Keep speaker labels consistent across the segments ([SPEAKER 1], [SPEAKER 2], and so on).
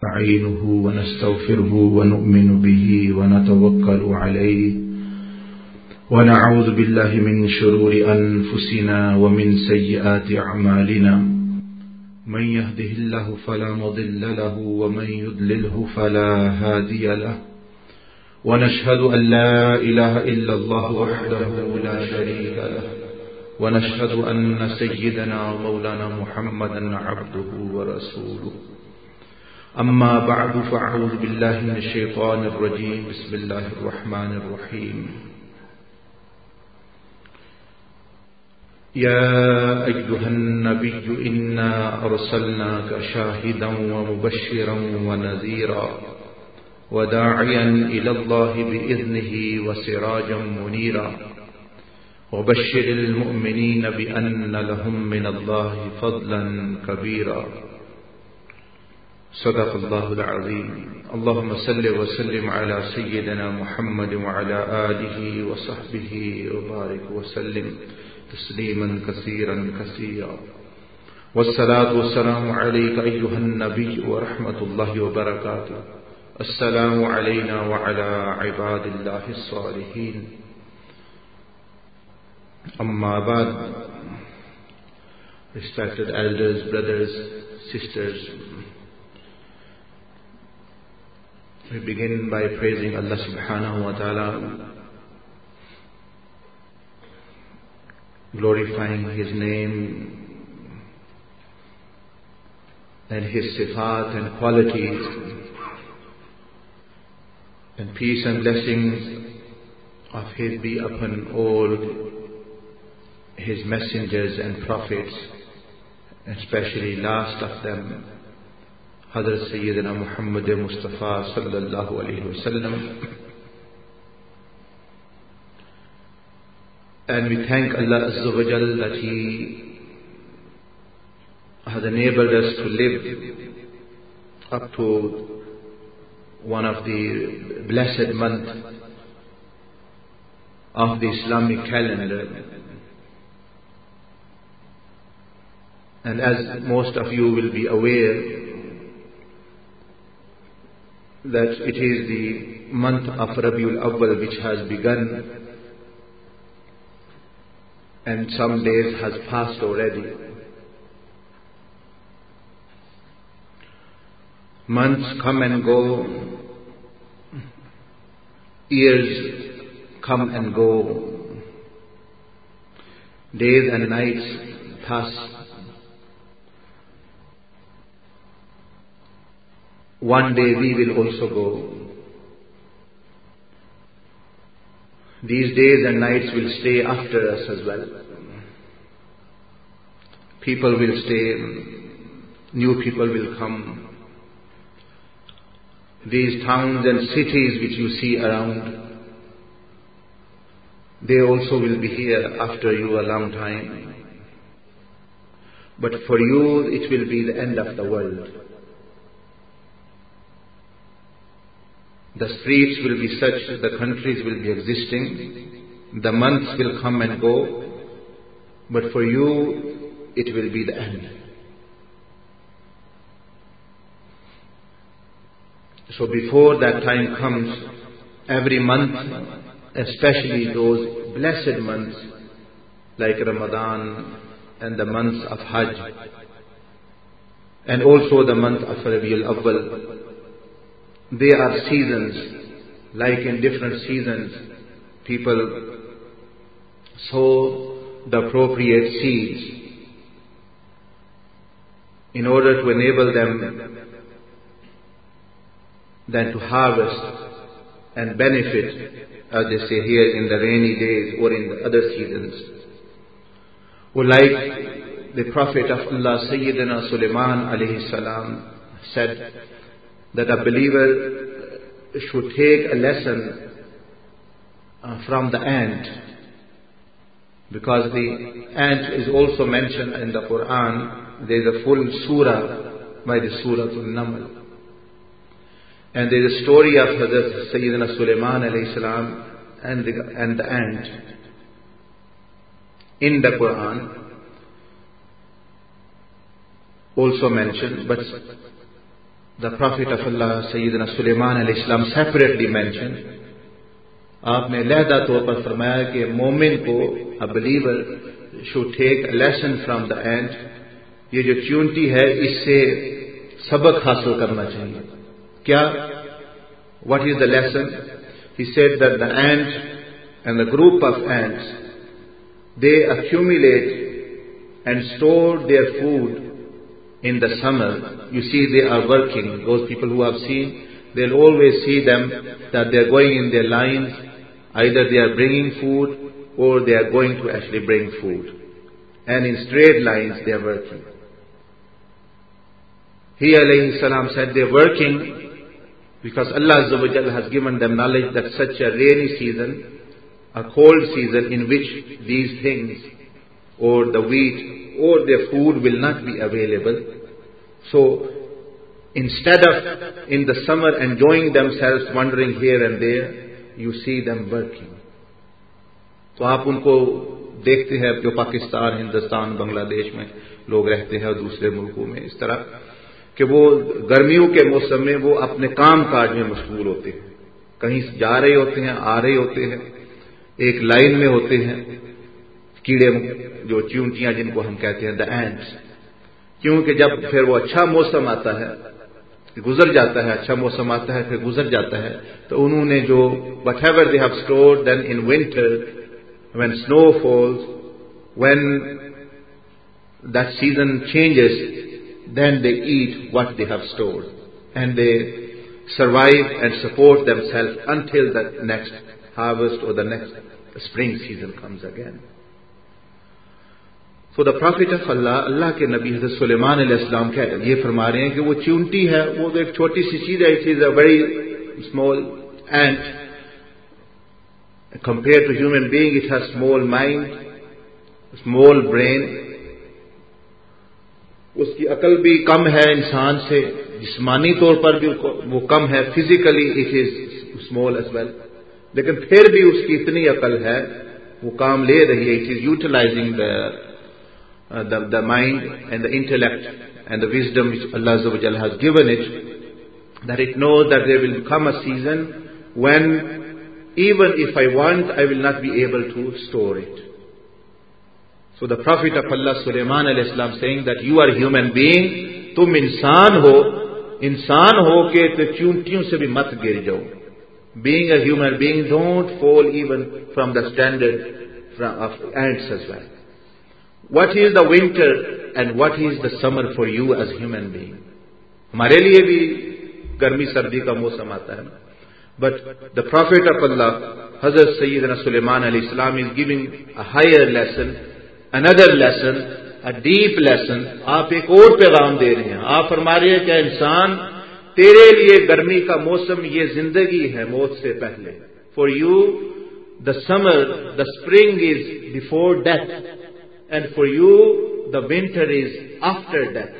[SPEAKER 1] نستعينه ونستغفره ونؤمن به ونتوكل عليه ونعوذ بالله من شرور أنفسنا ومن سيئات أعمالنا من يهده الله فلا مضل له ومن يضلله فلا هادي له ونشهد أن لا إله إلا الله وحده لا شريك له ونشهد أن سيدنا ومولانا محمدا عبده ورسوله أما بعد فأعوذ بالله من الشيطان الرجيم بسم الله الرحمن الرحيم يا أيها النبي إنا أرسلناك شاهدا ومبشرا ونذيرا وداعيا إلى الله بإذنه وسراجا منيرا وبشر المؤمنين بأن لهم من الله فضلا كبيرا صدق الله العظيم. اللهم صل وسلم على سيدنا محمد وعلى آله وصحبه وبارك وسلم تسليما كثيرا كثيرا. والصلاة والسلام عليك أيها النبي ورحمة الله وبركاته. السلام علينا وعلى عباد الله الصالحين. أما بعد, respected elders, brothers, sisters, we begin by praising Allah subhanahu wa ta'ala, glorifying His name and His sifat and qualities, and peace and blessings of His be upon all His messengers and prophets, especially last of them, Hazrat Sayyidina Muhammad Mustafa sallallahu alayhi wa sallam. And we thank Allah Azza wa Jal that He has enabled us to live up to one of the blessed month of the Islamic calendar. And as most of you will be aware, that it is the month of Rabiul Awwal which has begun, and some days has passed already. Months come and go, years come and go, days and nights pass. One day we will also go. These days and nights will stay after us as well. People will stay, new people will come. These towns and cities which you see around, they also will be here after you a long time. But for you, it will be the end of the world. The streets will be such, the countries will be existing, the months will come and go, but for you, it will be the end. So before that time comes, every month, especially those blessed months like Ramadan and the months of Hajj, and also the month of Rabiul Awwal, they are seasons. Like in different seasons, people sow the appropriate seeds in order to enable them then to harvest and benefit, as they say here, in the rainy days or in the other seasons. Or like the Prophet of Allah, Sayyidina Sulaiman alayhi salam, said that a believer should take a lesson from the ant, because the ant is also mentioned in the Quran. There is a full surah by the Surah An-Naml. And there is a story of Hazrat Sayyidina Sulaiman alayhi salam and the ant in the Quran also mentioned. But the Prophet of Allah, Sayyidina Sulaiman alayhi salam, separately mentioned. आपने लहदा तौर पर फरमाया कि मोमिन को, a believer should take a lesson from the ant. ये जो चींटी है इससे सबक हासिल करना चाहिए. क्या? What is the lesson? He said that the ant and the group of ants, they accumulate and store their food in the summer. You see, they are working. Those people who have seen, they'll always see them that they are going in their lines. Either they are bringing food or they are going to actually bring food. And in straight lines they are working. He alayhi salam said they are working because Allah Azza wa Jalla has given them knowledge that such a rainy season, a cold season in which these things or the wheat or their food will not be available. So instead of in the summer enjoying themselves wandering here and there, you see them working. तो आप उनको देखते हैं जो पाकिस्तान, हिंदुस्तान, बांग्लादेश में लोग रहते हैं और दूसरे मुल्कों में, इस तरह कि वो गर्मियों के मौसम में वो अपने काम काज में मशगूल होते हैं, कहीं जा रहे होते हैं, आ रहे होते हैं, एक लाइन में होते हैं. कीड़े जो चींटियां जिनको हम कहते हैं द एंट्स, क्योंकि जब फिर वो अच्छा मौसम आता है, गुजर जाता है, अच्छा मौसम आता है फिर गुजर जाता है, तो उन्होंने जो whatever they have stored, then in winter when snow falls, when that season changes, then they eat what they have stored and they survive and support themselves until the next harvest or the next spring season comes again. So the Prophet of Allah, अल्लाह के नबी हज़रत सुलेमान अलैहिस्सलाम ये फरमा रहे हैं कि वो चींटी है, वो तो एक छोटी सी चीज है. It is a very small ant compared to human being. It has small mind, small brain. उसकी अकल भी कम है इंसान से, जिस्मानी तौर पर भी वो कम है, physically it is small as well, लेकिन फिर भी उसकी इतनी अकल है, वो काम ले रही है. It is utilising the mind and the intellect and the wisdom which Allah Azza wa Jalla has given it, that it knows that there will come a season when even if I want, I will not be able to store it. So the Prophet of Allah Sulaiman alayhi salam saying that you are a human being, तुम इंसान हो के तो चींटियों से भी मत गिर जाओ. Being a human being, don't fall even from the standard of ants as well. What is the winter and what is the summer for you as human being? हमारे लिए भी गर्मी सर्दी का मौसम आता है ना. But the Prophet of Allah, Hazrat Sayyidina Sulaiman alayhi salam, is giving a higher lesson, another lesson, a deep lesson. आप एक और पैगाम दे रहे हैं. आप फरमा रहे हैं कि इंसान, तेरे लिए गर्मी का मौसम ये जिंदगी है मौत से पहले. For you, the summer, the spring is before death. And for you, the winter is after death.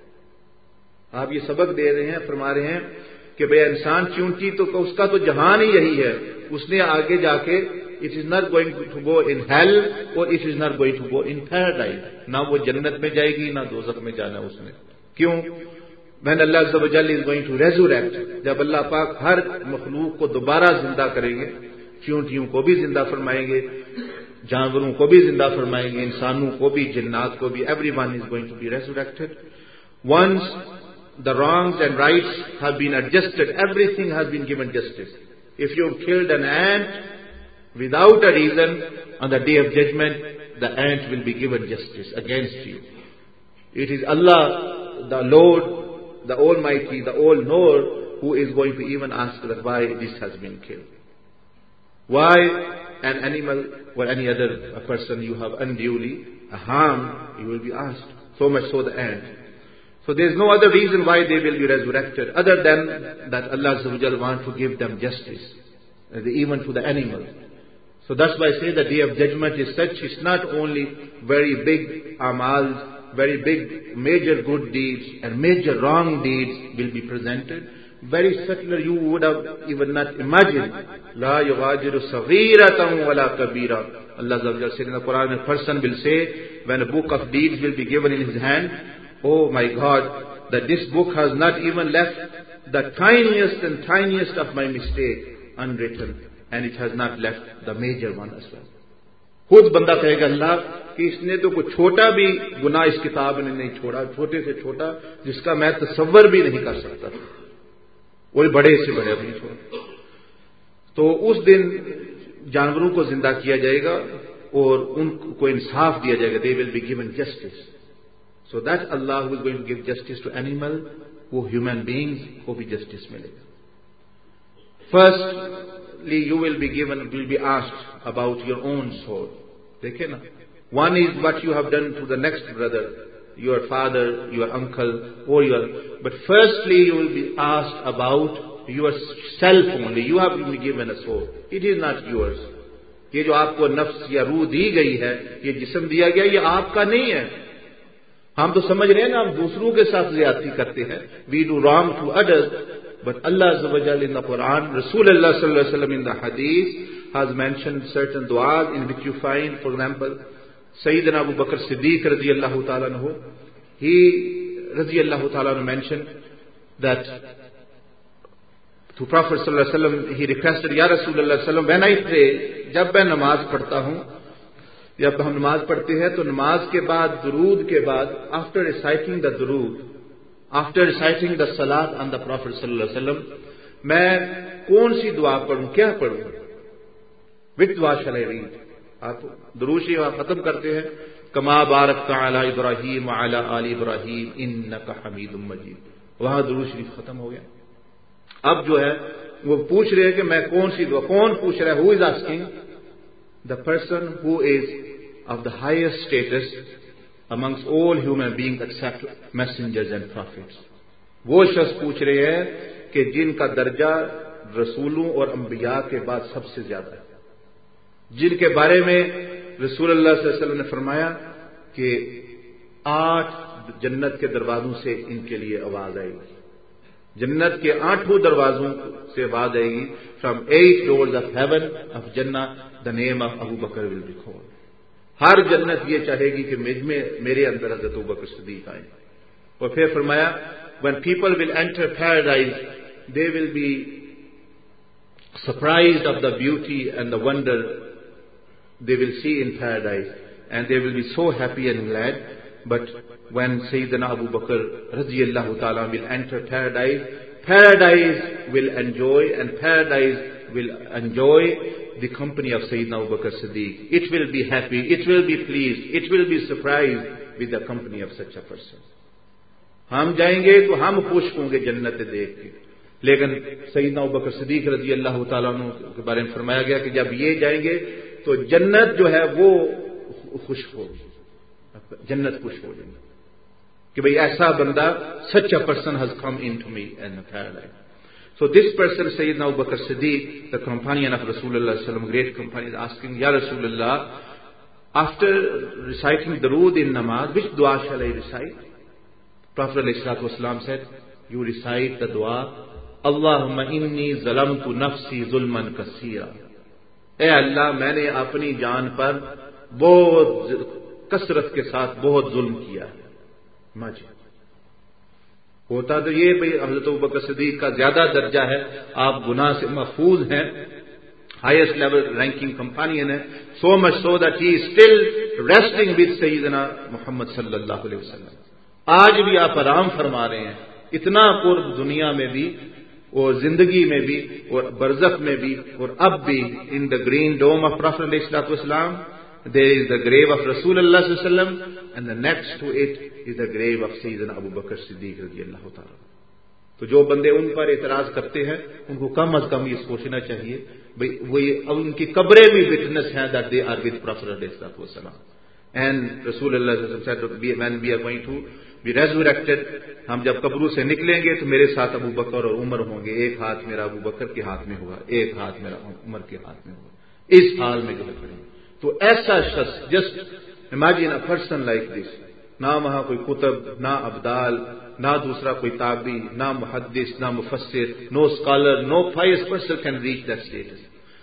[SPEAKER 1] आप ये सबक दे रहे हैं, फरमा रहे हैं कि भाई इंसान चींटी तो उसका तो जहान ही यही है. उसने आगे जाके it is not going to go in hell or it is not going to go in paradise. ना वो जन्नत में जाएगी ना दोज़ख में जाना उसने. क्यों? When Allah Azza wa Jalla is going to resurrect, जब अल्लाह पाक हर मखलूक को दोबारा जिंदा करेंगे, चींटियों को भी जिंदा फरमाएंगे, जानवरों को भी जिंदा फरमाएंगे, इंसानों को भी, जिन्नात को भी. Everyone is going to be resurrected. Once the wrongs and rights have been adjusted, everything has been given justice. If you killed an ant without a reason, on the day of judgment, the ant will be given justice against you. It is Allah, the Lord, the Almighty, the All-Knower, who is going to even ask that why this has been killed. Why an animal or any other person you have unduly harmed, you will be asked. So much so the ant. So there is no other reason why they will be resurrected other than that Allah Azza wa Jalla wants to give them justice, even to the animals. So that's why I say the day of judgment is such. It's not only very big amals, very big major good deeds and major wrong deeds will be presented. Very subtler you would have even not imagined. La yughadiru saghiratan wala kabira. Allah Azza wa Jalla said in the Quran, a person will say when a book of deeds will be given in his hand, oh my God, that this book has not even left the tiniest and tiniest of my mistake unwritten, and it has not left the major one as well. खुद बंदा कहेगा अल्लाह कि इसने तो कोई छोटा भी गुनाह इस किताब ने नहीं छोड़ा, छोटे से छोटा जिसका मैं तसव्वुर भी नहीं कर सकता, वो बड़े से बड़े भी छोड़ा। तो उस दिन जानवरों को जिंदा किया जाएगा और उनको इंसाफ दिया जाएगा। They will be given justice, so that अल्लाह who is going to give justice to animal, वो ह्यूमन बीइंग्स को भी जस्टिस मिलेगा। Firstly you will be asked about your own soul. देखे ना, one is what you have done to the next brother, your father, your uncle और your, but firstly you will be asked about yourself only. You have been given a soul. It is not yours. ये जो आपको नफ्स या रूह दी गई है, ये जिस्म दिया गया, ये आपका नहीं है। हम तो समझ रहे हैं ना, हम दूसरों के साथ ज्यादती करते हैं। We do wrong to others, but Allah Azza wa Jalla in the Quran, Rasulullah sallallahu alaihi wasallam in the Hadith has mentioned certain du'as in which you find, for example, Sayyidina Abu Bakr Siddiq radiyallahu ta'ala anhu, he radiyallahu ta'ala anhu mentioned that to Prophet sallallahu alaihi wasallam, he requested, Ya Rasulullah sallam, when I pray, जब मैं नमाज पढ़ता हूं, जब हम नमाज पढ़ते हैं तो नमाज के बाद, दुरूद के बाद, after reciting the durood, after reciting the salat on the Prophet sallallahu alaihi wasallam, मैं कौन सी दुआ पढ़ूं, क्या पढ़ूं? Which dua shall I read? आप दुरूद शरीफ खत्म करते हैं, कमा बारकता अला इब्राहीम व अला आलि इब्राहीम इन्नका हमीदुम मजीद, वहां दुरूद शरीफ खत्म हो गया। अब जो है वो पूछ रहे हैं कि मैं कौन सी दुआ, कौन पूछ रहा है? Who is asking? The person who is of the highest status amongst all human being except messengers and prophets. वो शख्स पूछ रहे हैं कि जिनका दर्जा रसूलों और अंबिया के बाद सबसे ज्यादा है, जिनके बारे में रसूलुल्लाह सल्लल्लाहु अलैहि वसल्लम ने फरमाया कि 8 जन्नत के दरवाजों से इनके लिए आवाज आएगी, जन्नत के 8 दरवाजों से आवाज आएगी, from 8 doors of heaven of जन्ना the name of Abu Bakr will be called. हर जन्नत ये चाहेगी कि मेरे अंदर हजरत अबू बकर सिद्दीक आए। और फिर फरमाया, when people will enter paradise they will be surprised of the beauty and the wonder they will see in paradise, and they will be so happy and glad. But when Sayyidina Abu Bakr radiyallahu ta'ala will enter paradise, paradise will enjoy, and paradise will enjoy the company of Sayyidina Abu Bakr Siddiq. It will be happy, it will be pleased, it will be surprised with the company of such a person. हम जाएंगे तो हम खुश होंगे जन्नत देख के, लेकिन सैयदना अबू बकर सिद्दीक रज़ियल्लाहु ताला अन्हु के बारे में फरमाया गया कि जब ये जाएंगे तो जन्नत जो है वो खुश होगी, जन्नत खुश हो जाएगी कि भाई ऐसा बंदा, such a person has come into me in paradise. So this person सैयदना Abu Bakr Siddiq, the companion of रसूलुल्लाह सल्लल्लाहु अलैहि वसल्लम, ग्रेट कंपेनियन, आस्किंग, या रसूलुल्लाह, आफ्टर रिसाइटिंग दरूद इन नमाज, व्हिच दुआ शैल आई रिसाइट? Prophet अलैहिस्सलातु वस्सलाम said, you recite the dua, Allahumma inni zalamtu nafsi zulman kasira। ए अल्लाह, मैंने अपनी जान पर बहुत कसरत के साथ बहुत जुल्म किया है। माजी होता तो ये भाई हज़रत अबू बकर सिद्दीक का ज्यादा दर्जा है, आप गुनाह से महफूज हैं, हाईएस्ट लेवल रैंकिंग कंपेनियन है, so much so that he is still resting with सय्यदना मुहम्मद सल्लल्लाहु अलैहि वसल्लम। आज भी आप आराम फरमा रहे हैं, इतना कुर्ब दुनिया में भी और जिंदगी में भी और बरज़ख में भी, और अब भी in the green dome of prophet अलैहिस्सलातु वस्सलाम there is the grave of रसूलुल्लाह सल्लल्लाहु अलैहि वसल्लम, and the next to it is the grave of सय्यदना अबू बकर सिद्दीक रज़ियल्लाहु ताला। तो जो बंदे उन पर एतराज करते हैं उनको कम अज कम ये सोचना चाहिए भाई वो उनकी कब्रें भी विटनेस हैं that they are with prophet अलैहिस्सलातु वस्सलाम। एंड रसूलुल्लाह सल्लल्लाहु अलैहि वसल्लम said, when we are going to be resurrected, हम जब कब्रों से निकलेंगे तो मेरे साथ अबू बकर और उमर होंगे, एक हाथ मेरा अबू बकर के हाथ में होगा, एक हाथ मेरा उमर के हाथ में होगा, इस हाल में जो है खड़े। तो ऐसा शख्स, just imagine a person like this, ना वहां कोई कुतब, ना अब्दाल, ना दूसरा कोई ताबी, ना मुहद्दिस, ना मुफस्सिर, no scholar, no pious person can reach that status.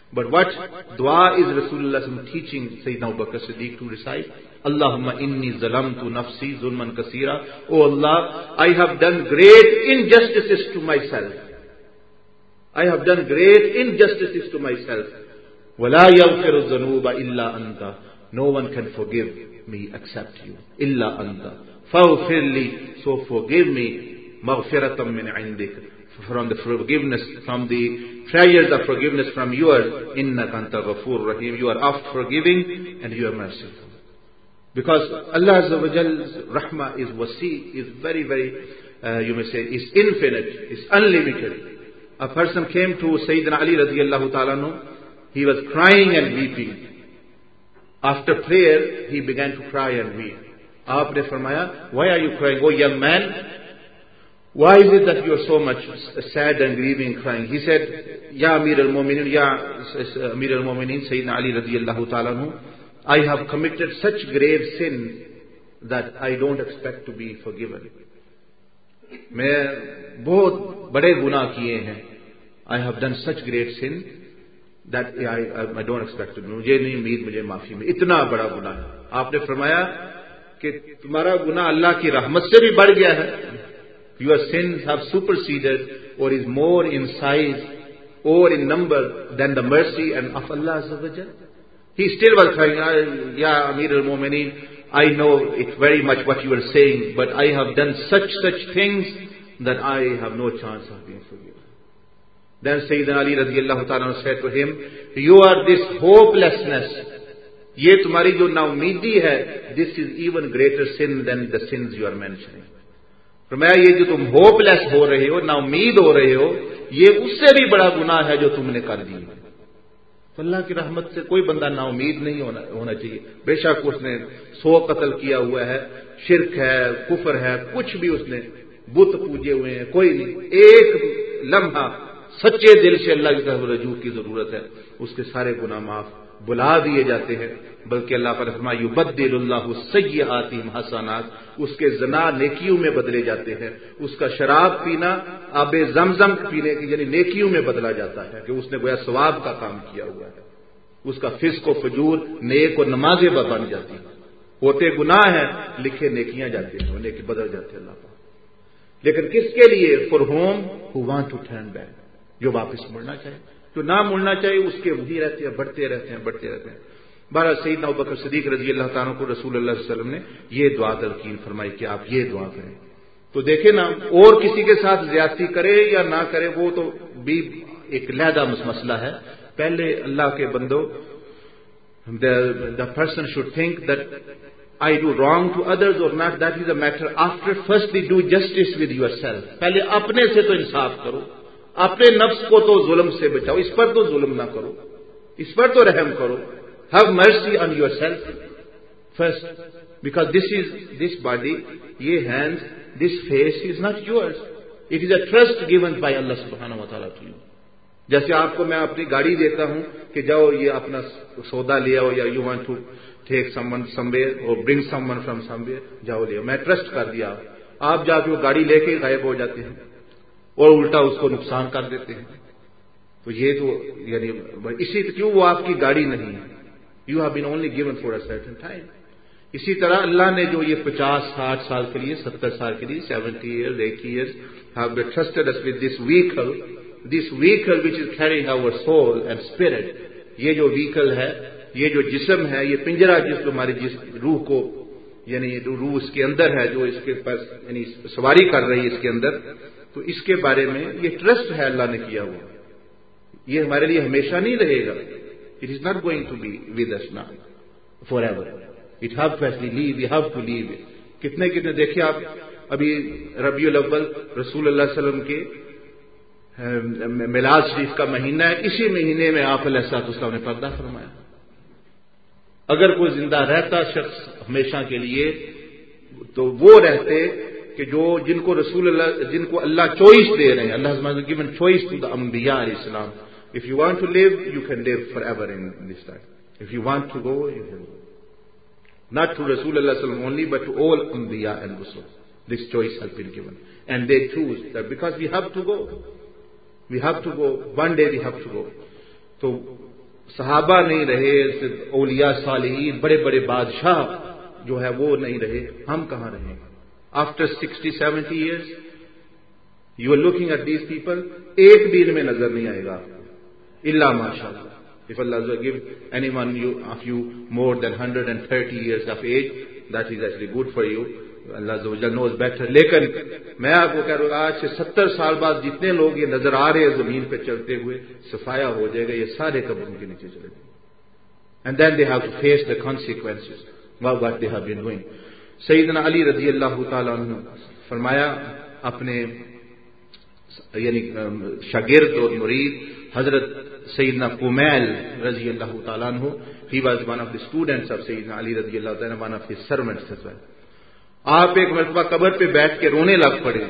[SPEAKER 1] But what dua is Rasulullah teaching Sayyidina Abu Bakr Siddiq to recite? Allahumma inni zalamtu nafsi zulman kasira. Oh Allah, I have done great injustices to myself. I have done great injustices to myself. وَلَا يَغْفِرُ الذُّنُوبَ إِلَّا أَنْتَ. No one can forgive me except you. إِلَّا أَنْتَ فَاغْفِرْ لِي. So forgive me. مَغْفِرَةً مِّنْ عِنْدِكَ. From the forgiveness, from the treasures of forgiveness from yours. إِنَّكَ أَنْتَ غَفُورٌ رَحِيمٌ. You are oft forgiving and you are merciful. Because Allah Azza wa Jal's rahmah is wasi, is very, very, you may say, is infinite, is unlimited. A person came to Sayyidina Ali radiyallahu ta'ala anhu. He was crying and weeping. After prayer, he began to cry and weep. Aapne farmaya, why are you crying? Oh young man, why is it that you are so much sad and grieving and crying? He said, Ya Amir al-Mu'minin, Ya Amir al-Mu'minin, Sayyidina Ali radiyallahu ta'ala anhu, I have committed such grave sin that I don't expect to be forgiven. मैं बहुत बड़े गुनाह किए हैं. I have done such great sin that I don't expect to. मुझे नहीं उम्मीद मुझे माफी में. इतना बड़ा गुनाह है. आपने फरमाया कि तुम्हारा गुनाह अल्लाह की रहमत से भी बढ़ गया है. Your sins have superseded or is more in size or in number than the mercy and of Allah Azza wa Jalla. He still was crying, Ya Amir al-Mu'mineen, I know it very much what you are saying, but I have done such things that I have no chance of being forgiven. Then Sayyidina Ali radiyallahu ta'ala said to him, you are this hopelessness. ये तुम्हारी जो नाउमीदी है, this is even greater sin than the sins you are mentioning. फरमाया ये जो तुम hopeless हो रहे हो, नाउमीद हो रहे हो, ये उससे भी बड़ा गुनाह है जो तुमने कर दी. तो अल्लाह की रहमत से कोई बंदा नाउमीद नहीं होना चाहिए. बेशक उसने 100 कत्ल किया हुआ है, शिर्क है, कुफर है, कुछ भी उसने बुत पूजे हुए हैं, कोई नहीं. एक लम्हा सच्चे दिल से अल्लाह की तरफ रजू की जरूरत है, उसके सारे गुनाह माफ बुला दिए जाते हैं. बल्कि अल्लाह पर फरमाया युबद्दिलुल्लाहु सय्यिआतिहिम हसनात, उसके ज़ना नेकियों में बदले जाते हैं. उसका शराब पीना आबे ज़मज़म पीने की यानी नेकियों में बदला जाता है कि उसने गोया सवाब का काम किया हुआ है. उसका फिस्क और फजूर नेक और नमाजें बन जाती हैं. होते गुनाह है, लिखे नेकियां जाते हैं, नेकी बदल जाते हैं अल्लाह पर. लेकिन किसके लिए? For whom who want to turn back, जो वापस मुड़ना चाहे. जो ना मुड़ना चाहिए उसके वही रहते हैं, बढ़ते रहते हैं. बहरहाल सैयदना अबू बकर सिद्दीक रज़ियल्लाहु ताला को रसूलुल्लाह सल्लल्लाहु अलैहि वसल्लम ने ये दुआ तलकीन फरमाई कि आप ये दुआ करें. तो देखे ना, और किसी के साथ ज्यादती करे या ना करे वो तो भी एक लहदा मसला है. पहले अल्लाह के बंदो, the person should think that I do wrong to others or not, that is a matter after. Firstly do justice with yourself. पहले अपने से तो इंसाफ करो, अपने नफ्स को तो जुल्म से बचाओ, इस पर तो जुल्म ना करो, इस पर तो रहम करो. Have mercy on yourself first, because this body, ये hands, this face is not yours. It is a trust given by Allah subhanahu wa ta'ala to you. जैसे आपको मैं अपनी गाड़ी देता हूं कि जाओ ये अपना सौदा ले आओ, या you want to take someone somewhere or bring someone from somewhere, जाओ ले आओ. मैं ट्रस्ट कर दिया, आप जाके वो गाड़ी लेके गायब हो जाते हैं और उल्टा उसको नुकसान कर देते हैं. तो ये तो यानी इसी क्यों वो आपकी गाड़ी नहीं है. You have been only given for a certain time. इसी तरह अल्लाह ने जो ये 50-60 साल के लिए, 70 साल के लिए, 70 years, 80 years, have trusted us with this vehicle which is carrying our soul and spirit. ये जो vehicle है, ये जो जिस्म है, ये पिंजरा जिसको हमारी रूह को, यानी रूह इसके अंदर है, जो इसके पास यानी सवारी कर रही है इसके अंदर, तो इसके बारे में ये ट्रस्ट है अल्लाह ने किया हुआ. ये हमारे लिए हमेशा नहीं रहेगा. It is not going to be with us now forever. It have to actually leave. We have to leave it. कितने देखिए आप, अभी रबीउल अव्वल रसूलुल्लाह सल्लल्लाहु अलैहि वसल्लम के मिलाद शरीफ का महीना है. इसी महीने में आप अलैहिस्सलाम ने पर्दा फरमाया. अगर कोई जिंदा रहता शख्स हमेशा के लिए, तो वो रहते कि जिनको अल्लाह चॉइस दे रहे हैं. अल्लाह has given choice to the अंबिया अलैहिस्सलाम. If you want to live, you can live forever in this time. If you want to go, you can go. Not to Rasulullah sallallahu only, but to all Anbiya and Rusul. This choice has been given. And they choose that because we have to go. We have to go. One day we have to go. So सहाबा नहीं रहे, सिर्फ औलिया सालिहीन बड़े बड़े बादशाह जो है वो नहीं रहे, हम कहां रहेंगे? After 60-70 years you are looking at these people, एक भी इनमें नजर नहीं आएगा आपको, इल्ला माशाअल्लाह. If Allah give anyone of you more than 130 years of age, that is actually good for you. Allah knows better. लेकिन मैं आपको कह रहा हूं, आज से 70 साल बाद जितने लोग ये नजर आ रहे हैं जमीन पे चलते हुए, सफाया हो जाएगा, ये सारे कब्रों के नीचे चले जाएंगे. And then they have to face the consequences of what they have been doing. सैयदना अली रज़ी अल्लाह ताला अन्हु फरमाया, अपने यानी शागिर्द और मुरीद हजरत Sayyidina Kumail radiyallahu ta'ala anhu, he was one of the students of Sayyidina Ali radiyallahu ta'ala, one of his servants as well. आप एक मरतबा कब्र पे बैठ के रोने लग पड़े.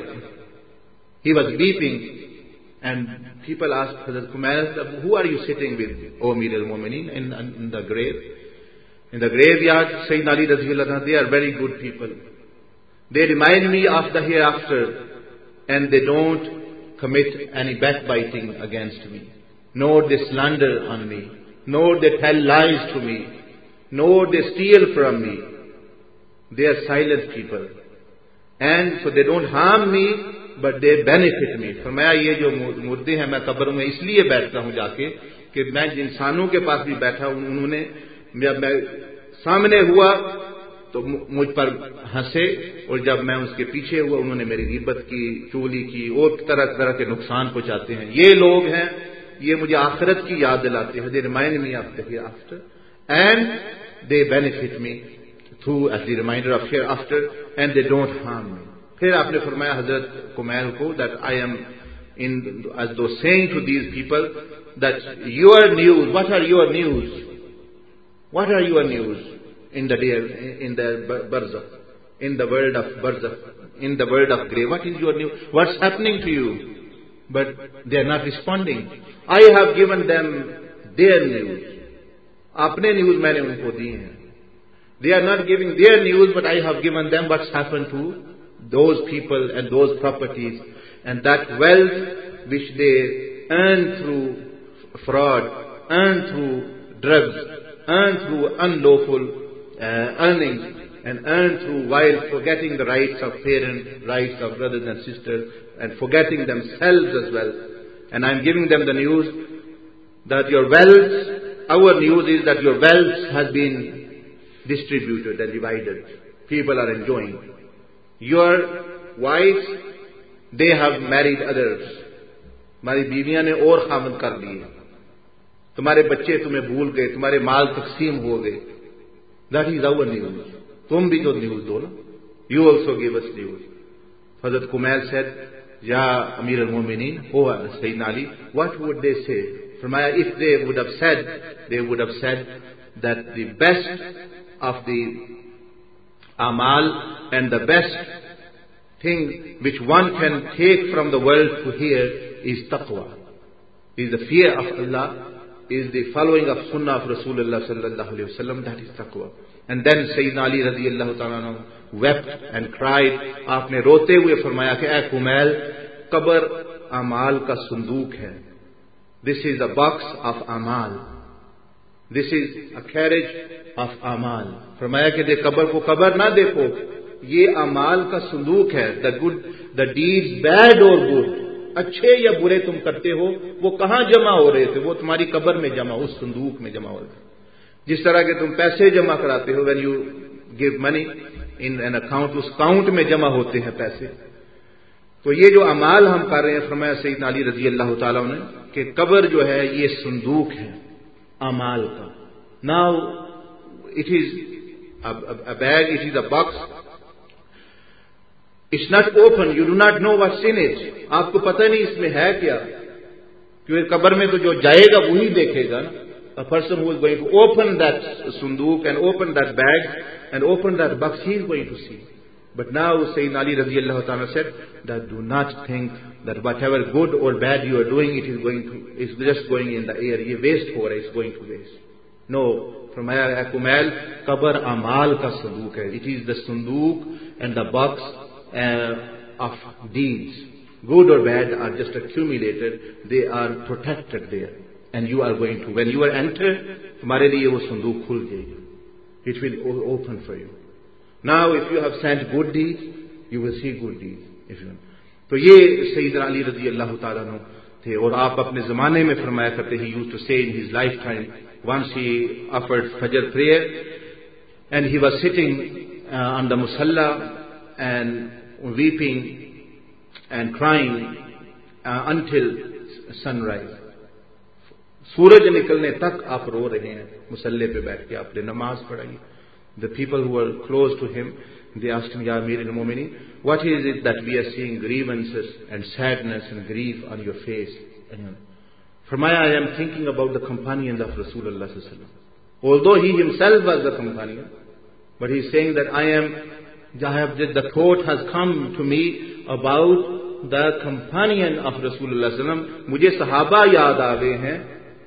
[SPEAKER 1] He was weeping and people asked Hazrat Kumail, who are you sitting with, O Amir al-Mu'mineen, in the grave? In the graveyard, Sayyidina Ali radiyallahu ta'ala, they are very good people. They remind me of the hereafter and they don't commit any backbiting against me. Nor they slander on me, nor they tell lies to me, nor they steal from me. They are silent people. And so they don't harm me, but they benefit me. फरमाया ये जो मुर्दे हैं, मैं कब्र में इसलिए बैठता हूँ जाके कि मैं इंसानों के पास भी बैठा, उन्होंने जब मैं सामने हुआ तो मुझ पर हंसे, और जब मैं उसके पीछे हुआ उन्होंने मेरी गिबत की, चुगली की, और तरह तरह के नुकसान पहुंचाते हैं. ये लोग हैं, ये मुझे आखिरत की याद दिलाते हैं. They remind me of the hereafter and they benefit me through as the reminder of hereafter and they don't harm me. फिर आपने फरमाया हजरत कुमैल को that I am in as though saying to these people that your news, what are your news? What are your news in the day, in the barzakh, in the world of barzakh, in the world of grave? What is your news? What's happening to you? But they are not responding. I have given them their news. अपने news मैंने उनको दिए हैं. They are not giving their news, but I have given them what's happened to those people and those properties and that wealth which they earn through fraud, earn through drugs, earn through unlawful earnings, and earn through while forgetting the rights of parents, rights of brothers and sisters, and forgetting themselves as well. And I'm giving them the news that your wealth, our news is that your wealth has been distributed and divided. People are enjoying. Your wives, they have married others. हमारी बीवियां ने और खामन कर लिए. तुम्हारे बच्चे तुम्हें भूल गए, तुम्हारे माल तकसीम हो गए. That is our news. तुम भी तो न्यूज दो ना. You also give us news. Hazrat Kumail said, Ya Amir al-Mu'mineen, O Sayyidina Ali, what would they say? Furmaya, if they would have said that the best of the amal and the best thing which one can take from the world to here is taqwa, is the fear of Allah, is the following of sunnah of Rasulullah sallallahu alaihi wasallam, that is taqwa. And then Sayyidina Ali radiyallahu ta'ala wept and cried. आपने रोते हुए फरमाया कि ऐ कुमैल, कब्र अमाल का संदूक है. This is a box of amal. This is a carriage of amal. फरमाया कि कब्र को कब्र ना देखो, ये अमाल का संदूक है. The good, the deeds, bad or good, अच्छे या बुरे तुम करते हो, वो कहां जमा हो रहे थे? वो तुम्हारी कब्र में जमा, उस संदूक में जमा हो रहे थे. जिस तरह के तुम पैसे जमा कराते हो, when you give money in an account, उस काउंट में जमा होते हैं पैसे. तो ये जो अमाल हम कर रहे हैं, फरमाया सैयदना अली रजी अल्लाह ताला ने कि कब्र जो है ये संदूक है अमाल का. Now it is a bag, it is a box. It's not open, you do not know what's in it. आपको पता नहीं इसमें है क्या, क्योंकि कब्र में तो जो जाएगा वही देखेगा ना. A person who is going to open that sunduk and open that bag and open that box, he is going to see. But now Sayyidina Ali radiyallahu ta'ala said that do not think that whatever good or bad you are doing, is just going in the air. Ye waste ho raha hai, it's going to waste. No, from Kumail, qabr amal ka sunduk hai. It is the sunduk and the box of deeds. Good or bad are just accumulated. They are protected there. and you are going to, when you are enter, तुम्हारे लिए वो संदूक खुल जाएगी. It will open for you. Now if you have sent good deeds, you will see good deeds. If you, तो ये सैयदना अली रज़ी अल्लाह ताला अन्हु थे. और आप अपने जमाने में फरमाया करते, he used to say in his lifetime, once he offered Fajr prayer and he was sitting on the musalla and weeping and crying until sunrise. सूरज निकलने तक आप रो रहे हैं, मुसल्ले पे बैठ के आपने नमाज पढ़ाई. The people who were close to him, they asked him, Ya Amir al-Mu'minin, what is it that we are seeing grievances and sadness and grief on your face? Farmaya, I am thinking about the companions of Rasulullah sallallahu alaihi wasallam. Although he himself was the companion, but he is saying that the thought has come to me about the companion of Rasulullah sallallahu alaihi wasallam. मुझे सहाबा याद आ गए हैं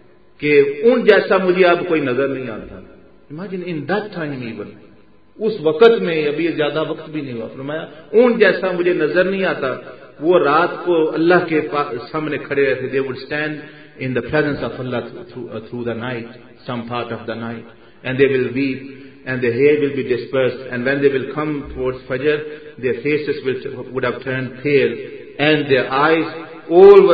[SPEAKER 1] कि उन जैसा मुझे अब कोई नजर नहीं आता. Imagine in that time even, उस वक्त में, अभी ज्यादा वक्त भी नहीं हुआ, फरमाया उन जैसा मुझे नजर नहीं आता. वो रात को अल्लाह के सामने खड़े रहते. They would stand in the presence of Allah through the night, some part of the night, and they will weep and their hair will be dispersed, and when they will come towards Fajr, their faces would have turned pale, and their eyes all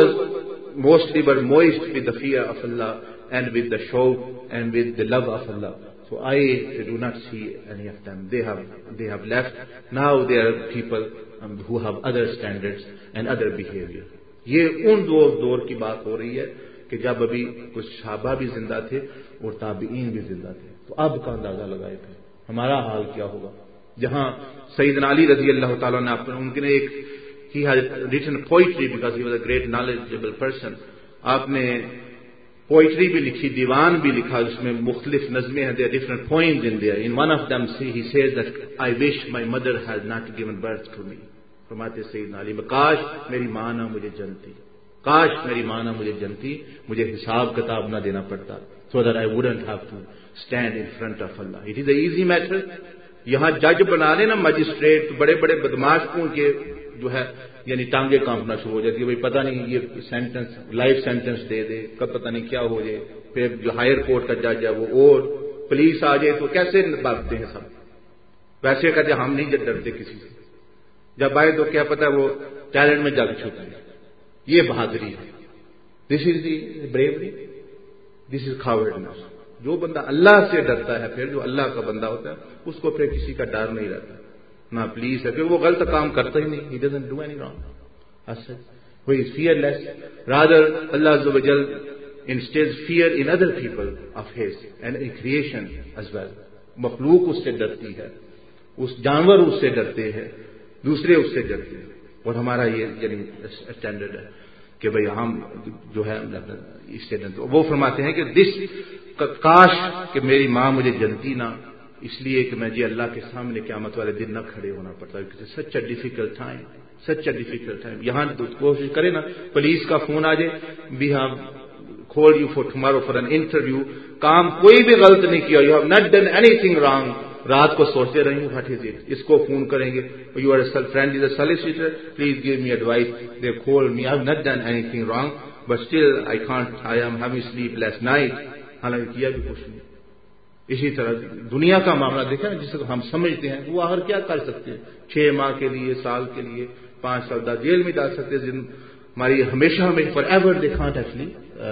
[SPEAKER 1] mostly were moist with the fear of Allah and with the shawq and with the love of Allah. So I do not see any of them. They have left. Now there are people who have other standards and other behavior. ये उन दौर की बात हो रही है कि जब अभी कुछ सहाबा भी जिंदा थे और ताबीईन भी जिंदा थे. तो अब का अंदाजा लगाए थे हमारा हाल क्या होगा. जहां सैयदना अली रज़ी अल्लाह ताला ने उनके एक, he had written poetry because he was a great knowledgeable person. आपने पोइट्री भी लिखी, दीवान भी लिखा, उसमें मुख्तलिफ नज़में हैं. There different poems in there. In one of them he says that I wish my mother had not given birth to me. फरमाते सैयदना अली, काश मेरी मां ना मुझे जनती, काश मेरी मां ना मुझे जनती, मुझे हिसाब किताब ना देना पड़ता, so that I wouldn't have to stand in front of अल्लाह. It is a easy matter. यहां जज बना लेना मजिस्ट्रेट, तो बड़े बड़े बदमाश के जो है यानी टांगे कांपना शुरू हो जाती है. भाई पता नहीं ये सेंटेंस, लाइफ सेंटेंस दे दे, कब पता नहीं क्या हो जाए. फिर जो हायर कोर्ट का जज है वो, और पुलिस आ जाए तो कैसे भागते हैं सब. वैसे कहते हम नहीं डरते किसी से, जब आए तो क्या पता वो टैलेंट में जग छुप जाए. ये बहादुरी है. This is the bravery, this is cowardness. जो बंदा अल्लाह से डरता है, फिर जो अल्लाह का बंदा होता है, उसको फिर किसी का डर नहीं रहता, ना पुलिस है, फिर वो गलत काम करता ही नहीं. He doesn't do any wrong. Who is fearless. Rather, Allah Azza wa Jal instills fear in other people of His and in creation as well. मखलूक उससे डरती है, उस जानवर उससे डरते हैं, दूसरे उससे डरते हैं. और हमारा ये यानी स्टैंडर्ड है कि भाई हम जो है इससे डरते. वो फरमाते हैं कि काश कि मेरी मां मुझे जनती ना, इसलिए कि मैं जी अल्लाह के सामने क़यामत वाले दिन न खड़े होना पड़ता. Such a difficult time, such a difficult time. यहां तो कोशिश करें ना, पुलिस का फोन आ जाए, we have called you for tomorrow for an interview. काम कोई भी गलत नहीं किया, you have not done anything wrong. रात को सोचते रहेंगे व्हाट इज इट, इसको फोन करेंगे, you are friend is a solicitor, please give me advice. They call me, I have not done anything wrong, but still I can't, I am having sleepless night. हालांकि किया भी कुछ नहीं. इसी तरह दुनिया का मामला देखा जिसको हम समझते हैं, वो आखिर क्या कर सकते हैं. 6 माह के लिए, साल के लिए, 5 साल तक जेल में डाल सकते हैं. हमारी हमेशा हमें for ever they can't actually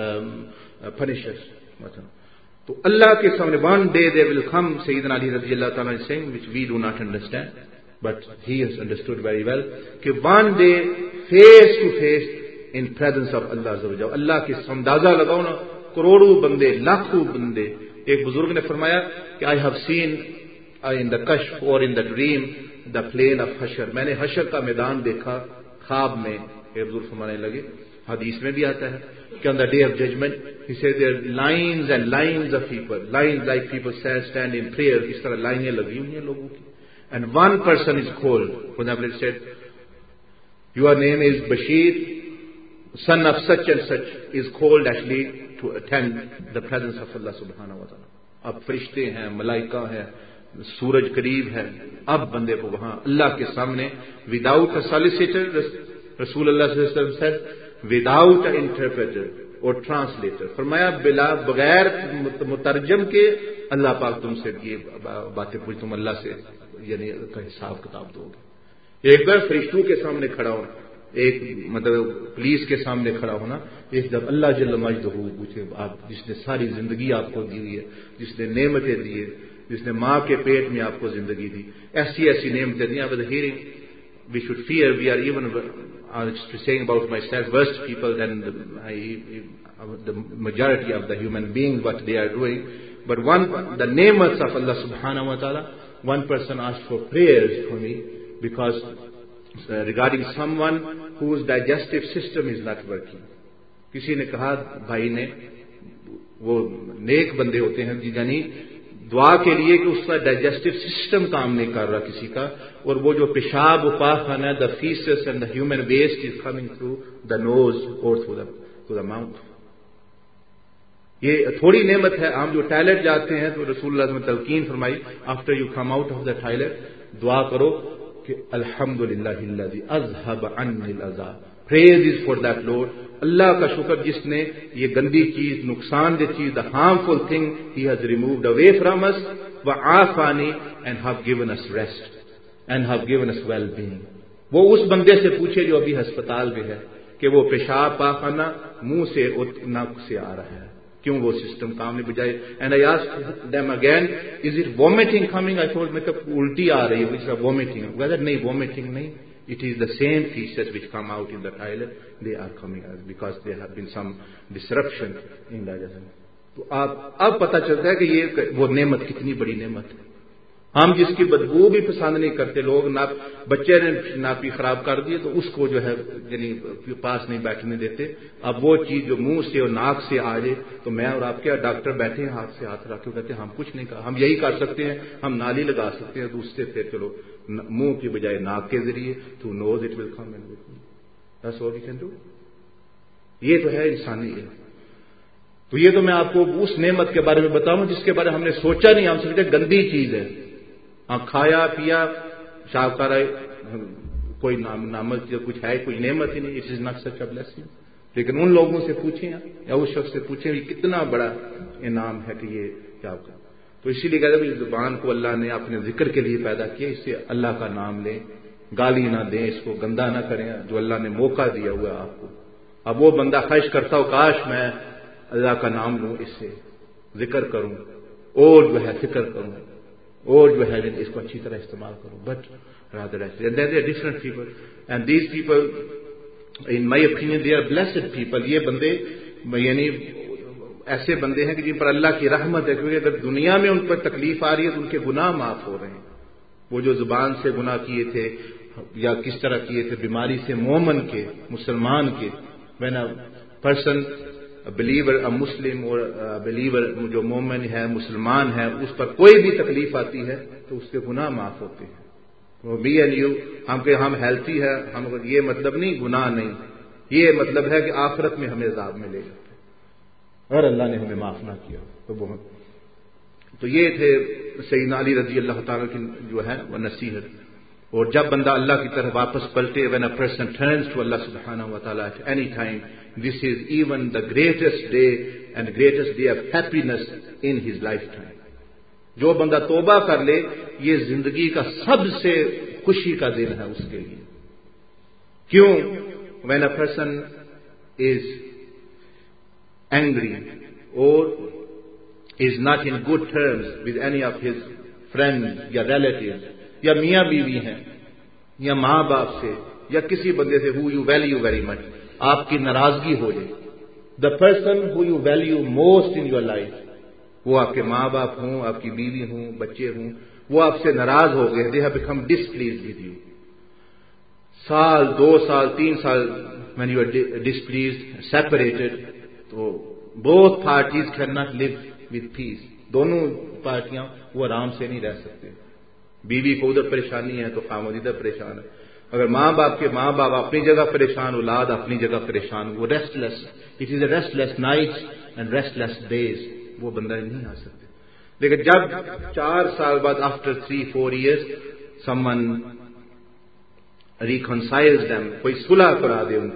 [SPEAKER 1] punish us. तो अल्लाह के सामने one day they will come, सैयदना अली रज़ी अल्लाह ताला is saying, which we do not understand, but he has understood very well, कि one day face to face in presence of अल्लाह अज़्ज़ा व जल. अल्लाह के अंदाजा लगाओ ना, करोड़ों बंदे, लाखों बंदे. एक बुजुर्ग ने फरमाया कि I have seen in the कश्फ और in the dream the plain of हशर. मैंने हशर का मैदान देखा ख्वाब में. एक बुजुर्ग फरमाने लगे, हदीस में भी आता है कि on the day of judgement he said there lines and lines of people, lines like people stand in prayer. इस तरह लाइनें लगी हुई हैं लोगों की. And one person is called, for example it said your name is Bashir, son of such and such, is called actually to attend the presence of Allah subhanahu wa ta'ala. अब फरिश्ते हैं, मलाइका है, सूरज करीब है. अब बंदे को वहां अल्लाह के सामने विदाउट अ सॉलिसिटर, रसूल अल्लाह सल्लल्लाहु अलैहि वसल्लम said, without an interpreter, और ट्रांसलेटर। फरमाया बिला बगैर मुतरजम के अल्लाह पाक तुमसे ये बातें पूछ, तुम अल्लाह से यानी का हिसाब किताब दोगे। एक बार फरिश्तों के सामने खड़ा होना, एक मतलब पुलिस के सामने खड़ा होना, एक जब अल्लाह जल्ल मजदहू पूछे, आप जिसने सारी जिंदगी आपको दी हुई है, जिसने नेमतें दी है, जिसने मां के पेट में आपको जिंदगी दी, ऐसी ऐसी नेमतें दी। With the hearing, we should fear. We are even saying about myself, worst people than the majority of the human beings, what they are doing. But the nemats of Allah subhanahu wa ta'ala, one person asked for prayers for me because regarding someone whose digestive system is not working. किसी ने कहा, भाई ने, वो नेक बंदे होते हैं यानी दुआ के लिए कि उसका डाइजेस्टिव सिस्टम काम नहीं कर रहा किसी का, और वो जो पेशाब उपाखाना, the faeces and the human waste is coming through the nose और थ्रू द माउथ। ये थोड़ी नेमत है। हम जो टॉयलेट जाते हैं तो रसूलुल्लाह ने तलकीन फरमाई, after you come out of the toilet दुआ करो कि अल्हम्दुलिल्लाहिल्लज़ी अज़हब अन्निल अज़ा, praise is for that lord, अल्लाह का शुक्र जिसने ये गंदी चीज, नुकसानदेह चीज, the harmful thing he has removed away from us व आफानी and have given us rest and have given us well being. वो उस बंदे से पूछे जो अभी अस्पताल में है कि वो पेशाब पाखाना मुंह से और नाक से आ रहा है, क्यों वो सिस्टम काम नहीं बजाए। And I asked them again, is it vomiting coming? I thought मतलब उल्टी आ रही है, वॉमिटिंग। वेदर नहीं, वॉमिटिंग नहीं, it is the same feces which come out in the toilet, they are coming out because there have been some disruption in digestion. तो आप अब पता चलता है कि ये वो नेमत कितनी बड़ी नेमत है। हम जिसकी बदबू भी पसंद नहीं करते, लोग ना बच्चे ने नापी खराब कर दिए तो उसको जो है यानी पास नहीं बैठने देते। अब वो चीज जो मुंह से और नाक से आ जाए तो मैं और आप क्या डॉक्टर बैठे हैं हाथ से हाथ रखे, कहते हैं हम कुछ नहीं कर, हम यही कर सकते हैं, हम नाली लगा सकते हैं, तो उससे फिर चलो मुंह की बजाय नाक के जरिए to nose it will come and that's all we can do. ये तो है इंसानी है। तो ये तो मैं आपको उस नेमत के बारे में बताऊं जिसके बारे में हमने सोचा नहीं, हम समझते गंदी चीज है। हाँ, खाया पिया शाहकार कोई नामक कुछ है, कोई नेमत ही नहीं, it is not such a blessing. लेकिन उन लोगों से पूछें या उस शख्स से पूछें कि कितना बड़ा इनाम है कि ये क्या कर। तो इसीलिए कहते हैं जुबान को अल्लाह ने अपने जिक्र के लिए पैदा किया, इससे अल्लाह का नाम लें, गाली ना दें, इसको गंदा ना करें जो अल्लाह ने मौका दिया हुआ है आपको। अब वो बंदा ख्वाहिश करता हो काश मैं अल्लाह का नाम लूं, इससे जिक्र करूं और जो है फिक्र करूं और जो है इसको अच्छी तरह इस्तेमाल करूं, but rather and there are different people and these people in my opinion they are blessed people. ये बंदे यानी ऐसे बंदे हैं कि जिन पर अल्लाह की रहमत है, क्योंकि अगर दुनिया में उन पर तकलीफ आ रही है तो उनके गुनाह माफ हो रहे हैं। वो जो जुबान से गुनाह किए थे या किस तरह किए थे, बीमारी से मोमन के, मुसलमान के, when a person a believer, a Muslim और a believer जो मोमिन है, मुसलमान है, उस पर कोई भी तकलीफ आती है तो उसके गुनाह माफ होते हैं। तो मी एंड यू हम हेल्थी है, हम ये मतलब नहीं गुनाह नहीं, ये मतलब है कि आखिरत में हमें अज़ाब मिलेगा और अल्लाह ने हमें माफ ना किया तो बहुत। तो ये थे सैयदना अली रज़ी अल्लाह ताला की जो है वह नसीहत। और जब बंदा अल्लाह की तरफ वापस पलटे, when a person turns to अल्लाह सुब्हानहू व तआला at any time, this is even the greatest day and greatest day of happiness in his lifetime. जो बंदा तौबा कर ले, ये जिंदगी का सबसे खुशी का दिन है उसके लिए। क्यों? When a person is angry और is not in good terms with any of his friends या relatives या मियाँ बीवी हैं या माँ बाप से या किसी बंदे से who you value very much, आपकी नाराजगी हो जाए। The person who you value most in your life, वो आपके माँ बाप हों, आपकी बीवी हों, बच्चे हों, वो आपसे नाराज हो गए, they have become displeased with you। साल, 2 साल, 3 साल when you are displeased, separated, तो both parties cannot live with peace। दोनों पार्टियां वो आराम से नहीं रह सकते। बीवी को उधर परेशानी है तो खामद इधर परेशान है। अगर माँ बाप अपनी जगह परेशान, औलाद अपनी जगह परेशान, वो restless, it is a restless nights and restless days, वो बंदा नहीं आ सकते। लेकिन जब 4 साल बाद, after 3-4 years, someone reconciles them, कोई सुलह करा दे उनकी,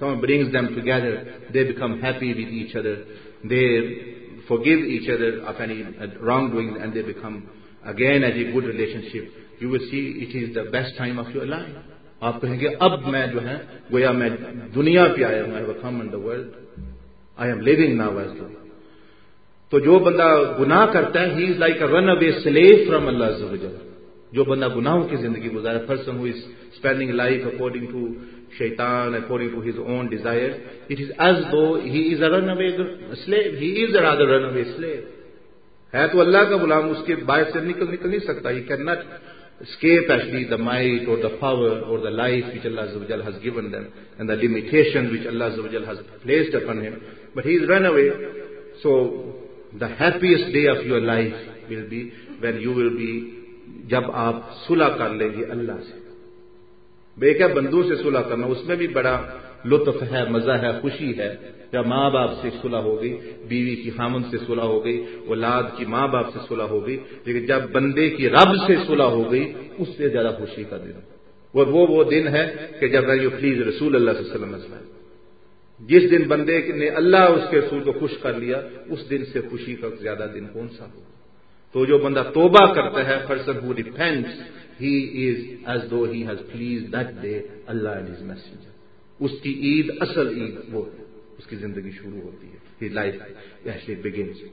[SPEAKER 1] someone brings them together, they become happy with each other, they forgive each other of any wrongdoing, and they become again as a good relationship. You will see it is the best time of your life. आप कहेंगे अब मैं जो है गोया मैं दुनिया पे आया हूं, I have come in the world, I am living now as well. तो जो बंदा गुनाह करता है, he is like a runaway slave from Allah Azza wa Jalla. जो बंदा गुनाहों की जिंदगी गुजारे, person who is spending life according to shaitan, according to his own desires, it is as though he is a runaway slave. He is a rather runaway slave. है तो अल्लाह का गुलाम, उसके बाहर से निकल नहीं सकता. He cannot escape actually the might or the power or the life which Allah Azza wa Jalla has given them and the limitations which Allah Azza wa Jalla has placed upon him. But he is run away. So the happiest day of your life will be when you will be, जब आप सुलह कर लेंगे अल्लाह से. बेका बंदू से सुलह करना, उसमें भी बड़ा लुत्फ है, मजा है, खुशी है. जब माँ बाप से सुलह हो गई, बीवी की खामन से सुलह हो गई, औलाद की माँ बाप से सुलह हो गई, लेकिन जब बंदे की रब से सुलह हो गई, उससे ज्यादा खुशी का दिन. और वो दिन है कि जब यू प्लीज रसूल अल्लाह सल्लल्लाहु अलैहि वसल्लम, जिस दिन बंदे ने अल्लाह उसके रसूल को खुश कर लिया, उस दिन से खुशी का ज्यादा दिन कौन सा होगा. तो जो बंदा तौबा करता है, person who repents, he is as though he has pleased that day Allah and his messenger. उसकी ईद, असल ईद वो है, उसकी जिंदगी शुरू होती है. His life actually begins.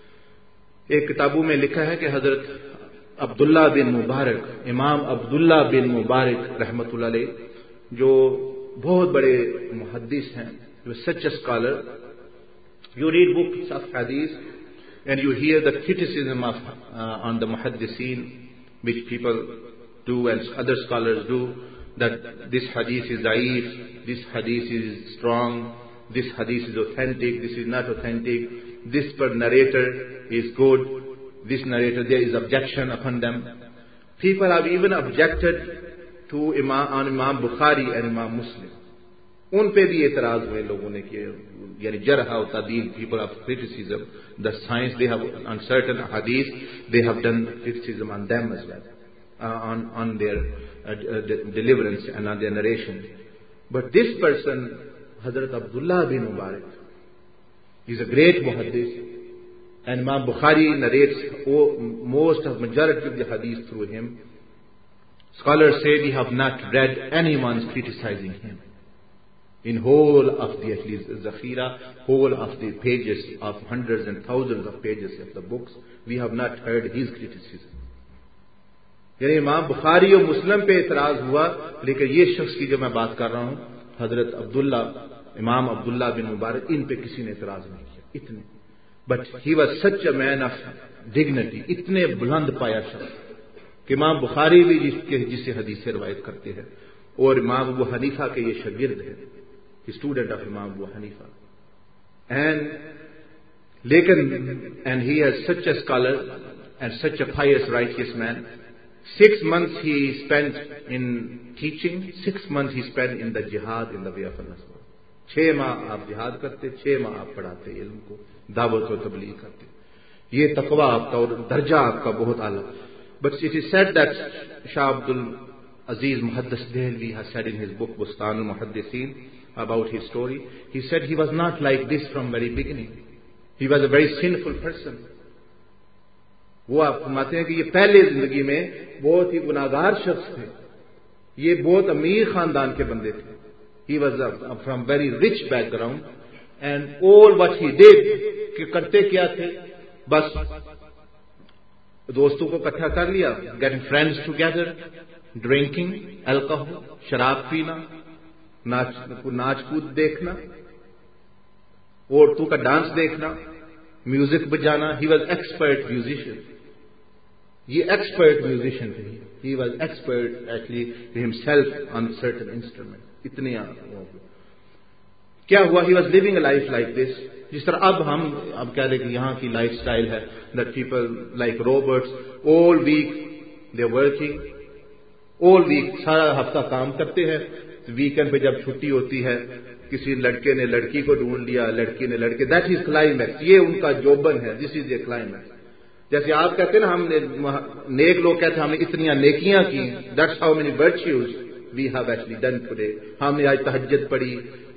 [SPEAKER 1] एक किताबों में लिखा है कि हजरत अब्दुल्ला बिन मुबारक, इमाम अब्दुल्ला बिन मुबारक रहमतुल्लाह अलैह, जो बहुत बड़े मुहद्दिस हैं, जो such scholar. You read books of हदीस and you hear the criticism of on the muhaddiseen, which people do and other scholars do, that this hadith is da'if, this hadith is strong, this hadith is authentic, this is not authentic, this per narrator is good, this narrator, there is objection upon them. People have even objected to Imam Bukhari and Imam Muslim. उन पे भी एतराज हुए लोगों ने कि यानी जरह और तादील, people of criticism, the science they have on certain हदीस, they have done criticism on them as well, on their deliverance and on their narration. But this person, Hazrat Abdullah bin Mubarak, is a great muhaddis, and Imam Bukhari narrates majority of the hadith through him. Scholars say we have not read anyone's criticizing him. In whole of the at least Zakhira, whole of the pages of hundreds and thousands of pages of the books, we have not heard his criticism. यानी इमाम बुखारी और मुस्लिम पे इतराज हुआ, लेकिन ये शख्स की जो मैं बात कर रहा हूं, हजरत अब्दुल्ला, इमाम अब्दुल्ला बिन मुबारक, इन पे किसी ने इतराज नहीं किया. इतने, but he was such a man of dignity. इतने बुलंद पाया शख्स कि इमाम बुखारी भी जिससे हदीस से रवायत करते हैं, और इमाम अबू हनीफा के ये शागिर्द है, student of Imam Abu Hanifa. And he is such a scholar and such a pious, righteous man. 6 months he spent in teaching, 6 months he spent in the jihad in the way of Allah. 6 माह आप जिहाद करते, 6 माह आप पढ़ाते इल्म को, दावत और तबलीग करते. ये तकवा आपका और दर्जा आपका बहुत आला. But it is said that Shah Abdul Aziz Muhaddis Dehlvi has said in his book Bustan al-Muhaddiseen about his story. He said he was not like this from very beginning. He was a very sinful person. वो आप फरमाते हैं कि ये पहले जिंदगी में बहुत ही गुनाहगार शख्स थे. ये बहुत अमीर खानदान के बंदे थे. He was from very rich background, and all what he did, कि करते क्या थे, बस दोस्तों को इकट्ठा कर लिया, getting friends together, drinking alcohol, शराब पीना, नाच कूद देखना, औरतों का डांस देखना, म्यूजिक बजाना. He was expert musician. ये एक्सपर्ट म्यूजिशियन थे. He was expert actually himself on certain instrument. इतने क्या हुआ, he was living a life like this. जिस तरह अब कह रहे कि यहाँ की लाइफ स्टाइल है, that people like Roberts, all week they are working, all week सारा हफ्ता काम करते हैं. वीकेंड पे जब छुट्टी होती है, किसी लड़के ने लड़की को ढूंढ लिया, लड़की ने लड़के, दैट इज क्लाइमैक्स. ये उनका जोबन है. This is a climax. जैसे आप कहते हैं ना, हमने नेक लोग कहते हैं हमने इतनी नेकियां की, that's how many virtues we have actually done today. हमने आज तहज्जुद पढ़ी,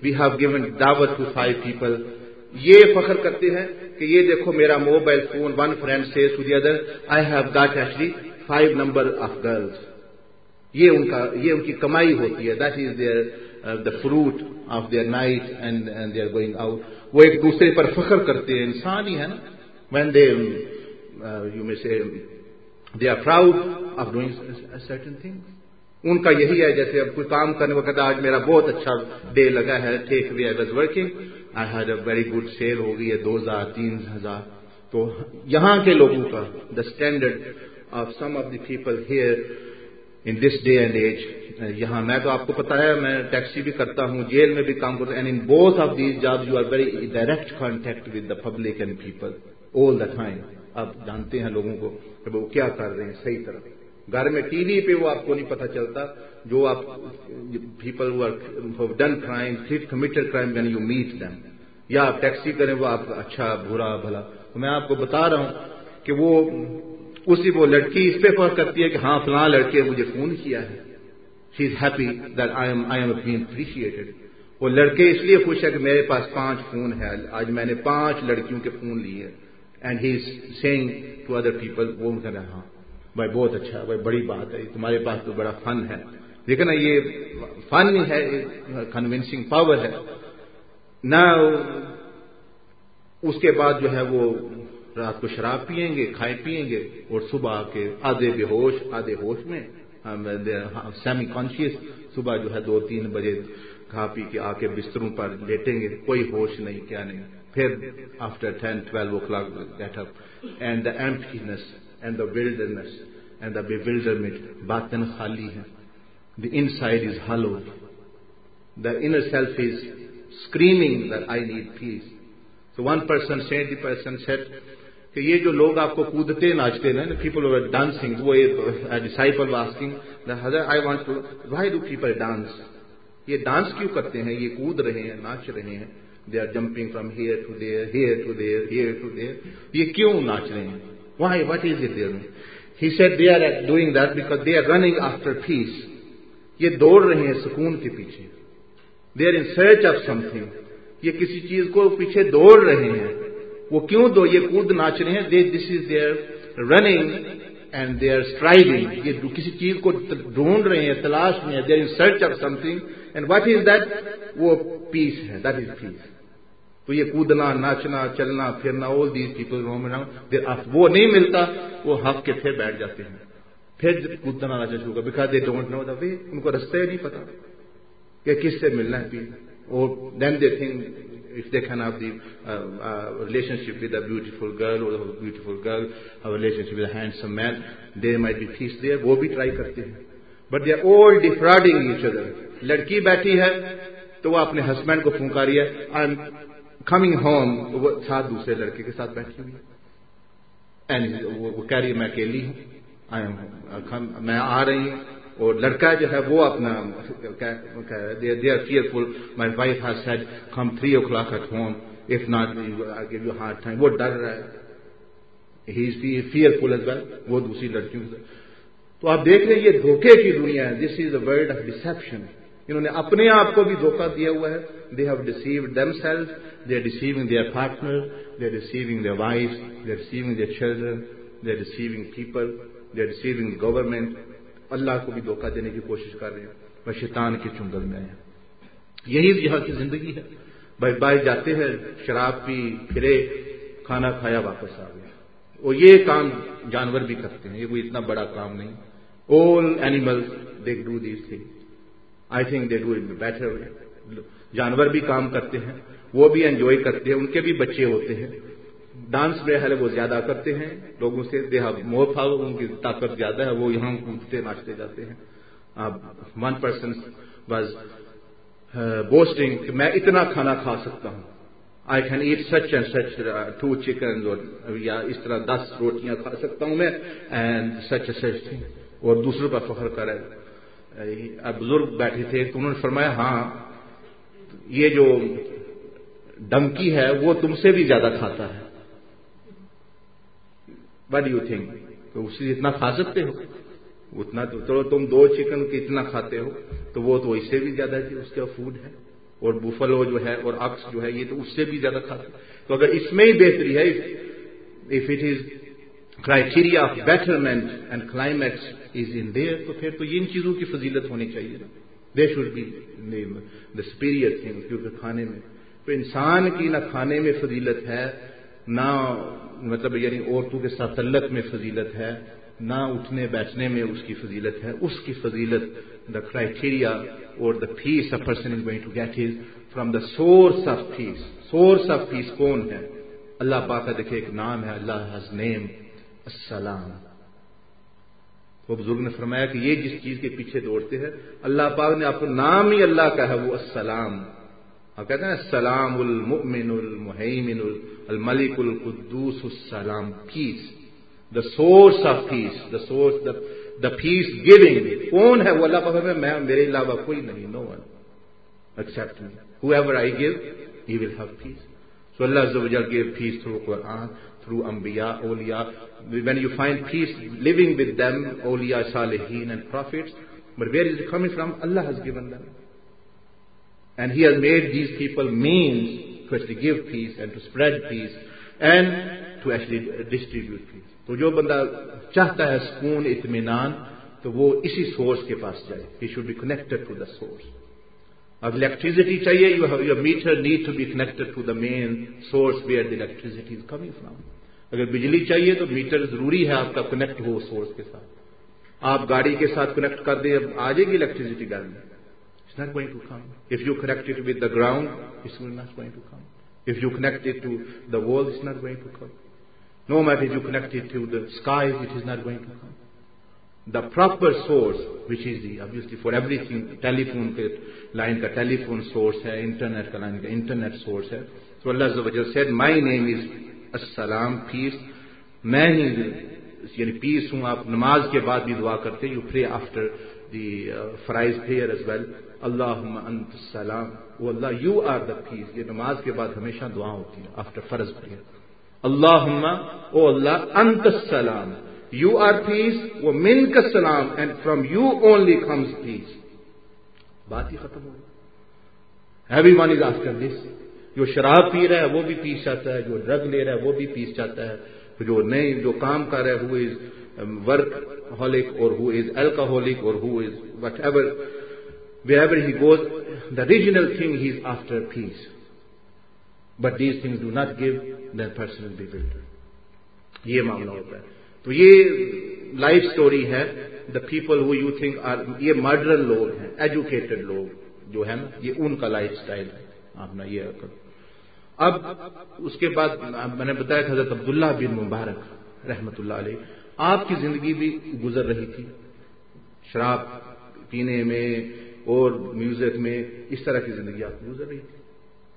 [SPEAKER 1] वी हैव गिवन दावत टू 5 पीपल। ये फख्र करते हैं कि ये देखो मेरा मोबाइल फोन, वन फ्रेंड से to the other, I have got actually 5 number of girls. ये उनकी कमाई होती है। That is their the fruit of their night and they are going out. वो एक दूसरे पर फख्र करते हैं, इंसान ही है ना। When they you may say they are proud of doing certain things. उनका यही है, जैसे अब कोई काम करने वक्त आज मेरा बहुत अच्छा डे लगा है, take way I was working, I had a very good sale, हो गई है 2000 3000। तो यहां के लोगों का the standard of some of the people here in this day and age, यहां मैं तो आपको पता है मैं टैक्सी भी करता हूं, जेल में भी काम करता हूं, and in both of these jobs you are very direct contact with the public and people all the time. आप जानते हैं लोगों को कि वो क्या कर रहे हैं सही तरह। घर में टीवी पे वो आपको नहीं पता चलता, जो आप people who have done crime, committed crime, when you meet them, या आप टैक्सी करें वो आप अच्छा बुरा भला। तो मैं आपको बता रहा हूं कि वो लड़की इस पे फर्क करती है कि हाँ फलां लड़के मुझे फोन किया है, she is happy that I am being appreciated. वो लड़के इसलिए खुश है कि मेरे पास 5 फोन है, आज मैंने 5 लड़कियों के फोन लिए, and he is saying to other people, वो कह रहे हैं हाँ भाई बहुत अच्छा है, भाई बड़ी बात है, तुम्हारे पास तो बड़ा फन है। लेकिन ये फन है, कन्विंसिंग पावर है ना। उसके बाद जो है वो रात को शराब पिएंगे, खाए पिएंगे, और सुबह आके आधे बेहोश आधे होश में, सेमी कॉन्शियस, सुबह जो है 2-3 बजे खा पी के आके बिस्तरों पर लेटेंगे, कोई होश नहीं क्या नहीं। फिर after 10-12 o'clock get up, and the emptiness and the wilderness and the bewilderment, बातन खाली है, the inside is hollow, the inner self is screaming that I need peace. So one person said, the person said कि ये जो लोग आपको कूदते नाचते ना, people who are dancing, वो a disciple was asking that I want to, why do people dance? ये डांस क्यों करते हैं? ये कूद रहे हैं, नाच रहे हैं, they are jumping from here to there, here to there, here to there, ये क्यों नाच रहे हैं? Why? What is it there? He said they are doing that because they are running after peace. ये दौड़ रहे हैं सुकून के पीछे. They are in search of something. ये किसी चीज को पीछे दौड़ रहे हैं. वो क्यों दो ये कूद नाच रहे हैं? This is their running and they are striving. ये किसी चीज को ढूंढ रहे हैं, तलाश में है. They are in search of something. And what is that? वो peace है. That is peace. तो ये कूदना, नाचना, चलना, फिरना, ऑल दीज पीपल वो नहीं मिलता, वो हक के फिर बैठ जाते हैं, फिर कूदना नाचना शुरू कर, because they don't know the way, उनको रास्ते नहीं पता कि किससे मिलना है पीस। और then they think if they can have the relationship with a beautiful girl और beautiful girl have relationship with a handsome man, there might be peace there, वो भी ट्राई करते हैं, but they are all defrauding each other. लड़की बैठी है तो वो अपने हस्बैंड को फुंका रही है, आई एम कमिंग होम, तो वो साथ दूसरे लड़के के साथ बैठी हुई है, एंड वो कह रही है मैं अकेली हूं, मैं आ रही हूं, और लड़का जो है वो अपना they are fearful, my wife has said come 3 o'clock at home, if not I give you hard time, वो डर रहा है, he is fearful as well, वो दूसरी लड़कियों से। तो आप देख रहे हैं ये धोखे की दुनिया है, this is the world of deception. इन्होंने अपने आप को भी धोखा दिया हुआ है, they have deceived themselves, they are deceiving their partner, they are deceiving their wives, they are deceiving their children, they are deceiving people, they are deceiving the government. Allah को भी धोखा देने की कोशिश कर रहे हैं, वह शैतान के चुंगल में है। यही यहाँ की जिंदगी है। भाई बाहर जाते हैं, शराब पी, फिरे, खाना खाया, वापस आ गया। और ये काम जानवर भी करते हैं, ये कोई इतना बड़ा काम नहीं। All animals they do these things. I think they do it better way. जानवर भी काम करते हैं, वो भी एंजॉय करते हैं, उनके भी बच्चे होते हैं। डांस में है वो ज्यादा करते हैं लोगों से, दे हैव मोर पावर, उनकी ताकत ज्यादा है, वो यहाँ कूदते नाचते जाते हैं। वन पर्सन वाज बोस्टिंग कि मैं इतना खाना खा सकता हूँ, I can eat such and such 2 chickens, और या इस तरह 10 रोटियां खा सकता हूं मैं, एंड सच सच थिंग, और दूसरों का फख्र करे। बुजुर्ग बैठे थे तो उन्होंने फरमाया हाँ ये जो डंकी है वो तुमसे भी ज्यादा खाता है, व्हाट डू यू थिंक? तो उससे इतना खा सकते हो? उतना तो तुम 2 चिकन की इतना खाते हो, तो वो तो इससे भी ज्यादा उसका फूड है। और बुफलो जो है और ऑक्स जो है ये तो उससे भी ज्यादा खाते हैं। तो अगर इसमें ही बेहतरी है, if it is criteria of betterment and climax is in there, तो फिर तो इन चीजों की फजीलत होनी चाहिए ना। They should be the superior thing, क्योंकि खाने में तो इंसान की ना खाने में फजीलत है, ना मतलब यानी औरतों के साथ तल्लक में फजीलत है, ना उठने बैठने में उसकी फजीलत है। उसकी फजीलत द क्राइटेरिया और the peace a person is going to get is from the source of peace. Source of peace कौन है? अल्लाह पाक का देखिए एक नाम है, अल्लाह हैज नेम अस्सलाम। तो बुजुर्ग ने फरमाया कि ये जिस चीज के पीछे दौड़ते हैं, अल्लाह पाक ने आपको नाम ही अल्लाह का है, वो अस्सलाम। आप कहते हैं सलामुल मुमिनुल मुहैमिनुल अल मलिकुल कुद्दूसुस सलाम, peace, the source of peace, the source the peace giving. कौन है वो? अल्लाह पाक में मैं, मेरे अलावा कोई नहीं, no one except me, however I give he will have peace. So Allah अज़्ज़ा व जल give peace through Quran, through Anbiya, Awliya. When you find peace living with them, Awliya, Salihin and Prophets, but where is it coming from? Allah has given them. And He has made these people means to actually give peace and to spread peace and to actually distribute peace. तो जो बंदा चाहता है सुकून इत्मीनान, तो वो इसी सोर्स के पास जाए. He should be connected to the source. अब इलेक्ट्रिसिटी चाहिए, your meter need to be connected to the main source where the electricity is coming from. अगर बिजली चाहिए तो मीटर जरूरी है आपका कनेक्ट हो सोर्स के साथ. आप गाड़ी के साथ कनेक्ट कर दें, अब आ जाएगी इलेक्ट्रिसिटी घर में. It's not going to come. If you connect it with the ground, it's not going to come. If you connect it to the wall, it's not going to come. No matter if you connect it to the skies, it is not going to come. The proper source, which is the obviously for everything, telephone के line का telephone source है, internet का line का internet source है. So Allah Azza wa Jalla said, my name is As-Salam, peace. मैं ही यानी piece हूँ. आप नमाज के बाद भी दुआ करते, you pray after the fariz prayer as well. Allahumma anta salam, O Allah, you are the peace. ये नमाज के बाद हमेशा दुआ होती है after फर्ज prayer. Allahumma, O Allah, anta salam, you are peace, wa minka salam, and from you only comes peace. बात ही खत्म हो गई. Everyone is after this. जो शराब पी रहा है वो भी पीस जाता है, जो ड्रग ले रहा है वो भी पीस जाता है, जो नहीं जो काम कर रहा है, who is workaholic or who is alcoholic or who is whatever, wherever he goes, the original thing he is after peace. But these things do not give, then person will be bewildered. ये मामला होता है. तो ये life story है. The people who you think are, ये modern लोग हैं, एजुकेटेड लोग जो है ना, ये उनका लाइफ स्टाइल है. आपने ये अब उसके बाद मैंने बताया था हज़रत अब्दुल्ला बिन मुबारक रहमतुल्लाह अलैह, आपकी जिंदगी भी गुजर रही थी शराब पीने में और म्यूजिक में, इस तरह की जिंदगी आपकी गुजर रही थी.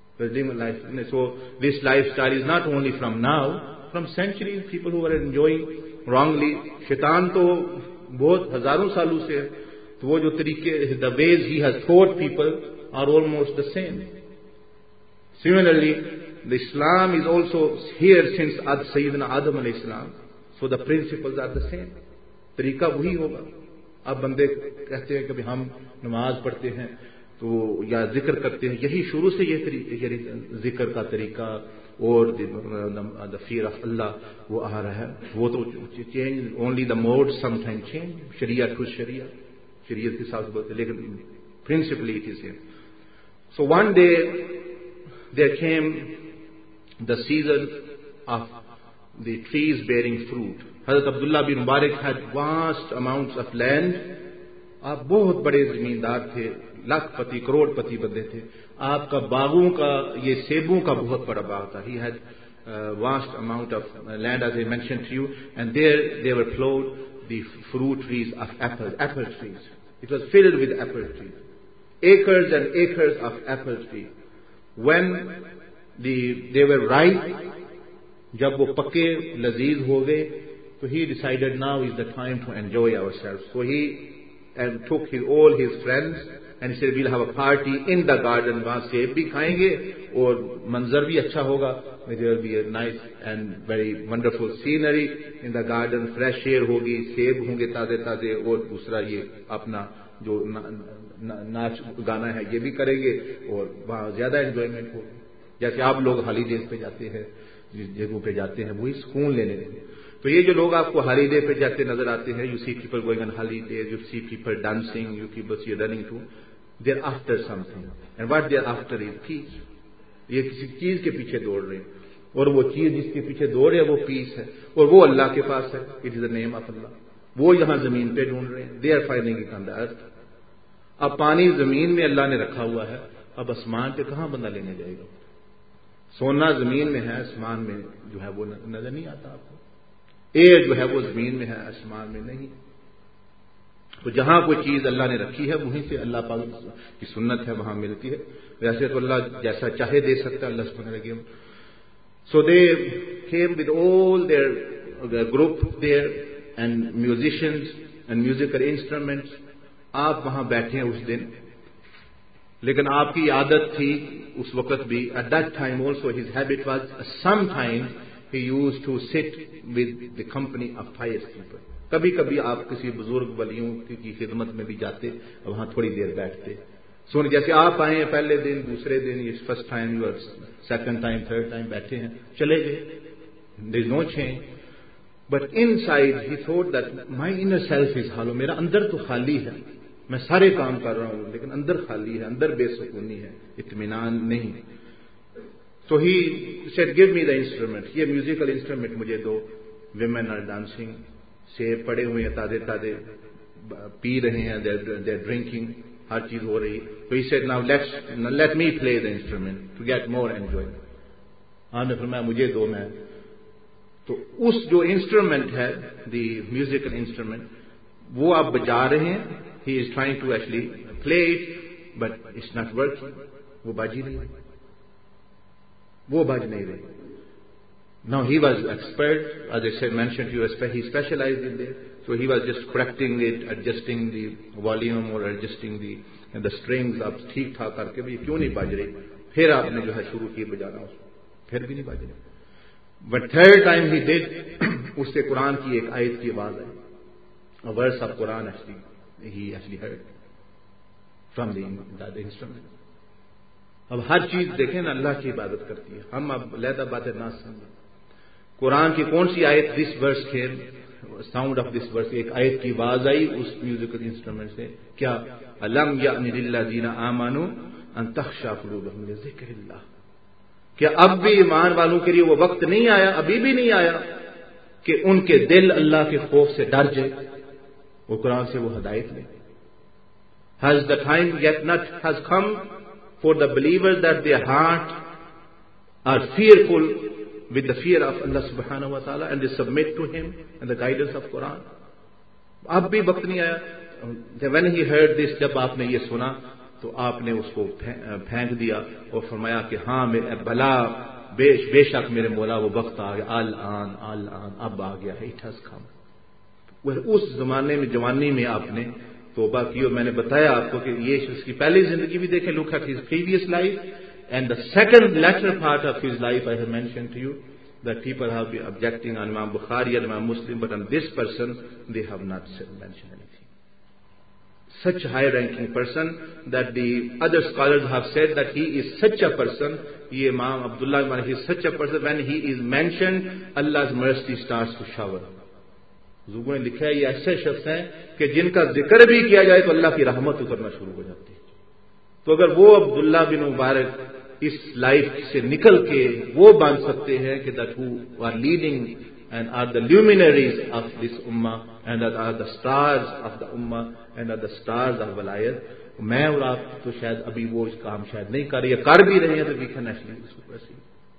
[SPEAKER 1] So this lifestyle is not only from now, from centuries, people who were enjoying wrongly. शैतान तो बहुत हजारों सालों से है, तो वो जो तरीके, the ways he has taught people are almost the same. Similarly, the Islam is also here since Sayyidina Adam alayhi salam, so the principles are the same. तरीका वही होगा. अब बंदे कहते हैं कि हम नमाज पढ़ते हैं तो या जिक्र करते हैं, यही शुरू से ये जिक्र का तरीका और द फियर ऑफ अल्लाह वो आ रहा है. वो तो change only the mode sometime change, शरिया टू शरिया, शरीयत के साथ बोलते, लेकिन principally it is here. So one day there came the season of the trees bearing fruit. हजरत Abdullah bin Mubarak had vast amounts of land. आप बहुत बड़े जमींदार थे, लाखपति करोड़पति बंदे थे. आपका बागों का, ये सेबों का बहुत बड़ा बाग था. He had vast amount of land as I mentioned to you, and there were flowed the fruit trees of apple trees. It was filled with apple trees, acres and acres of apple tree. When they were ripe, जब वो पके लजीज हो गए, तो he decided now is the time to enjoy ourselves. So he took all his friends and he said we'll have a party in the garden. वहां सेब भी खाएंगे और मंजर भी अच्छा होगा. There will be a nice and very wonderful scenery in the garden. Fresh air होगी, सेब होंगे ताजे ताजे, और दूसरा ये अपना जो नाच गाना है ये भी करेंगे और वहां ज्यादा एंजॉयमेंट होगी। जैसे आप लोग हॉलीडेज पे जाते हैं, जिस जगहों पे जाते हैं वही सुकून लेने देंगे। तो ये जो लोग आपको हॉलीडे पे जाते नजर आते हैं, you see people going on holidays, you see people dancing, you people see running to, they are after something and what they are after is peace. ये किसी चीज के पीछे दौड़ रहे हैं और वो चीज जिसके पीछे दौड़ रहे हैं वो पीस है और वो अल्लाह के पास है। It is the name of Allah. वो यहां जमीन पे ढूंढ रहे हैं, they are finding it on the earth. अब पानी जमीन में अल्लाह ने रखा हुआ है, अब आसमान पे कहां बंदा लेने जाएगा? सोना जमीन में है, आसमान में जो है वो नजर नहीं आता आपको। एयर जो है वो जमीन में है, आसमान में नहीं। तो जहां कोई चीज अल्लाह ने रखी है वहीं से अल्लाह पाक की सुन्नत है, वहां मिलती है। वैसे तो अल्लाह जैसा चाहे दे सकता है, अल्लाह सुबहान give. So they came with all their group there and musicians and musical instruments. आप वहां बैठे हैं उस दिन, लेकिन आपकी आदत थी उस वक्त भी, at that time also his habit was some time he used to sit with the company of pious people. कभी कभी आप किसी बुजुर्ग वलियों की खिदमत में भी जाते, वहां थोड़ी देर बैठते। सुन, जैसे आप आए हैं पहले दिन, दूसरे दिन, ये first time, you second time, third time बैठे हैं, चले गए, there is no change. But inside he thought that my inner self is hollow. मेरा अंदर तो खाली है, मैं सारे काम कर रहा हूं लेकिन अंदर खाली है, अंदर बेसुकूनी है, इत्मीनान नहीं। So he said give me the instrument, ये म्यूजिकल इंस्ट्रूमेंट मुझे दो। विमेन आर डांसिंग, सेब पड़े हुए हैं ताजे ताजे, पी रहे हैं, देर ड्रिंकिंग, हर चीज हो रही। तो he said now let me play the instrument to get more enjoyment. आपने फरमाया मुझे दो, मैं तो उस जो इंस्ट्रूमेंट है, द म्यूजिकल इंस्ट्रूमेंट, वो आप बजा रहे हैं। He is trying to actually play it, but it's not working. वो बाज ही नहीं, वो बाज नहीं रही। Now he was expert, as I said, mentioned to you, he specialized in there. So he was just correcting it, adjusting the volume or adjusting the strings up ठीक ठाक करके भी क्यों नहीं बाज रही। फिर आपने जो है शुरू किया बजाना उसको, फिर भी नहीं बाज रही। But third time he did, उससे कुरान की एक आयत की आवाज आई, a verse of Quran actually. He actually heard from the instrument. अब हर चीज देखें ना, अल्लाह की इबादत करती है। हम अब लहदा बातें ना समझें। कुरान की कौन सी आयत, दिस वर्स के साउंड ऑफ दिस वर्स, एक आयत की आवाज आई उस म्यूजिकल इंस्ट्रूमेंट से, क्या अलम यानी लिल्लज़ीना आमनू अन तख़शा क़ुलूबुहुम लिज़िक्रिल्लाह। क्या अब भी ईमान वालों के लिए वो वक्त नहीं आया, अभी भी नहीं आया कि उनके दिल अल्लाह के खौफ से डर जाए, वो कुरान से वो हदायत ले। Has the time yet not has come for the believers that their heart are fearful with the fear of Allah subhanahu wa ta'ala and they submit to Him and the guidance of Quran? अब भी वक्त नहीं आया। When he heard this, जब आपने ये सुना तो आपने उसको फेंक दिया और फरमाया कि हाँ मेरे भला बेशक मेरे मौला वो वक्त आ गया, अल आन अब आ गया है, इट हैज कम। उस जमाने में जवानी में आपने तौबा की। और मैंने बताया आपको कि ये उसकी पहली जिंदगी भी देखें, look at his previous life and the second letter part of his life. I have mentioned to you that people have been objecting on Imam Bukhari and Imam Muslim, but on this person they have not mentioned anything. Such high ranking person that the other scholars have said that he is such a person, ये इमाम Abdullah he is such a person, when he is mentioned Allah's mercy starts to shower। बुजुर्गों ने लिखा है ये ऐसे शख्स हैं कि जिनका जिक्र भी किया जाए तो अल्लाह की रहमत उतरना शुरू हो जाती है। तो अगर वो अब्दुल्ला बिन मुबारक इस लाइफ से निकल के वो बन सकते हैं कि that who are leading and are the luminaries of this ummah and that are the stars of the ummah and are the stars of walayat, मैं और आप तो शायद अभी वो इस काम शायद नहीं कर रही है, कर भी रहे हैं तो we can actually इसको ऐसे।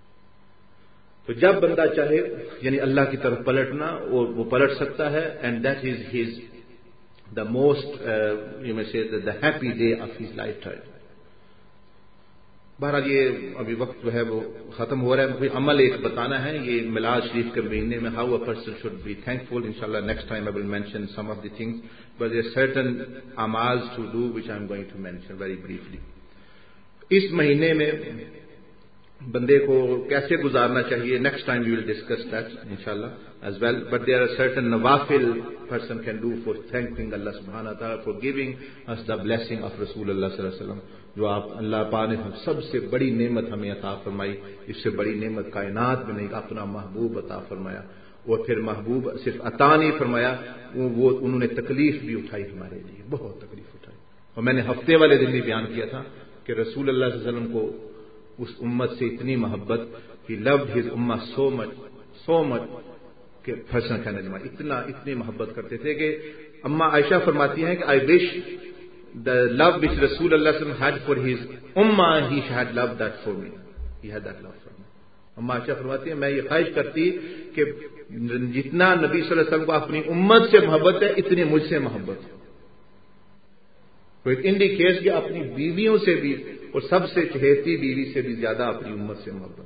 [SPEAKER 1] तो जब बंदा चाहे यानी अल्लाह की तरफ पलटना, और वो पलट सकता है, and that is his the most you may say the happy day of his lifetime। बहरहाल ये अभी वक्त जो है वो खत्म हो रहा है। कोई अमल एक बताना है ये मिलाद शरीफ के महीने में, how a person should be thankful. इंशाल्लाह next time I will mention some of the things, but there certain अमाल्स to do which I am going to mention very briefly. इस महीने में बंदे को कैसे गुजारना चाहिए, next time we will discuss that इंशाल्लाह as well. But there are certain नवाफिल person can do for thanking अल्लाह सुब्हानहू व तआला for giving us the blessing of रसूल अल्लाह सल्लल्लाहु अलैहि वसल्लम. जो आप अल्लाह पाक ने सबसे बड़ी नेमत हमें अता फरमाई, इससे बड़ी नेमत कायनात में नहीं, अपना महबूब अता फरमाया. और फिर महबूब सिर्फ अता नहीं फरमाया, वो उन्होंने तकलीफ भी उठाई हमारे लिए, बहुत तकलीफ उठाई. और मैंने हफ्ते वाले दिन भी बयान किया था कि रसूल अल्लाह सल्लल्लाहु अलैहि वसल्लम को उस उम्मत से इतनी मोहब्बत, ही लव्ड हिज उम्मा सो मच कि फर्सन कहने लगा, इतनी मोहब्बत करते थे कि अम्मा आयशा फरमाती हैं कि I wish the love which रसूल अल्लाह सल्लल्लाहु अलैहि वसल्लम हैड फॉर हिज उम्मा he had love that for me, he had that love for me. अम्मा आयशा फरमाती है मैं ये ख्वाहिश करती कि जितना नबी सल्लल्लाहु अलैहि वसल्लम को अपनी उम्मत से मोहब्बत है, इतनी मुझसे मोहब्बत है. तो इट इंडिकेट्स कि अपनी बीवियों से भी, और सबसे चहेती बीवी से भी ज्यादा अपनी उम्मत से मोहब्बत.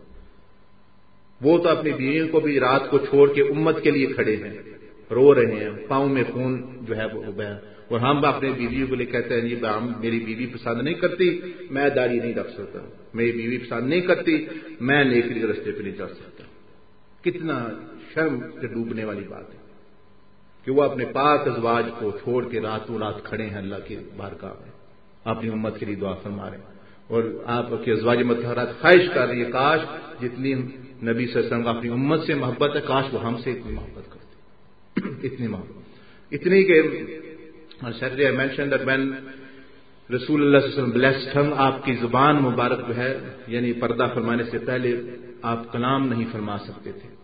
[SPEAKER 1] वो तो अपनी बीवियों को भी रात को छोड़ के उम्मत के लिए खड़े हैं, रो रहे हैं, पांव में खून जो है वो बह. और हम अपने बीवियों को लिए कहते हैं, ये मेरी बीवी पसंद नहीं करती, मैं दाढ़ी नहीं रख सकता, मेरी बीवी पसंद नहीं करती, मैं नेकी के रास्ते पर नहीं चल सकता. कितना शर्म से डूबने वाली बात है कि वो अपने पाक अज़वाज को छोड़ के रातों रात खड़े हैं अल्लाह की बारगाह में, अपनी उम्मत के लिए दुआ फरमा रहे हैं. और आपके अज़वाज मुतहहरात ख्वाहिश कर रही है, काश जितनी नबी सल्लल्लाहु अलैहि वसल्लम अपनी उम्मत से मोहब्बत है, काश वो हमसे इतनी मोहब्बत करते. इतनी मोहब्बत, इतनी के Saturday I mentioned that when रसूलुल्लाह सल्लल्लाहु अलैहि वसल्लम blessed tongue, आपकी जुबान मुबारक जो है, यानी पर्दा फरमाने से पहले आप कलाम नहीं फरमा सकते थे.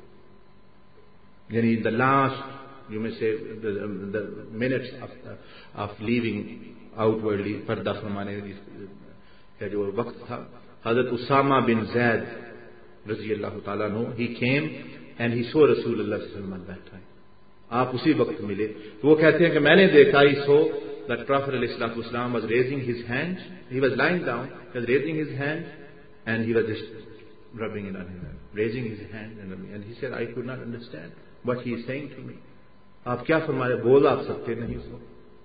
[SPEAKER 1] यानी द लास्ट यू में से the minutes of leaving outwardly, पर्दा फरमाने का जो वक्त था, हजरत उसामा बिन जैद रजी अल्लाह ताला अन्हु, ही केम एंड ही सो रसूलुल्लाह सल्लल्लाहु अलैहि वसल्लम बैठा है. आप उसी वक्त मिले. तो वो कहते हैं कि मैंने देखा, ही सो दैट प्रॉफेट अलैहिस्सलातु वस्सलाम was raising his hand, he was lying down, he was raising his hand and he was just rubbing it on his hand, raising his hand and he said, I could not understand what he is saying to me. आप क्या फरमा रहे, बोल आप सकते नहीं उसको.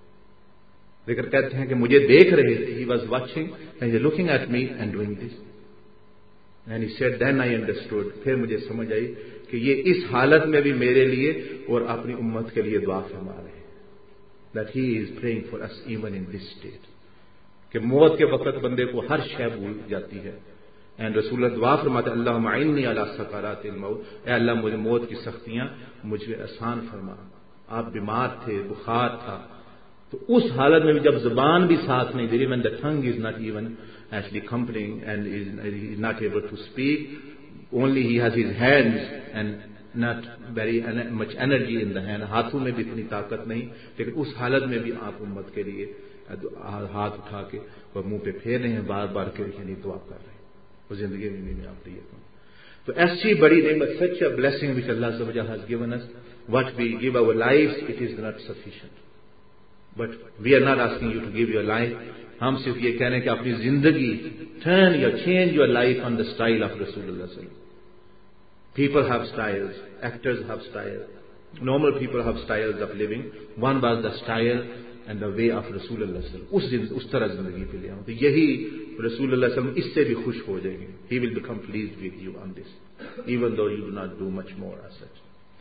[SPEAKER 1] लेकिन कहते हैं कि मुझे देख रहे थे, he was watching and he was looking at me and doing this. And he said, then I understood. फिर मुझे समझ आई कि ये इस हालत में भी मेरे लिए और अपनी उम्मत के लिए दुआ फरमा रहे हैं. That he is praying for us even in this state. कि मौत के वक्त बंदे को हर शय भूल जाती है. एंड रसूलुल्लाह दुआ फरमाते, अल्लाहुम्मा इन्नी अला सकरातिल मौत, ऐ अल्लाह मुझे मौत की सख्तियां मुझे आसान फरमा. आप बीमार थे, बुखार था, तो उस हालत में भी जब जुबान भी साथ नहीं दे रही, when the tongue is not even actually accompanying and is not able to speak, only he has his hands and not very much energy in the hand, हाथों में भी इतनी ताकत नहीं, लेकिन उस हालत में भी आप उम्मत के लिए हाथ उठा के और मुंह पे फेर रहे हैं, बार बार के लिए दुआ कर रहे हैं. वो जिंदगी में मैं आप तो ऐसी बड़ी नेमत, such a blessing which Allah subhanahu has given us. What we give our lives, it is not sufficient. But we are not asking you to give your life. हम सिर्फ ये कह रहे हैं कि अपनी जिंदगी turn your change your life on the style of Rasulullah sallallahu alaihi wasallam. People have styles, actors have styles, normal people have styles of living. One was the style and the way of Rasulullah sallallahu alaihi wasallam. उस तरह जिंदगी पे ले आओ, तो यही Rasulullah sallallahu alaihi wasallam इससे भी खुश हो जाएंगे. He will become pleased with you on this, even though you do not do much more as such.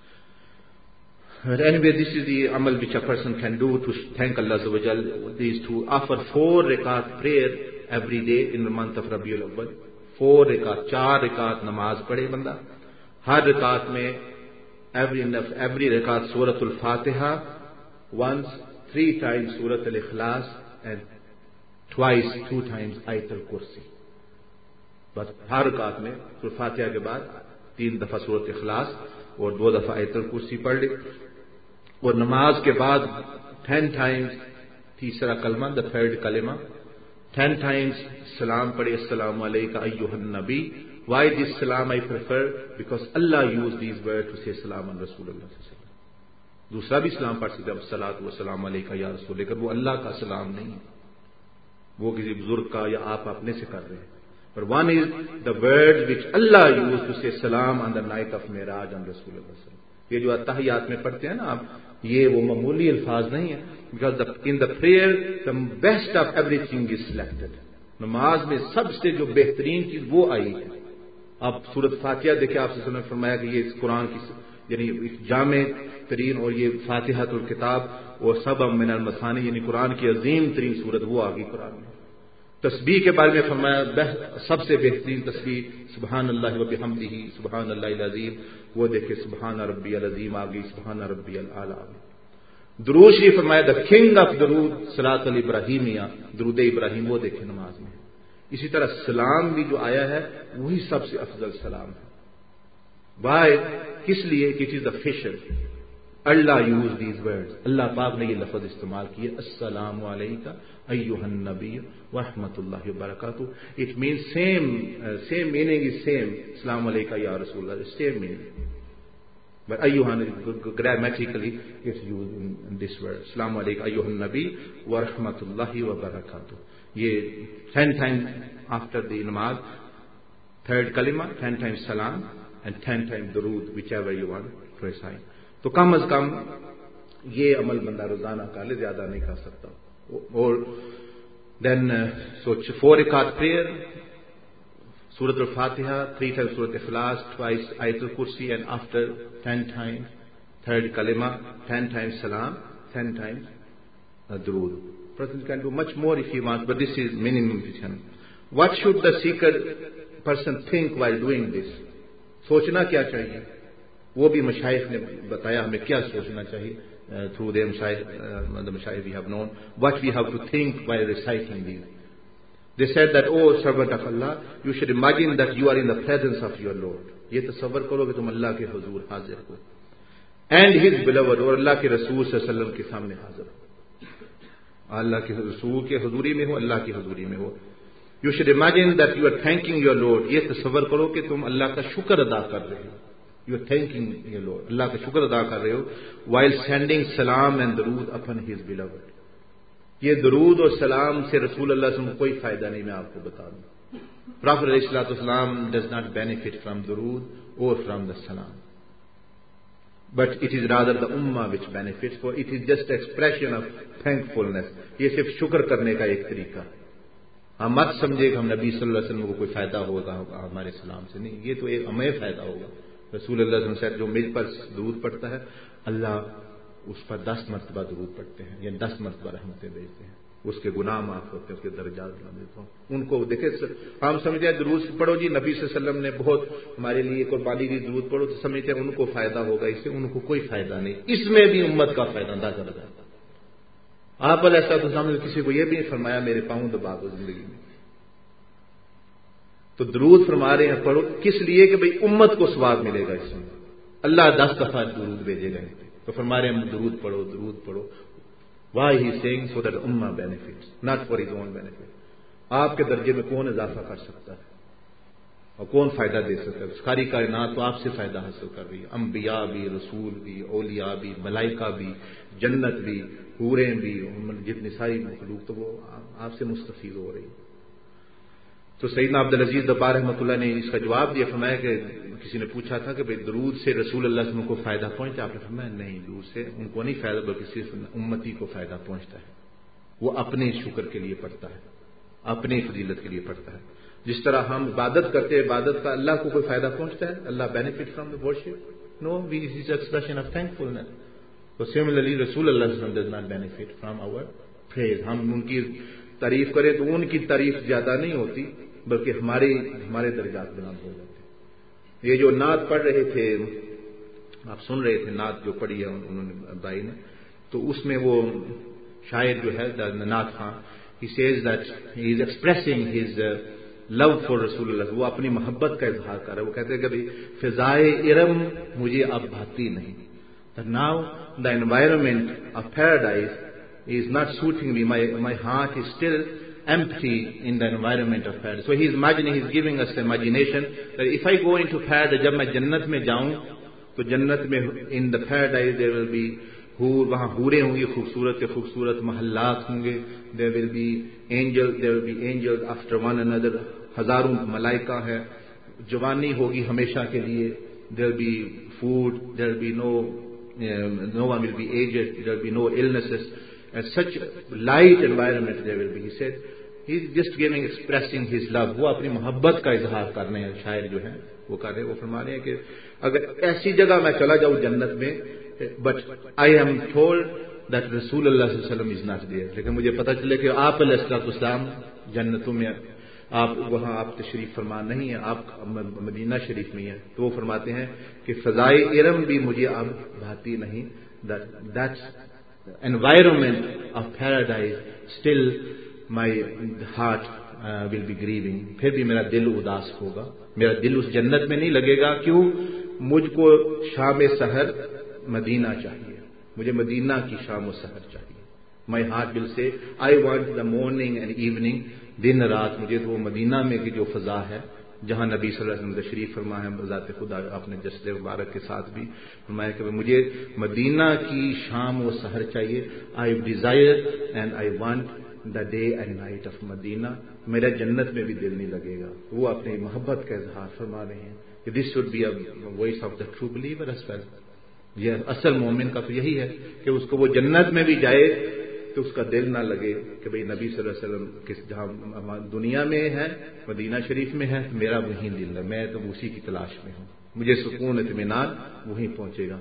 [SPEAKER 1] But anyway, this is the amal which a person can do to thank Allah Azza wa Jal. Is to offer 4 rakat prayer every day in the month of Rabiul Awwal. 4 rakat, 4 rakat namaz पढ़े बंदा. हर रकात में every rakat Suratul Fatiha, once 3 times Surat Al-Ikhlas and twice 2 times Ayatul Kursi. बस हर रकात में सूरत फातिहा के बाद 3 दफा सूरत इखलास और 2 दफा आयतुल कुर्सी पढ़ ले. और नमाज के बाद 10 times तीसरा कलमा, द थर्ड कलमा, 10 times सलाम पढ़े, अस्सलामु अलैका अय्युहन नबी. Why this salam I prefer? Because Allah used these words to say salam on Rasulullah sallallahu alaihi wasallam. दूसरा भी सलाम पढ़ सकते, अब सलातु व सलाम अलैका या रसूल, लेकिन वो अल्लाह का सलाम नहीं, वो किसी बुजुर्ग का या आप अपने से कर रहे हैं. But one is the words which Allah used to say salam on the night of Miraj on Rasulullah sallallahu alaihi wasallam. ये जो अत्तहियात में पढ़ते हैं ना आप, ये वो मामूली अल्फाज नहीं है. Because in the prayer the best of everything is selected. नमाज में सबसे जो बेहतरीन चीज वो आई है,
[SPEAKER 2] आप सूरत फातिहा देखिए, आपसे फरमाया कि ये इस कुरान की यानी जामे तरीन और ये फातिहातुल किताब और सबअ मिनल मसानी यानी कुरान की अजीम तरीन सूरत वो आ गई कुरान में। तस्बीह के बारे में फरमाया सबसे बेहतरीन तस्बीह सुबहान अल्लाह व बिहम्दिही सुबहान अल्लाहिल अज़ीम, वो देखे सुबहान रब्बियल अज़ीम आ गई, सुबहान रब्बियल आला आ गई। दुरूद शरीफ फरमाया द किंग ऑफ दुरूद सलात अल इब्राहिमिया, दुरूद इब्राहिम वो देखे नमाज में। इसी तरह सलाम भी जो आया है वही सबसे अफजल सलाम है। वाई किस लिए कि it is the fisher Allah use these words, Allah पाक ने ये लफ्ज इस्तेमाल किए अस्सलामु अलैका अय्युहन नबी व रहमतुल्लाहि व बरकातुहू। It means same meaning is same, अस्सलामु अलैका या रसूलल्लाह, same meaning, but ayyuhan grammatically it's used in this word assalamu alayka ayyuhan nabi wa rahmatullahi wa barakatuh. ye 10 times after the namaz, third kalima, 10 times salam and 10 times durood, whichever you want to recite. तो कम अज कम ये अमल बंदा रोजाना कर ले, ज्यादा नहीं कर सकता। और देन so 4 रकात prayer, Surah Al-Fatiha, 3 times Surah Al-Ikhlas, twice Ayatul Kursi, and after 10 times, third kalima, 10 times salam, 10 times durood. Person can do much more if he wants, but this is minimum. What should the seeker person think while doing this? सोचना क्या चाहिए? वो भी मशाइख ने बताया हमें क्या सोचना चाहिए. Through the mashayikh we have known what we have to think while reciting these. They said that, oh servant of Allah, you should imagine that you are in the presence of your Lord. ये तसव्वुर करो कि तुम अल्लाह के हुजूर हाजिर हो, and his beloved, और अल्लाह के रसूल सल्लल्लाहु अलैहि वसल्लम के सामने हाजिर हो, अल्लाह के रसूल के हुजूरी में हो, अल्लाह की हुजूरी में हो. You should imagine that you are thanking your Lord. ये तसव्वुर करो कि तुम अल्लाह का शुक्र अदा कर रहे हो. You are thanking your Lord, अल्लाह का शुक्र अदा कर रहे हो, while sending salam and durood upon his beloved. ये दुरूद और सलाम से रसूल अल्लाह से कोई फायदा नहीं, मैं आपको बता दूं. Prophet ﷺ does not benefit from durood or from the salam, but it is rather the ummah which benefits, for it is just expression of thankfulness. ये सिर्फ शुक्र करने का एक तरीका. हम मत समझे कि हम नबी सल्लल्लाहु अलैहि वसल्लम को कोई फायदा होगा हमारे सलाम से, नहीं, ये तो एक हमें फायदा होगा. रसूल अल्लाह सल्लल्लाहु अलैहि वसल्लम जो मेरे पर दुरूद पढ़ता है, अल्लाह उस पर 10 मरतबा दुरूद पढ़ते हैं या 10 मरतबा रहमतें भेजते हैं, उसके गुनाह माफ होते हैं, उसके दर्जात बुलंद होते हैं. उनको देखे, हम समझते हैं दुरूद पढ़ो जी, नबी सल्लल्लाहु अलैहि वसल्लम ने बहुत हमारे लिए कुर्बानी दी, दुरूद पढ़ो, तो समझते हैं उनको फायदा होगा, इससे उनको कोई फायदा नहीं. इसमें भी उम्मत का फायदा अंदाजा लगाता. आप अलैहिस्सलाम ने किसी को यह भी फरमाया मेरे पांव दबा दो जिंदगी में, तो दुरूद फरमा रहे हैं पढ़ो, किस लिए कि भाई उम्मत को स्वाब मिलेगा इसमें, अल्लाह 10 दफा दुरूद भेजेगा, तो फरमा रहे हैं दुरूद पढ़ो, दुरूद पढ़ो. Why he is saying so that ummah benefits, not for his own benefit. आपके दर्जे में कौन इजाफा कर सकता है और कौन फायदा दे सकता है? सारी कायनात तो आपसे फायदा हासिल कर रही है, अंबिया भी, रसूल भी, औलिया भी, मलाइका भी, जन्नत भी, हूरें भी, जितनी सारी मखलूक, तो वो आपसे मुस्तफीद हो रही है. तो सैयदना अब्दुल अजीज दब्बार रहमतुल्लाह ने इसका जवाब दिया. फरमाया कि किसी ने पूछा था कि भाई दुरूद से रसूल अल्लाह से उनको फायदा पहुंचता? आपने फरमाया नहीं, दुरूद से उनको नहीं फायदा, बल्कि सिर्फ उम्मती को फायदा पहुंचता है. वो अपने शुक्र के लिए पढ़ता है, अपनी फजीलत के लिए पढ़ता है. जिस तरह हम इबादत करते हैं, इबादत का अल्लाह को कोई फायदा पहुंचता है? Allah benefit from the worship? No, this is expression of thankfulness. तो similarly Rasul Allah does not benefit from our praise. हम उनकी तारीफ करें तो उनकी तारीफ ज्यादा नहीं होती, बल्कि हमारे दर्जात बुलंद हो जाते हैं. ये जो नात पढ़ रहे थे, आप सुन रहे थे नात जो पढ़ी है उन्होंने भाई ने, तो उसमें वो शायर जो है नात खां, he says that he is expressing his love for Rasulullah. वो अपनी मोहब्बत का इजहार कर रहा है. वो कहते हैं कि भाई फिजाए इरम मुझे अब भाती नहीं, now the environment of paradise is not suiting me. My heart is still empty in the environment of paradise. So he is imagining, he is giving us imagination that if I go into paradise, जब मैं जन्नत में जाऊं, तो जन्नत में in the paradise there will be हूर, वहां हूरें होंगी, खूबसूरत के खूबसूरत महल्लात होंगे. there will be angels after one another. हजारों मलाइका है. जवानी होगी हमेशा के लिए. there will be food. there will be no one will be aged. there will be no illnesses. And such light environment there will be. He said, he is just expressing his love. वो अपनी मोहब्बत का इजहार करने हैं शायर जो है. वो कर रहे, वो फरमा रहे हैं कि अगर ऐसी जगह मैं चला जाऊं जन्नत में, but I am told that Rasul अल्लाह सल्लल्लाहु अलैहि वसल्लम इज नॉट देयर, लेकिन मुझे पता चले कि आप अलैहिस्सलाम जन्नतों में, आप वहां आप तशरीफ फरमा नहीं है, आप मदीना शरीफ में है। तो वो फरमाते हैं कि फजाए इरम भी मुझे अब भाती नहीं, that's environment of paradise still my heart will be grieving, फिर भी मेरा दिल उदास होगा, मेरा दिल उस जन्नत में नहीं लगेगा। क्यों? मुझको शाम सहर मदीना चाहिए, मुझे मदीना की शाम सहर चाहिए। माई heart will say I want the morning and evening, दिन रात मुझे तो वो मदीना में की जो फजा है जहां नबी सल्लल्लाहु अलैहि वसल्लम तशरीफ फरमा है, बजात खुदा अपने जस्द मुबारक के साथ भी फरमाया कि मुझे मदीना की शाम व सहर चाहिए। I desire and I want the day and night of Madina, मेरा जन्नत में भी दिल नहीं लगेगा। वो अपनी मोहब्बत का इजहार फरमा रहे हैं कि this should be a voice of the true believer as well. यह असल मोमिन का तो यही है कि उसको वो जन्नत में भी जाए तो उसका दिल ना लगे कि भाई नबी सल्लल्लाहु अलैहि वसल्लम किस जहां दुनिया में है, मदीना शरीफ में है, तो मेरा वहीं दिल है, मैं तो उसी की तलाश में हूं, मुझे सुकून इत्मीनान वहीं पहुंचेगा।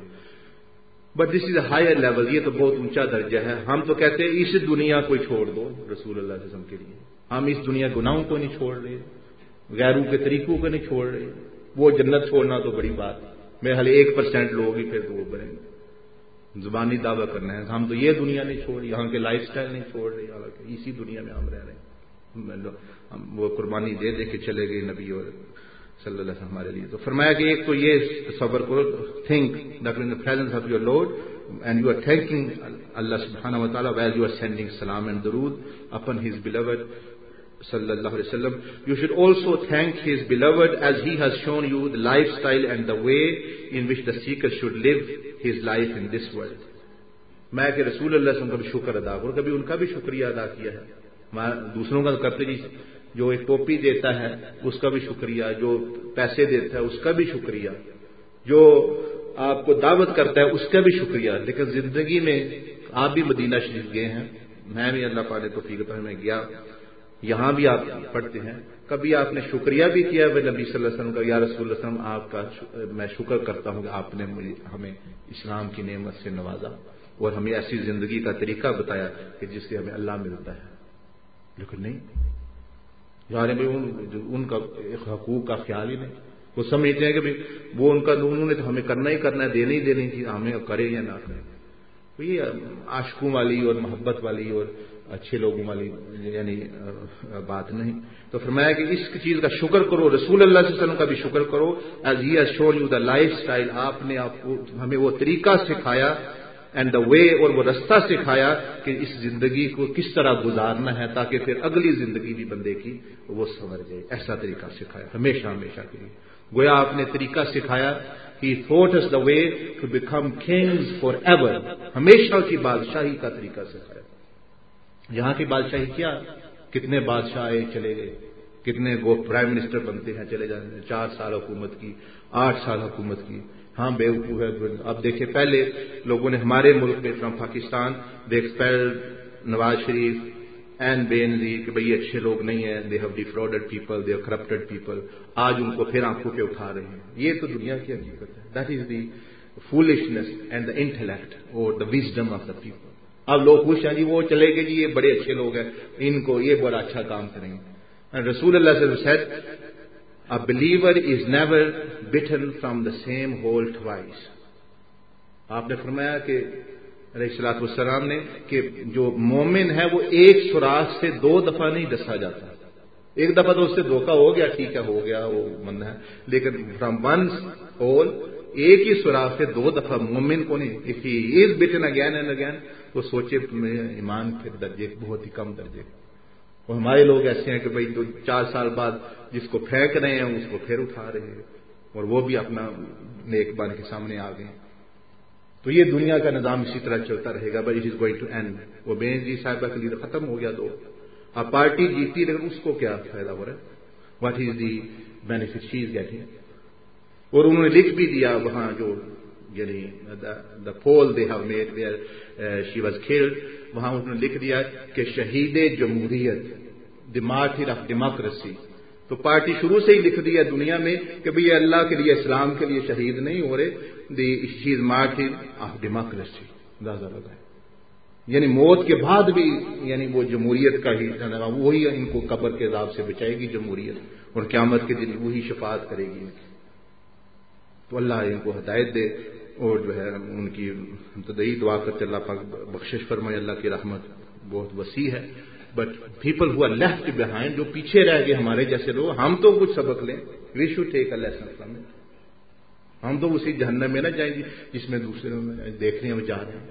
[SPEAKER 2] But this is a higher level, ये तो बहुत ऊंचा दर्जा है। हम तो कहते हैं इस दुनिया को छोड़ दो रसूल अल्लाह सल्लल्लाहु अलैहि वसल्लम के लिए, हम इस दुनिया गुनाहों को नहीं छोड़ रहे, गैरों के तरीकों को नहीं छोड़ रहे। वो जन्नत छोड़ना तो बड़ी बात, मैं हाले 1% लोग ही फिर तो वो बनेंगे, जुबानी दावा करना है। हम तो ये दुनिया नहीं छोड़, यहाँ के लाइफस्टाइल नहीं छोड़ रहे, हालांकि इसी दुनिया में हम रह रहे हैं। हम वो कुर्बानी दे दे के चले गए नबी और सल्लल्लाहु अलैहि वसल्लम हमारे लिए। तो फरमाया कि एक तो ये सब्र करो, think that in the presence of your lord and you are thanking अल्लाह सुब्हानहू व तआला व्हाइल यू आर सेंडिंग सलाम एंड दरूद upon his beloved sallallahu alaihi wasallam. You should also thank his beloved as he has shown you the lifestyle and the way in which the seeker should live his life in this world. मैं कि रसूल अल्लाह का भी शुक्र अदा करो, कभी उनका भी शुक्रिया अदा किया है। दूसरों का करते जी, जो एक टोपी देता है उसका भी शुक्रिया, जो पैसे देता है उसका भी शुक्रिया, जो आपको दावत करता है उसका भी शुक्रिया। लेकिन जिंदगी में आप भी मदीना शरीफ गए हैं, मैं भी अल्लाह पाक ने तौफीक दी मैं गया, यहां भी आप पढ़ते हैं, कभी आपने शुक्रिया भी किया वह नबी सल्लल्लाहु अलैहि वसल्लम का, या रसूल वसल्लम आपका मैं शुक्र करता हूं कि आपने हमें इस्लाम की नेमत से नवाजा और हमें ऐसी जिंदगी का तरीका बताया कि जिससे हमें अल्लाह मिलता है। लेकिन नहीं, यार भाई उनका हकूक का ख्याल ही नहीं, वो समझते हैं कि भाई वो उनका उन्होंने तो हमें करना ही करना है, देने ही देने की, हमें करें या ना करें। तो ये आशिकों वाली और मोहब्बत वाली और अच्छे लोगों वाली यानी बात नहीं। तो फरमाया कि इस चीज का शुक्र करो, रसूल अल्लाह सल्लल्लाहु अलैहि वसल्लम का भी शुक्र करो, as he has shown you the lifestyle, आपने आपको हमें वो तरीका सिखाया एंड द वे, और वो रास्ता सिखाया कि इस जिंदगी को किस तरह गुजारना है ताकि फिर अगली जिंदगी भी बंदे की वो संवर जाए, ऐसा तरीका सिखाया हमेशा हमेशा के लिए। गोया आपने तरीका सिखाया, he taught us the way to become kings forever, हमेशा की बादशाही का तरीका सिखाया। यहां की बादशाही क्या, कितने बादशाह आए चले गए, कितने प्राइम मिनिस्टर बनते हैं चले जाते हैं, 4 साल हुकूमत की, 8 साल हुकूमत की। हाँ बेवकूफ है। अब देखिए पहले लोगों ने हमारे मुल्क में from Pakistan they expelled Nawaz Sharif and Benazir कि भाई अच्छे लोग नहीं है, they have defrauded people, they have corrupted people. आज उनको फिर आंखों पे उठा रहे हैं। ये तो दुनिया की हकीकत है। That is the foolishness and the intellect और the wisdom of the people. अब लोग खुश हैं जी, वो चले गए जी, ये बड़े अच्छे लोग हैं, इनको ये बड़ा अच्छा काम करेंगे। एंड रसूल अल्लाह सल्लल्लाहु अलैहि वसल्लम said a believer is never bitten from the same hole twice. आपने फरमाया कि अलैहिस्सलातु वस्सलाम ने कि जो मोमिन है वो एक सुराख से 2 दफा नहीं डसा जाता। एक दफा तो उससे धोखा हो गया, ठीक है हो गया, वो मन है, लेकिन फ्रॉम वन होल, एक ही सुराख से 2 दफा मोमिन को नहीं। If he is bitten again and again, तो सोचे ईमान के दर्जे बहुत ही कम दर्जे। और हमारे लोग ऐसे हैं कि भाई 4 साल बाद जिसको फेंक रहे हैं उसको फिर उठा रहे हैं, और वो भी अपना नेक बन के सामने आ गए। तो ये दुनिया का निजाम इसी तरह चलता रहेगा, but it is going to end. वो बेनजी साहिबा के लिए खत्म हो गया 2। अब पार्टी जीती, लेकिन उसको क्या फायदा हो रहा है, what is the benefit she is getting. और उन्होंने लिख भी दिया वहां जो यानी the poll they have made where she was killed, वहां उन्होंने लिख दिया कि शहीद जमहूरियत, द मार्टिर ऑफ डेमोक्रेसी। तो पार्टी शुरू से ही लिख दी है दुनिया में कि भाई अल्लाह के लिए, इस्लाम के लिए शहीद नहीं हो रहे, she is martyr of democracy, अंदाजा लगाए। यानी मौत के बाद भी यानी वो जमहूरियत का ही वही इनको कब्र के अजाब से बचाएगी जमहूरियत, और क़यामत के दिन वही शफाअत करेगी इनकी। तो अल्लाह इनको हिदायत दे और जो है उनकी तदई दुआ करते अल्लाह पाक बख्शिश फरमाए। अल्लाह की रहमत बहुत वसी है। But people who are left behind, जो पीछे रह गए हमारे जैसे लोग, हम तो कुछ सबक लें, we should take a lesson from it. हम तो उसी जहन्नम में ना जाएंगे जिसमें दूसरे देख रहे हैं वो जा रहे हैं।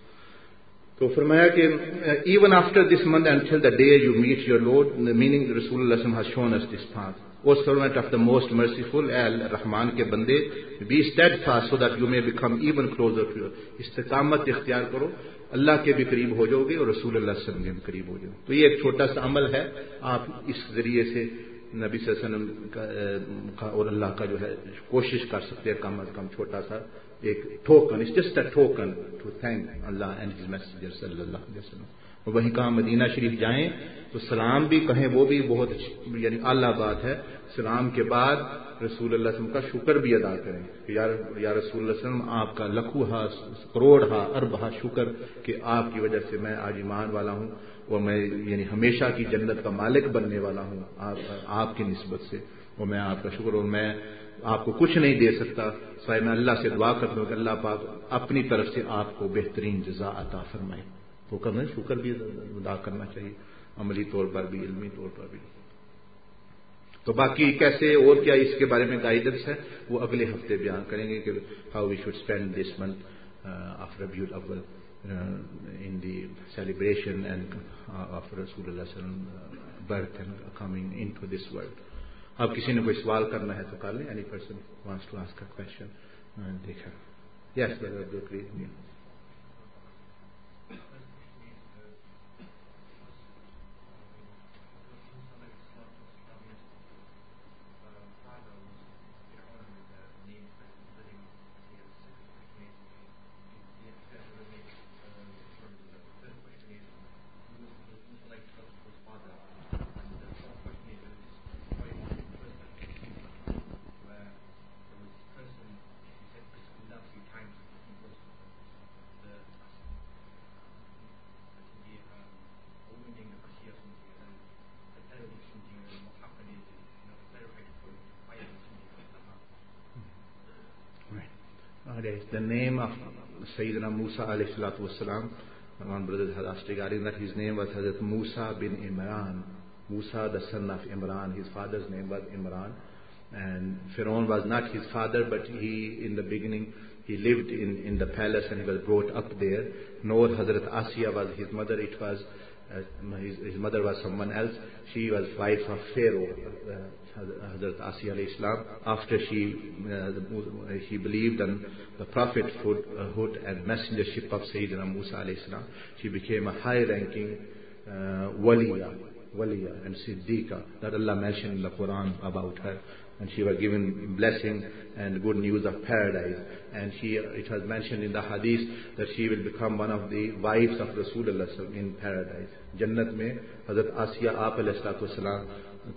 [SPEAKER 2] तो फरमाया कि even after this month until the day you meet your Lord, meaning Rasulullah has shown us this path. O servant of the most merciful, Al-Rahman के बंदे, be steadfast so that you may become even closer to your. इस्तिकामत इख्तियार करो, अल्लाह के भी करीब हो जाओगे और रसूलुल्लाह सल्लल्लाहु अलैहि वसल्लम के भी करीब हो जाओगे। तो ये एक छोटा सा अमल है, आप इस जरिए से नबी सल्लल्लाहु अलैहि वसल्लम का और अल्लाह का जो है कोशिश कर सकते हैं, कम अज कम छोटा सा एक token, it's just a token to thank Allah and his messenger सल्लल्लाहु अलैहि वसल्लम। और वहीं कहा मदीना शरीफ जाएं तो सलाम भी कहें, वो भी बहुत यानी आला बात है। सलाम के बाद रसूलुल्लाह सल्लल्लाहु अलैहि वसल्लम का शुक्र भी अदा करें कि या रसूलुल्लाह सल्लल्लाहु अलैहि वसल्लम आपका लखुहा करोड़हा अरबहा शुक्र कि आपकी वजह से मैं आज ईमान वाला हूं और मैं यानी हमेशा की जन्नत का मालिक बनने वाला हूं आपकी निस्बत से, और मैं आपका शुक्र, और मैं आपको कुछ नहीं दे सकता सिवाय मैं अल्लाह से दुआ करता हूं कि अल्लाह पाक अपनी तरफ से आपको बेहतरीन जज़ा अता फरमाए। तो करना शुक्र भी अदा करना चाहिए, अमली तौर पर भी, इल्मी तौर पर भी। तो बाकी कैसे और क्या इसके बारे में गाइडेंस है वो अगले हफ्ते बयान करेंगे कि how we should spend this month of Rabiul Awwal in the celebration and of रसूलुल्लाह सल्लल्लाहु अलैहि वसल्लम birth and coming into this world. अब किसी ने कोई सवाल करना है तो कर लें। Any person wants to ask a question. देखा yes brother the name of Sayyidina Musa alayhi salatu wassalam. One brother had asked regarding that. His name was Hazrat Musa bin Imran. Musa, the son of Imran. His father's name was Imran. And Pharaoh was not his father, but he, in the beginning, he lived in the palace and he was brought up there. Nor Hazrat Asiya was his mother. It was his mother was someone else. She was wife of Pharaoh, Hazrat Asiya alayhi salam. After she believed on the prophethood and messengership of Sayyidina Musa alayhi salam, she became a high-ranking waliya and siddiqa that Allah mentioned in the Quran about her. And she was given blessing and good news of paradise. And it was mentioned in the hadith that she will become one of the wives of Rasulullah in paradise. Jannat mein Hazrat Asiya आप अलैहिस्सलाम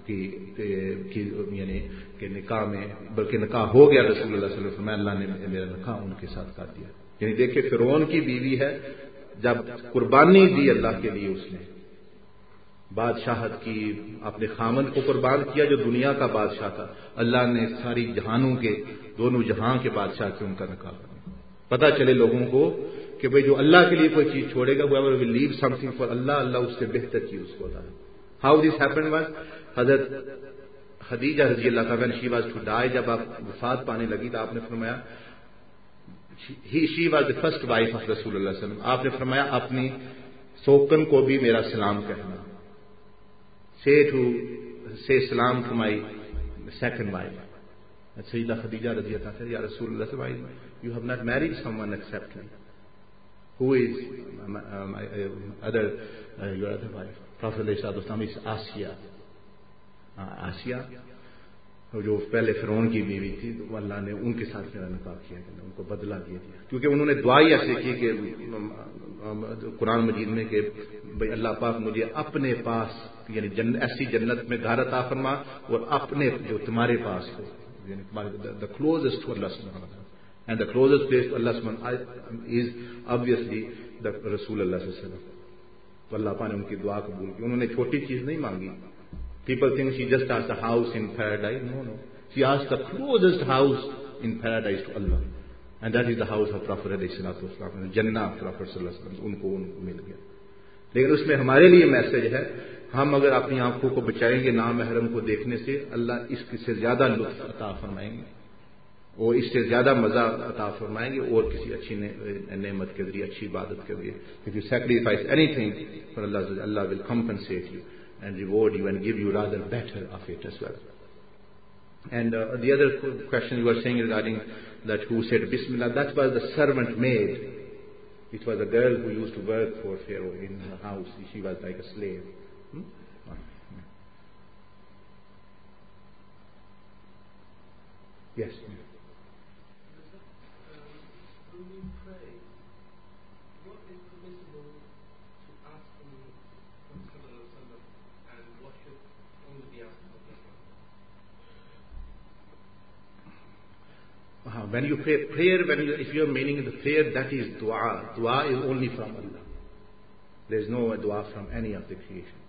[SPEAKER 2] की यानी के निकाह में, बल्कि निकाह हो गया रसूलुल्लाह सल्लल्लाहु अलैहि वसल्लम, अल्लाह ने मेरा निकाह उनके साथ कर दिया। यानी देखिए फिरौन की बीवी है, जब कुर्बानी दी अल्लाह के लिए उसने बादशाहत की, अपने खामन को कुर्बान किया जो दुनिया का बादशाह था, अल्लाह ने सारी जहानों के, दोनों जहां के बादशाह से उनका निकाह कर दिया। पता चले लोगों को कि भाई जो अल्लाह के लिए कोई चीज छोड़ेगा, whoever will leave something for Allah, अल्लाह उससे बेहतर चीज उसको अता है। हाउ दिस हैपेंड वाज हजरत खदीजा रज़ी अल्लाह तआला शी वाज टू डाई, जब आप वफात पाने लगी तो आपने फरमाया she was the first wife of रसूलुल्लाह सल्लल्लाहु अलैहि वसल्लम, आपने फरमाया अपनी सोकन को भी मेरा सलाम कहना, say salam to my second wife. Sayyidah Khadija radiyallahu anha, Ya Rasulullah, you have not married someone except me. Who is your other wife? Prophet is Asiya. Asiya. जो पहले फिरौन की बीवी थी, तो अल्लाह ने उनके साथ मेरा निकाह किया, उनको बदला दे दिया, क्योंकि उन्होंने दुआ ही ऐसे की कि कुरान मजीद में कि भाई अल्लाह पाक मुझे अपने पास यानी ऐसी जन्नत में घर अता फरमा और अपने जो तुम्हारे पास हो, यानी द क्लोजेस्ट टू अल्लाह सुब्हानहू व तआला, and the closest place to अल्लाह सुब्हानहू इज ऑब्वियसली द रसूल अल्लाह सल्लल्लाहु अलैहि वसल्लम। तो अल्लाह पाक ने उनकी दुआ कबूल की। उन्होंने छोटी चीज नहीं मांगी। People think she just asked a house in paradise. No. She asked the closest house in paradise to Allah. And that is the house of Prophet ﷺ, Jannah of Prophet ﷺ, उनको मिल गया। लेकिन उसमें हमारे लिए मैसेज है, हम अगर अपनी आंखों को बचाएंगे नामहरम को देखने से, अल्लाह इससे ज्यादा लुत्फ अता फरमाएंगे और इससे ज्यादा मजा अता फरमाएंगे और किसी अच्छी नेमत के जरिए, अच्छी इबादत के जरिए। If you sacrifice anything for Allah, Allah will compensate you and reward you and give you rather better of it as well. And the other question you were saying regarding that who said Bismillah, that was the servant maid. It was a girl who used to work for Pharaoh in her house. She was like a slave. Yes.
[SPEAKER 3] When we pray, what is permissible to ask from Muhammad and what should only be asked from Allah?
[SPEAKER 2] When you pray, if you are meaning the prayer, that is dua. Dua is only from Allah. There is no dua from any of the creation.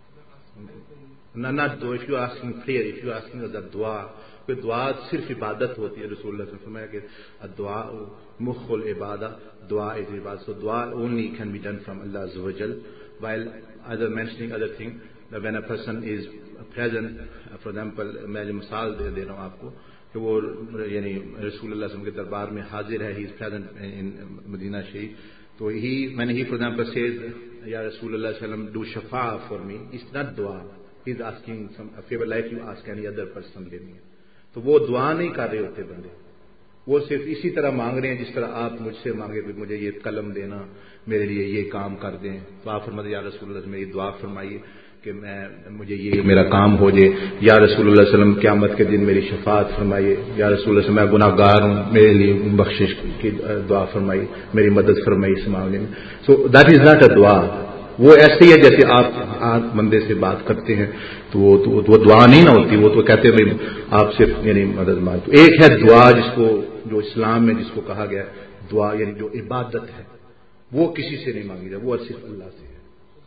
[SPEAKER 2] Not dua. If you are asking prayer, if you are asking the dua, कोई दुआ सिर्फ इबादत होती है। रसूलुल्लाह सल्लल्लाहु अलैहि वसल्लम के दुआ मुख्खुल इबादा, दुआ इज इबादत। So dua only can be done from Allah Azza wa Jal. While other mentioning other thing, that when a person is present, for example, मैं जो मिसाल दे रहा हूँ आपको कि वो यानी रसूलुल्लाह सल्लल्लाहु अलैहि वसल्लम के दरबार में हाजिर है, he is present in Medina Sharif, तो when he for example says या रसूलुल्लाह सल्लल्लाहु अलैहि वसल्लम do shafa for me, it's not dua. He is asking a favor like you ask any other person लेनी है। तो वो दुआ नहीं कर रहे होते बंदे, वो सिर्फ इसी तरह मांग रहे हैं जिस तरह आप मुझसे मांगे कि मुझे ये कलम देना, मेरे लिए ये काम कर दें। तो आप फरमाते या रसूलुल्लाह मेरी दुआ फरमाइए कि मुझे ये मेरा काम हो जाए, या रसूलुल्लाह सल्लम क़यामत के दिन मेरी शफाअत फरमाइए, या रसूलुल्लाह मैं गुनाहगार हूँ, मेरे लिए बख्शिश की दुआ फरमाइए, मेरी मदद फरमाइए इस मामले में। So that is not a दुआ। वो ऐसे ही है जैसे आप बंदे से बात करते हैं, तो वो दुआ नहीं ना होती। वो तो कहते हैं भाई आप सिर्फ यानी मदद मांगो। एक है दुआ जिसको जो इस्लाम में जिसको कहा गया दुआ, यानी जो इबादत है, वो किसी से नहीं मांगी जाए, वो सिर्फ अल्लाह से है।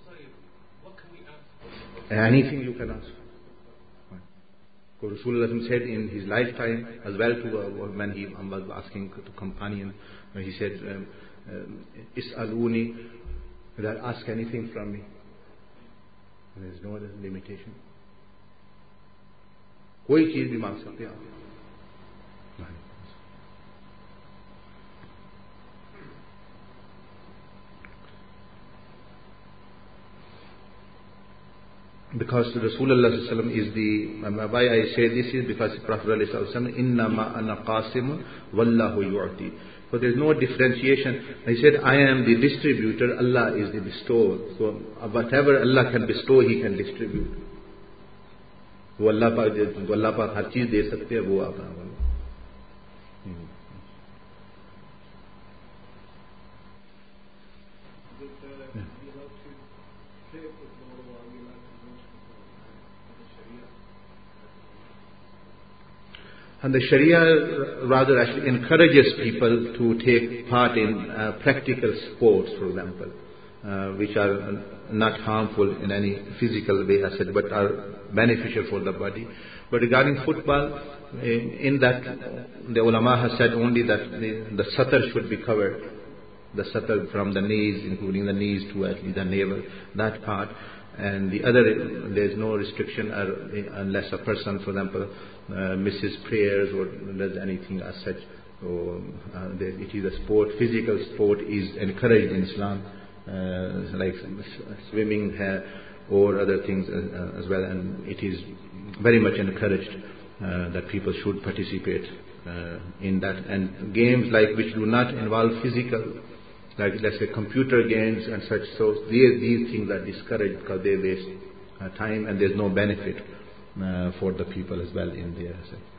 [SPEAKER 2] Anything you can ask. Rasulullah said in his lifetime as well to when he was asking to companion, he said, "Is'aluni," that ask anything from me. There is no other limitation. कोई चीज भी मांग सकते हैं आप। Because Rasulullah is the, why I say this is because Prophet innama ana qasimun wallahu yu'ti. So there is no differentiation. He said, I am the distributor, Allah is the bestower. So whatever Allah can bestow, He can distribute. वो अल्लाह पाक हर चीज दे सकते हैं, वो आप And the Sharia rather actually encourages people to take part in practical sports, for example, which are not harmful in any physical way as such, but are beneficial for the body. But regarding football, in that the ulama has said only that the satar should be covered, the satar from the knees, including the knees to at least the navel, that part. And the other, there is no restriction unless a person, for example, misses prayers or does anything as such. So it is a sport. Physical sport is encouraged in Islam, like swimming or other things as well, and it is very much encouraged that people should participate in that. And games like which do not involve physical, like let's say computer games and such, so these things are discouraged because they waste time and there's no benefit for the people as well in there.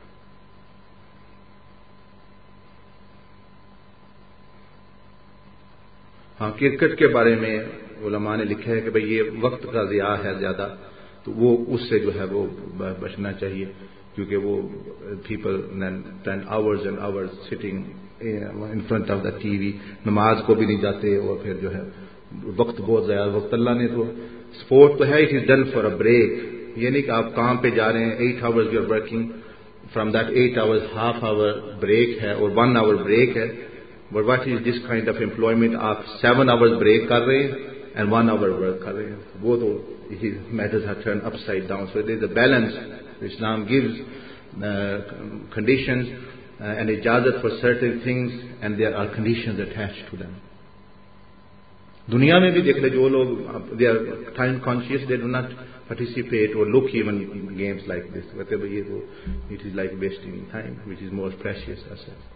[SPEAKER 2] हाँ, cricket के बारे में उलमा ने लिखा है कि भाई ये वक्त का ज़िया है ज़्यादा, तो वो उससे जो है वो बचना चाहिए, क्योंकि वो people 10 hours and hours sitting in front of the TV, नमाज को भी नहीं जाते और फिर जो है वक्त बहुत ज़्यादा। वक्त अल्लाह ने तो स्पोर्ट तो है, it is done for a break. ये नहीं कि आप काम पे जा रहे हैं, 8 hours you are working, from that 8 hours half hour break है और 1 hour ब्रेक है। But what is this kind of employment, आप 7 hours ब्रेक कर रहे हैं एंड 1 hour वर्क कर रहे हैं, वो तो matters are turn upside down. So there is a balance. Islam gives conditions and ijazat for certain things, and there are conditions attached to them. दुनिया में भी देख ले, जो लोग they are time conscious, they do not participate or look even in games like this. Whatever ये तो it is like wasting time, which is more precious asset.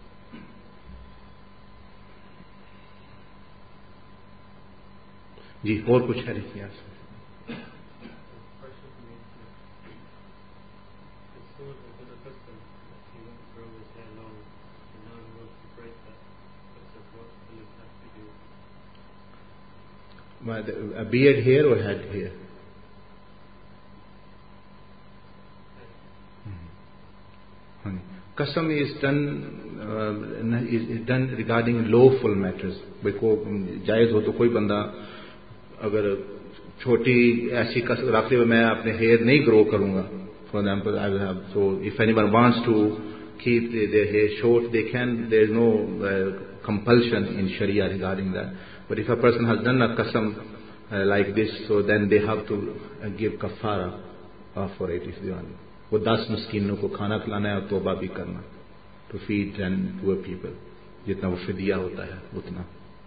[SPEAKER 2] जी और कुछ है नहीं यार। A beard here or head here? Qasam is done regarding lawful matters. भाई को जायज हो तो कोई बंदा अगर छोटी ऐसी कसम रखते हुए मैं अपने हेयर नहीं ग्रो करूंगा, for example, I will have, so if anyone wants to keep their hair short, they can. There is no compulsion in Sharia regarding that. But if a person has done a qasam like this, so then they have to give kafara for it if they want. वो 10 मिस्कीनों को खाना खिलाना है और तौबा भी करना, to feed 10 poor people, जितना वो फिदिया होता है उतना।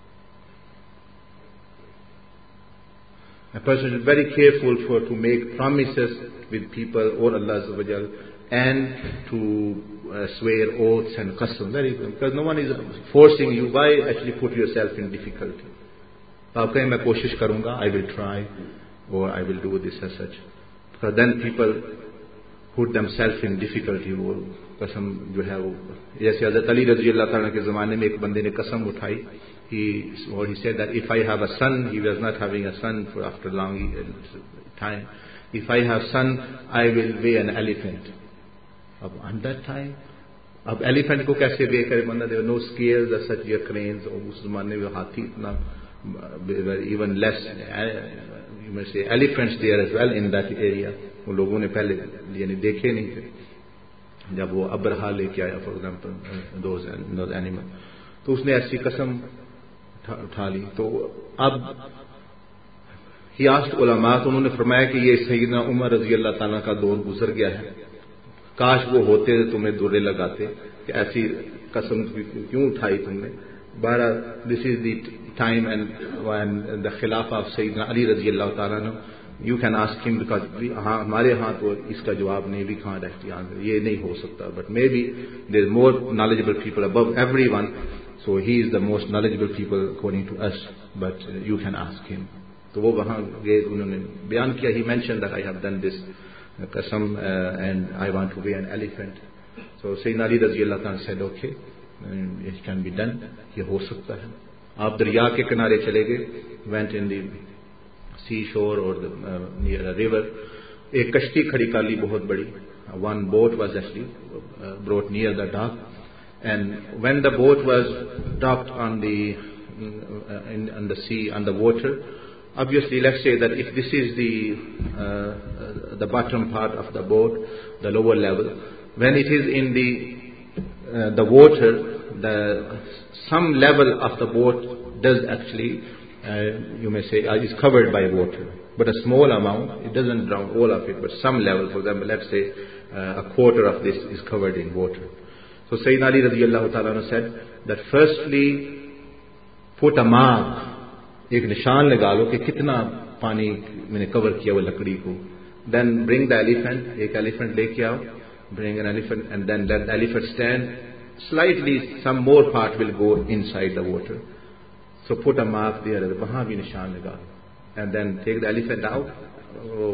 [SPEAKER 2] A person is very careful to make promises with people or Allah Azza wa Jal, and to swear oaths and qasam, because no one is forcing you. Why actually put yourself in difficulty? आप कहें मैं कोशिश करूंगा, I will try, or I will do this as such, because then people put themselves in difficulty. वो कसम जो है वो, जैसे हज़रत अली रज़ी अल्लाह ताला के ज़माने में एक बंदे ने कसम उठाई, he said that if I have a son, he was not having a son for after long time, if I have son, I will weigh an elephant. अब on that time, अब elephant को कैसे weigh करे बंदा? there were no scales as such, या cranes, और उस ज़माने में हाथी इतना, even less, you may say elephants there as well in that area. वो लोगों ने पहले यानी देखे नहीं थे जब वो अब्रहा लेके आया, फॉर एग्जाम्पल those animal, तो उसने ऐसी कसम उठा ली। तो अब ही आस्क्ड उलमा, तो उन्होंने फरमाया कि ये सैयदना उमर रजी अल्लाह ताला का दौर गुजर गया है, काश वो होते तुम्हें दुर्रे लगाते कि ऐसी कसम क्यों उठाई तुमने। बहरहाल this is the time and the खिलाफा ऑफ सैयदना अली रजी अल्लाह ताला no, you can ask him, because हमारे यहाँ तो इसका जवाब नहीं, वी कांट एक्चुअली आंसर, ये नहीं हो सकता। But maybe there is more knowledgeable people above everyone, so he is the most knowledgeable people according to us, but you can ask him. तो वो वहाँ गए, उन्होंने बयान किया, he mentioned that I have done this qasam and I want to weigh an elephant. So Sayyidina Ali रज़ी अल्लाह ताला said okay, it can be done, ये हो सकता है। आप दरिया के किनारे चले गए, went in the seashore or near a river, एक कश्ती खड़ी कर ली बहुत बड़ी, one boat was actually brought near the dock, and when the boat was docked on the on the sea, on the water, obviously let's say that if this is the bottom part of the boat, the lower level, when it is in the water, some level of the boat does actually you may say is covered by water, but a small amount, it doesn't drown all of it, but some level, for example, let's say a quarter of this is covered in water. So Sayyidina Ali radiyallahu ta'ala said that firstly put a mark, एक निशान लगा लो कि कितना पानी मैंने cover किया वो लकड़ी को, then bring the elephant, एक elephant लेके आओ, bring an elephant, and then let the elephant stand slightly, some more part will go inside the water, so put a mark there, वहाँ भी निशान लगा लो, and then take the elephant out,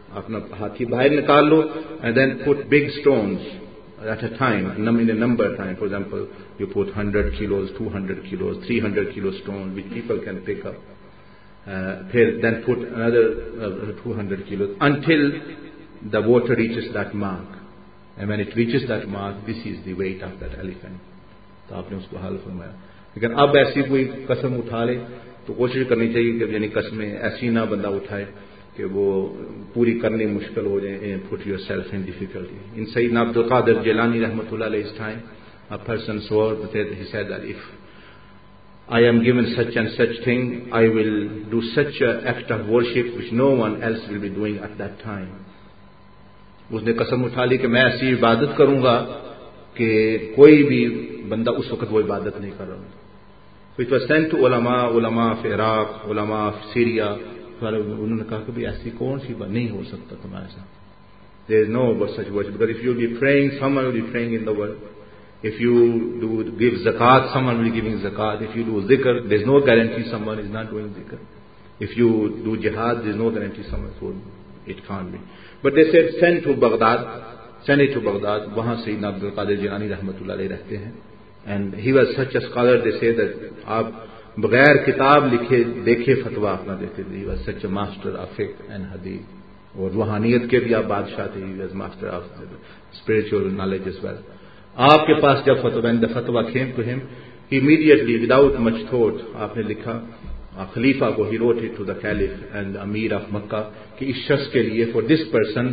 [SPEAKER 2] अपना हाथी बाहर निकाल लो and then put big stones at a time, in a number of time. For example, you put 100 kilos, 200 kilos, 300 kilo stones which people can pick up. Then put another 200 kilos until the water reaches that mark. And when it reaches that mark, this is the weight of that elephant. तो आपने उसको हल फरमाया. लेकिन अब ऐसी कोई कसम उठा ले तो कोशिश करनी चाहिए कि यानी कसमें ऐसी ना बंदा उठाए कि वो पूरी करनी मुश्किल हो जाए. Put yourself in difficulty. In Sayyidina Abdul Qadir Jilani rahmatullah alayhi's time, a person swore that he said that if I am given such and such thing, I will do such an act of worship which no one else will be doing at that time. उसने कसम उठा ली कि मैं ऐसी इबादत करूंगा कि कोई भी बंदा उस वक्त वो इबादत नहीं कर रहा. So it was sent to ulama of Iraq, ulama of Syria. उन्होंने कहा कि भाई ऐसी कौन सी बात नहीं हो सकता तुम्हारे साथ. There is no such worship, because if you will be praying, someone will be praying in the world. If you do give zakat, someone will be giving zakat. If you do zikr, there is no guarantee someone is not doing zikr. If you do jihad, there is no guarantee someone is doing. It can't be. But they said send it to Baghdad. वहाँ Sayyidina Abdul Qadir Jilani rahmatullah alayhi रहते हैं. And he was such a scholar, they say that आप बगैर किताब लिखे देखे फतवा अपना देते थे. He was such a master of fiqh and hadith. और रूहानियत के भी आप बादशाह थे. He was master of spiritual knowledge as well. आपके पास जब फतवा came to him, he immediately, without much thought, आपने लिखा खलीफा को, he wrote it to the caliph and amir of Makkah कि इस शख्स के लिए, for this person,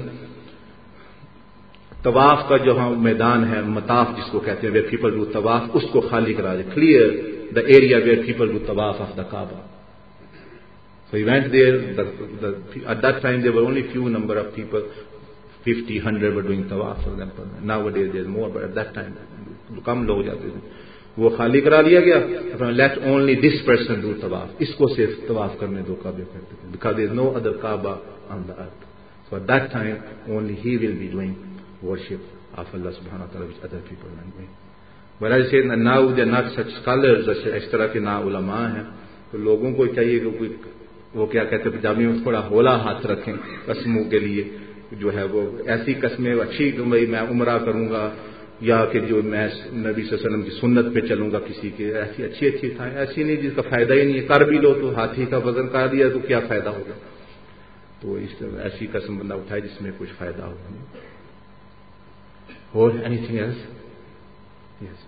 [SPEAKER 2] तवाफ का जो हम मैदान है, मताफ जिसको कहते हैं, where people do तवाफ, उसको खाली करा दे. Clear the area where people do tawaf of the Kaaba. So he went there. At that time there were only few number of people, 50, 100 were doing tawaf, for example. Nowadays there's more, but at that time कम लोग जाते थे. वो खाली करा दिया गया. Let only this person do tawaf. इसको सिर्फ तवाफ करने दो काबे करते थे, because there is no other Kaaba on the earth. So at that time only he will be doing worship of Allah subhanahu wa ta'ala, which other people are not doing. But I say now they are not such scholars, इस तरह के ना उलमा हैं. तो लोगों को चाहिए कि कोई वो क्या कहते हैं पंजाबी में, थोड़ा होला हाथ रखें कसमों के लिए. जो है वो ऐसी कसमें अच्छी कि भाई मैं उम्रा करूंगा, या कि जो मैं नबी सल्लल्लाहु अलैहि वसल्लम की सुन्नत पे चलूंगा किसी के, ऐसी अच्छी था. ऐसी नहीं जिसका फायदा ही नहीं है. कर भी लो तो हाथी का वजन कर दिया तो क्या फायदा होगा. तो ऐसी कसम बंदा उठाए जिसमें कुछ फायदा होगा. और anything else? Yes.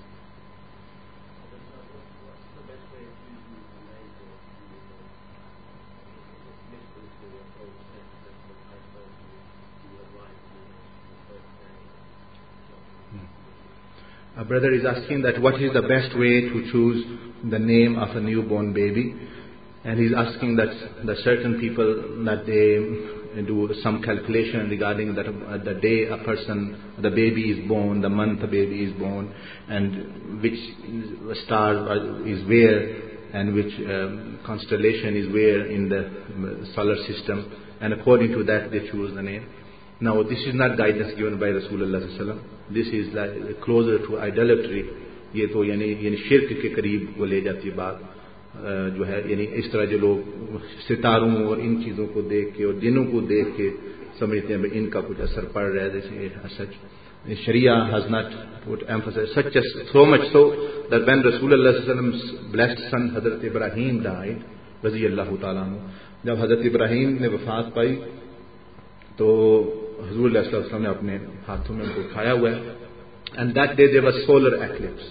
[SPEAKER 2] A brother is asking that what is the best way to choose the name of a newborn baby, and he's asking that the certain people that they do some calculation regarding that the day the baby is born, the month the baby is born, and which star is where, and which constellation is where in the solar system, and according to that they choose the name. Now this is not guidance given by Rasulullah sallallahu alaihi wasallam. This is like closer to idolatry. ये तो यानी शिर्क के करीब वो ले जाती है बात. जो है यानी इस तरह जो लोग सितारों और इन चीजों को देख के और दिनों को देख के समझते हैं इनका कुछ असर पड़ रहा है. जैसे सच Sharia has not put emphasis such as so much so that when Rasulullah sallallahu alaihi wasallam's blessed son Hazrat Ibrahim died, radiyallahu ta'ala anhu, जब हजरत इब्राहिम ने वफात पाई तो हुजूर सल्लल्लाहु अलैहि वसल्लम ने अपने हाथों में उनको उठाया हुआ है. And that day there was solar eclipse.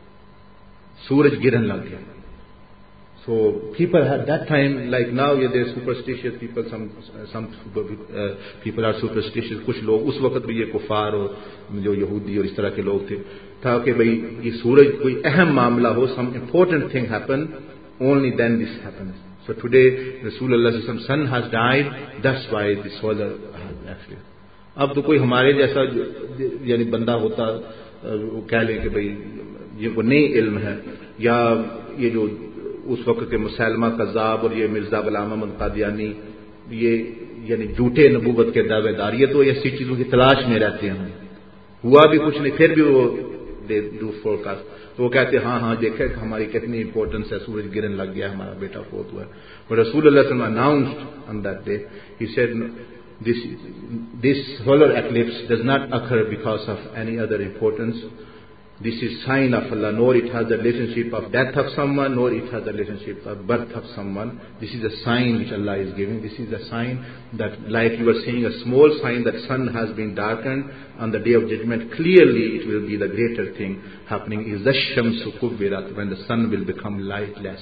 [SPEAKER 2] सूरज गिरन लग गया. So people had that time like now they superstitious people, some people are superstitious. कुछ लोग उस वक्त भी ये कुफार और जो यहूदी और इस तरह के लोग थे था कि भाई ये सूरज कोई अहम मामला हो, some important thing happen, only then this happens. So today Rasulullah sallallahu alaihi wasallam's son has died, that's why the solar actually. अब तो कोई हमारे जैसा यानी बंदा होता वो कह ले कि भाई ये को नई इल्म है, या ये जो उस वक्त के मुसलमा कज़्ज़ाब और ये मिर्जा गुलाम अहमद कादियानी ये यानी झूठे नबूवत के दावेदार, ये तो ऐसी चीजों की तलाश में रहते हैं. हुआ भी कुछ नहीं फिर भी वो दे डू फोरकास्ट. तो वो कहते हाँ हाँ देखे हमारी कितनी इंपॉर्टेंस है, सूरज गिरन लग गया, हमारा बेटा फोत हुआ है. बट रसूलुल्लाह सल्लल्लाहु अलैहि वसल्लम announced on that day, he said this solar eclipse does not occur because of any other importance. This is sign of Allah, nor it has the relationship of death of someone, nor it has the relationship of birth of someone. This is a sign which Allah is giving. This is a sign that, like you were saying, a small sign that sun has been darkened on the day of judgment. Clearly it will be the greater thing happening is the shamsu kubbirat, when the sun will become lightless.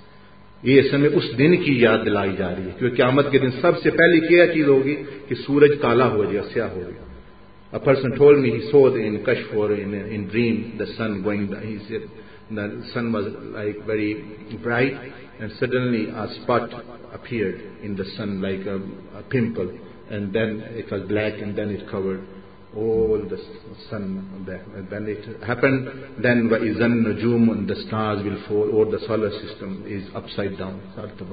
[SPEAKER 2] ये समय उस दिन की याद दिलाई जा रही है, क्योंकि क़यामत के दिन सबसे पहली क्या चीज होगी कि सूरज काला हो जाएगा, स्याह हो जाएगा. A person told me he saw in Kashf or in dream the sun going down. He said the sun was like very bright, and suddenly a spot appeared in the sun like a pimple, and then it was black, and then it covered all the sun there. And when it happened, then وَإِذَا النُّجُومُ, and the stars will fall, or the solar system is upside down.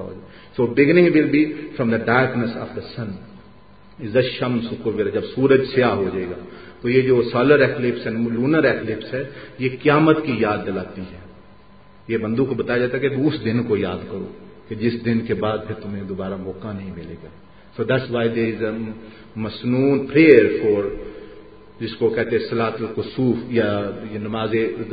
[SPEAKER 2] So beginning will be from the darkness of the sun. इज़ा Shams कुव्विरत, जब सूरज स्याह हो जाएगा. तो ये जो solar eclipse है, lunar eclipse है, ये क़यामत की याद दिलाती है. ये बंदों को बताया जाता है कि उस दिन को याद करो कि जिस दिन के बाद फिर तुम्हें दोबारा मौका नहीं मिलेगा. So that's why there is a मसनून प्रेयर फॉर, जिसको कहते हैं सलातुल कुसूफ या ये नमाज,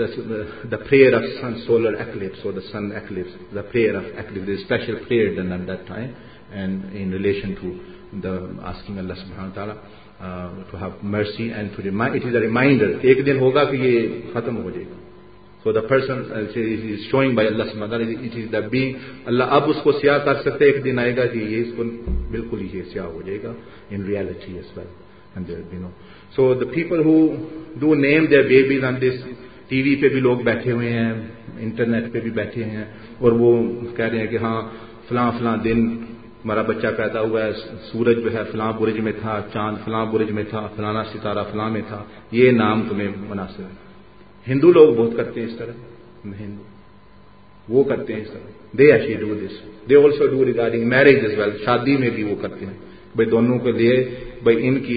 [SPEAKER 2] the prayer of sun solar eclipse और the sun eclipse, the prayer of eclipse, the special prayer done at that time and in relation to the asking Allah subhanahu wa ta'ala to have mercy and to remind. It is a reminder. एक दिन होगा कि ये खत्म हो जाएगा. So the person is showing by Allah subhanahu wa ta'ala, it is the being. Allah अब उसको स्याह कर सकते, एक दिन आएगा कि ये इसको बिल्कुल ही स्याह हो जाएगा in reality as well. And there, you know. So the people who do name their babies on this, TV पे भी लोग बैठे हुए हैं, इंटरनेट पे भी बैठे हैं, और वो कह रहे हैं कि हाँ फलां फलां दिन हमारा बच्चा पैदा हुआ है, सूरज जो है फलां बुर्ज में था, चांद फलां बुर्ज में था, फलाना सितारा फलां में था, ये नाम तुम्हें मुनासिब है. हिंदू लोग बहुत करते हैं इस तरह, हिंदू वो करते हैं इस तरह. They actually do this. They also do regarding marriage as well. शादी में भी वो करते हैं भाई दोनों के लिए, भाई इनकी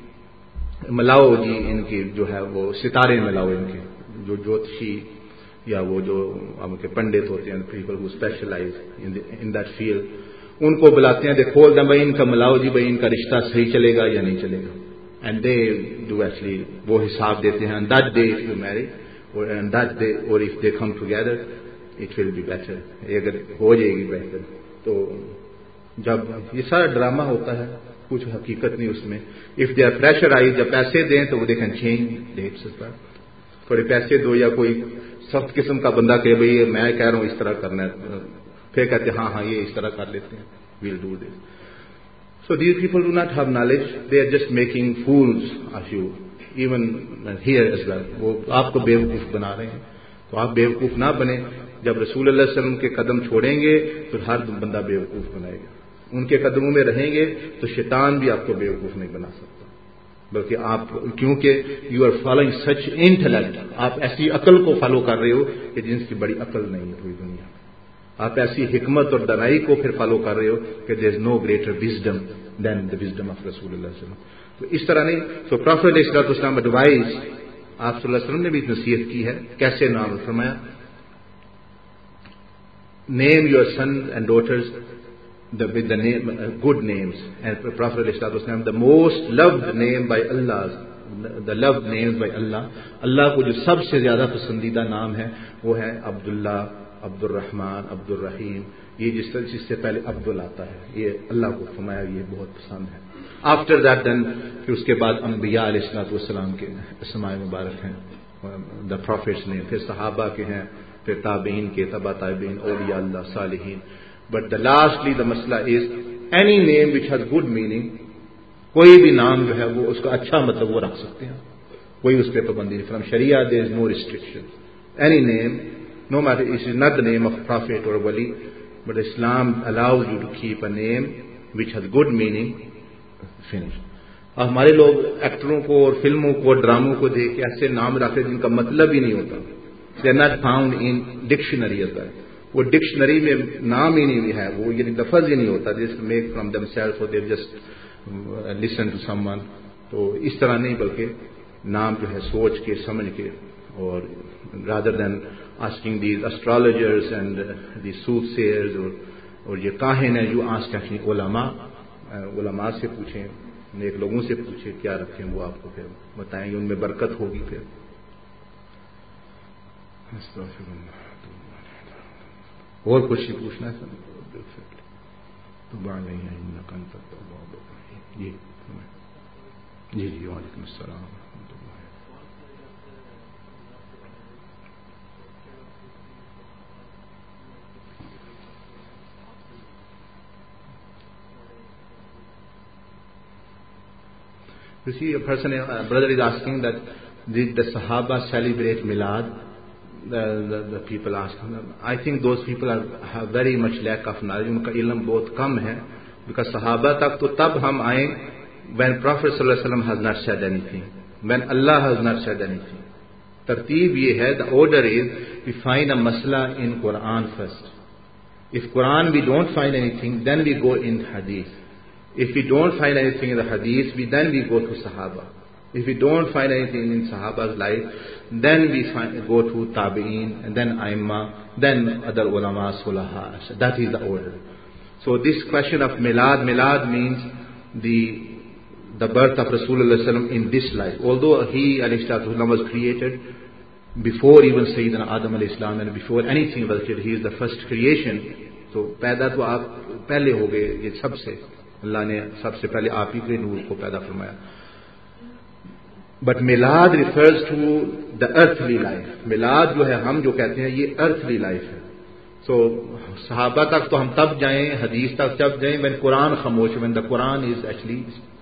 [SPEAKER 2] मिलाओ जी, इनकी जो है वो सितारे मिलाओ, इनके जो ज्योतिषी या वो जो उनके पंडित होते हैं, people who specialize in that field, उनको बुलाते हैं. दे खोल दें भाई इनका मिलाओ जी, भाई इनका रिश्ता सही चलेगा या नहीं चलेगा. एंड दे डू एक्चुअली वो हिसाब देते हैं. That day if you marry और दैट डे और if they come together it will be better. अगर हो जाएगी बेहतर. तो जब ये सारा ड्रामा होता है, कुछ हकीकत नहीं उसमें. इफ दे आर प्रेशराइज, जब पैसे दें तो दे कैन चेंज डेट्स. थोड़े पैसे दो या कोई सख्त किस्म का बंदा कहे भाई मैं कह रहा हूं इस तरह करना है, फिर कहते हाँ हाँ ये इस तरह कर लेते हैं, we'll do this. So these people do not have knowledge, they are just making fools of you, even here as well. वो आपको बेवकूफ बना रहे हैं. तो आप बेवकूफ ना बने. जब रसूल अल्लाह सल्लल्लाहु अलैहि वसल्लम के कदम छोड़ेंगे तो हर बंदा बेवकूफ बनाएगा. उनके कदमों में रहेंगे तो शैतान भी आपको बेवकूफ नहीं बना सकता, बल्कि आप, क्योंकि you are following such intellect, आप ऐसी अकल को फॉलो कर रहे हो कि जिनकी बड़ी अकल नहीं है पूरी दुनिया में. आप ऐसी हिकमत और दनाई को फिर फॉलो कर रहे हो कि there is no greater wisdom than the wisdom of रसूलुल्लाह सल्लल्लाहु अलैहि वसल्लम. तो इस तरह नहीं. सो प्रॉफेट अलैहि सल्लम एडवाइस, आप सल्लल्लाहु अलैहि वसल्लम ने भी नसीहत की है कैसे नाम फरमाया, name your son and daughters with the name, good names. And Prophet ﷺ, the most loved name by Allah, the loved names by Allah, Allah को जो सबसे ज्यादा पसंदीदा नाम है वो है अब्दुल्ला, अब्दुल रहमान, अब्दुल रहीम. ये जिससे पहले अब्दुल आता है, ये अल्लाह को फरमाया ये बहुत पसंद है. आफ्टर दैट देन फिर उसके बाद अंबिया अलैहिस्सलाम के अस्माए मुबारक हैं, द प्रॉफिट्स ने, फिर सहाबा के हैं, फिर ताबीन के, तबा ताबीन, औलिया अल्लाह, सालिहीन. But the lastly the masla is any name which has good meaning. कोई भी नाम जो है वो उसका अच्छा मतलब वो रख सकते हैं, कोई उस पर पाबंदी नहीं. From Sharia there is no restriction. Any name, no matter it is not the name of prophet or wali, but Islam allows you to keep a name which has good meaning. Finish. अब हमारे लोग एक्टरों को और फिल्मों को और ड्रामों को देख के ऐसे नाम रखते जिनका मतलब ही नहीं होता. They are not found in dictionary as well. वो डिक्शनरी में नाम ही नहीं है, वो ये लफ्ज ही नहीं होता. जस्ट मेक फ्रॉम देमसेल्फ और they just listen to someone. तो इस तरह नहीं, बल्कि नाम जो है सोच के समझ के, और rather than asking these astrologers and the soothsayers, और ये काहिन है, यू आस्क एक्चुअली उलमा उलमा से पूछें, नेक लोगों से पूछें क्या रखें, वो आपको फिर बताएंगे, उनमें बरकत होगी। फिर और कुछ ही पूछना है तो बात नहीं है। जी जी वालेकुम अस्सलाम। You see, a brother is asking that did the Sahaba celebrate Milad? The people asking them. I think those people have very much lack of knowledge. उनका इल्म बहुत कम है, because Sahaba तक तो तब हम आए when Prophet sallallahu alaihi wasallam has not said anything, when Allah has not said anything. तरतीब ये है, the order is we find a masla in Quran first. If Quran we don't find anything, then we go in Hadith. If we don't find anything in the Hadith, then we go to Sahaba. If we don't find anything in Sahaba's life, then we go to Tabi'een, and then Aimma, then other ulama, sulaha. That is the order. So this question of Milad means the birth of Rasulullah in this life. Although he ﷺ was created before even Sayyidina Adam ﷺ and before anything was created, he is the first creation. So पैदा तो आप पहले हो गए, ये सबसे अल्लाह ने सबसे पहले आप ही के नूर को पैदा फरमाया। But Milad refers to the earthly life. Milad जो है हम जो कहते हैं ये अर्थली लाइफ है। सो सहाबा तक तो हम तब जाएं, हदीस तक तब जाएं व्हेन कुरान खामोश, when the Quran is actually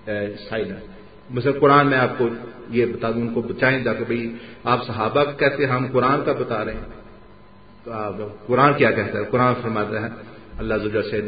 [SPEAKER 2] silent. मतलब कुरान में आपको ये बता दूं, उनको बचाएं जाकर भाई आप सहाबा कहते हैं, हम कुरान का बता रहे हैं, तो कुरान क्या कहता है? कुरान फरमाता है, अल्लाह जुल्ल से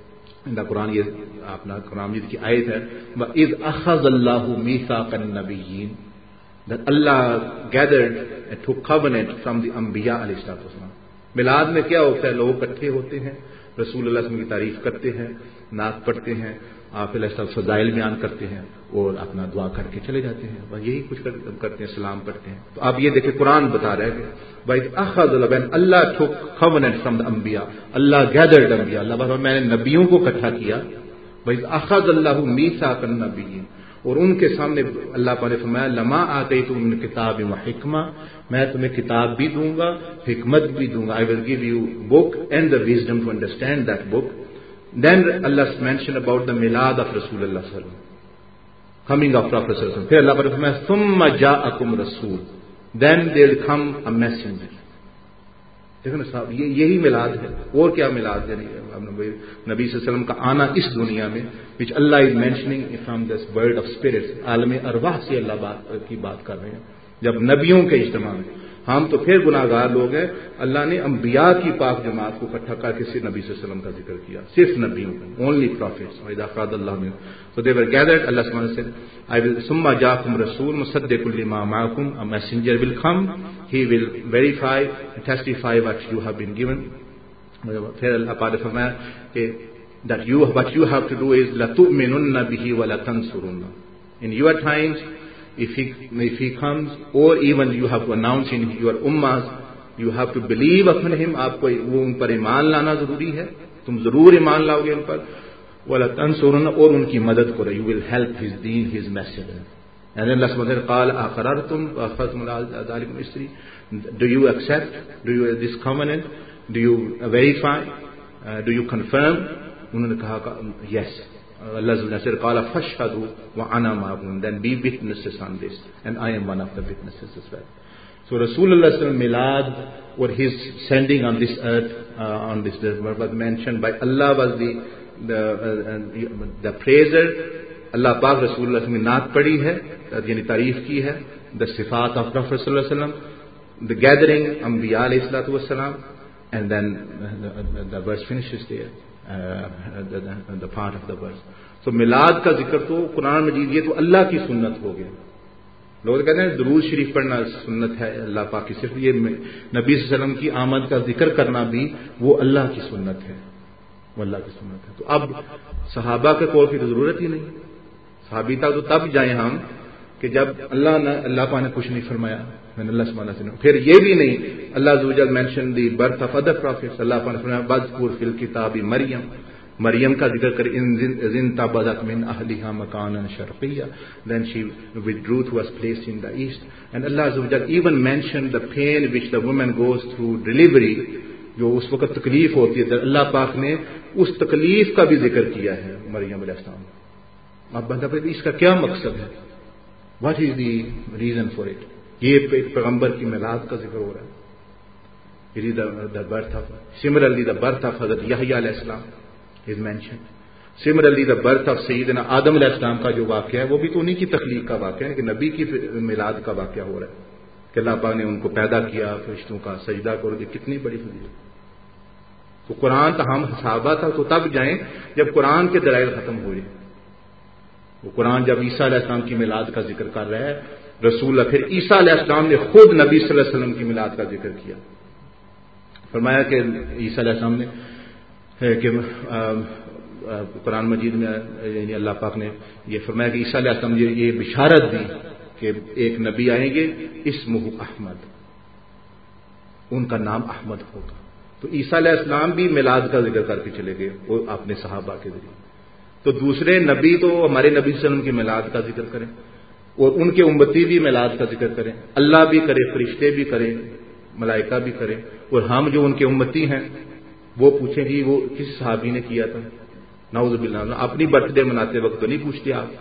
[SPEAKER 2] द कुरान, ये अपना कुरान की आयत है, इज़ अख़ज़ल्लाहु मीसाक़न नबिय्यीन, that Allah gathered and took covenant from the अंबिया अलैहिस्सलातु वस्सलाम। मिलाद में क्या होता है? लोग इकट्ठे होते हैं, रसूलुल्लाह की तारीफ करते हैं, नात पढ़ते हैं, आप फजाइल बयान करते हैं और अपना दुआ करके चले जाते हैं, बस यही कुछ करते हैं, सलाम पढ़ते हैं। तो आप ये देखिए कुरान बता रहे हैं भाई Allah took covenant from the अंबिया, अल्लाह गैदर्ड अंबिया, अल्लाह मैंने नबियों को इकट्ठा किया, भाई अख़ज़ल्लाहु मीसाक़न नबिय्यीन, और उनके सामने अल्लाह पाक ने फरमाया लमा आतैतुम मिन किताबिन व हिकमा, मैं तुम्हें किताब भी दूंगा, हिकमत भी दूंगा, I will give you book and the wisdom to understand that book. Then Allah mentioned about the milad of Rasulullah sallallahu alaihi wasallam, coming of Prophet sallallahu alaihi wasallam. फिर अल्लाह पर फरमाया thumma ja'akum rasul, then there will come a messenger. देखो ना साहब, ये यही मिलाद है। और क्या मिलाद है? नबी सल्लल्लाहु अलैहि वसल्लम का आना इस दुनिया में, which Allah is mentioning from this world of spirits, आलम अरवाह से अल्लाह की बात कर रहे हैं। जब नबियों के इज्तिमा में, हम तो फिर गुनाहगार लोग हैं, अल्लाह ने अंबिया की पाक जमात को इकट्ठा करके सिर्फ नबी सल्लल्लाहु अलैहि वसल्लम का जिक्र किया, सिर्फ नबियों को, only prophets. So they were gathered. Allah subhanahu wa ta'ala said, I will summa ja'akum rasul musaddiqun lima ma'akum, a messenger will come, he will verify and testify what you have been given. फिर अल्लाह पाक ने फरमाया कि that what you have to do is la tu'minunna bihi wa la tansurunna. In your times, if he comes, or even you have to announce in your ummahs, you have to believe upon him, आपको वो उन पर ईमान लाना जरूरी है, तुम जरूर ईमान लाओगे उन पर, वला तंसुरुना, और उनकी मदद करो, you will help his deen, his message. And then Allah subhanahu wa ta'ala qala aqrartum wa akhadhtum ala dhalikum isri, do you accept, do you this covenant, do you verify, do you confirm? उन्होंने कहा yes. Allah said, "Qala fashhadu wa ana ma'akum." Then be witnesses on this, and I am one of the witnesses as well. So Rasulullah milad, or his sending on this earth, on this was mentioned by Allah, was the praiser. Allah Pak Rasulullah ने नात पढ़ी है, यानी तारीफ की है, the sifat of Prophet sallallahu alaihi wasallam, the gathering Anbiya alayhi salatu wassalam, and then the verse finishes there. The part of the verse. So मिलाद का जिक्र तो कुरान मजीद, ये तो अल्लाह की सुन्नत हो गया। लोग कहते हैं दुरूद शरीफ पढ़ना सुन्नत है अल्लाह पाक की, सिर्फ ये नबी सल्लल्लाहु अलैहि वसल्लम की आमद का जिक्र करना भी वो अल्लाह की सुन्नत है, वो अल्लाह की सुन्नत है। तो अब सहाबा के कौल की तो जरूरत ही नहीं, सहाबी तक तो तब जाए हम कि जब अल्लाह पाक ने कुछ नहीं फरमाया, फिर ये भी नहीं, अल्लाह ज़ुवजल mention the birth of other prophets, Allah पाक ने फरमाया बज़कुर फिल किताबी मरियम, मरियम का जिक्र कर इन तबज़त मिन अहलिहा मकानन शर्क़िय्या, then she withdrew to a place in the east. And Allah Azza wa Jalla even mentioned the pain which the woman goes through delivery, जो उस वक्त तकलीफ होती है, अल्लाह पाक ने उस तकलीफ का भी जिक्र किया है मरियम अलैहिस्सलाम। अब बंदा पे इसका क्या मकसद है, what is the reason for it? ये पैगंबर की मिलाद का जिक्र हो रहा है। It is the birth of, similarly the birth of Hazrat Yahya अलैहिस्सलाम is mentioned. Similarly the birth of Sayyidina Adam अलैहिस्सलाम का जो वाक़या है वो भी तो उन्हीं की तख्लीक का वाक़या है कि नबी की मिलाद का वाक़या हो रहा है कि अल्लाह पाक ने उनको पैदा किया, फरिश्तों का सजदा करो, ये कितनी बड़ी फजीलत। तो कुरान तो हम सहाबा था तो तब जाएं जब कुरान के दलाइल खत्म हो जाए। वो कुरान जब ईसा अलैहिस्सलाम की मिलाद का जिक्र कर रहा है रसूल, फिर ईसा अलैहिस्सलाम ने खुद नबी सल्लल्लाहु अलैहि वसल्लम की मिलाद का जिक्र किया। फरमाया कि ईसा अलैहिस्सलाम ने कि कुरान मजीद में यानी अल्लाह पाक ने ये फरमाया कि ईसा अलैहिस्सलाम ने ये बिशारत दी कि एक नबी आएंगे इस्मुहु अहमद, उनका नाम अहमद होगा। तो ईसा अलैहिस्सलाम भी मिलाद का जिक्र करके चले गए वो अपने सहाबा के जरिए। तो दूसरे नबी तो हमारे नबी सल्लल्लाहु अलैहि वसल्लम की मिलाद का जिक्र करें और उनके उम्मती भी मिलाद का जिक्र करें, अल्लाह भी करे, फरिश्ते भी करें, मलाइका भी करें, और हम जो उनके उम्मती हैं वो पूछें कि वो किस सहाबी ने किया था। नाउज़ बिल्लाह, अपनी बर्थडे मनाते वक्त तो नहीं पूछते आप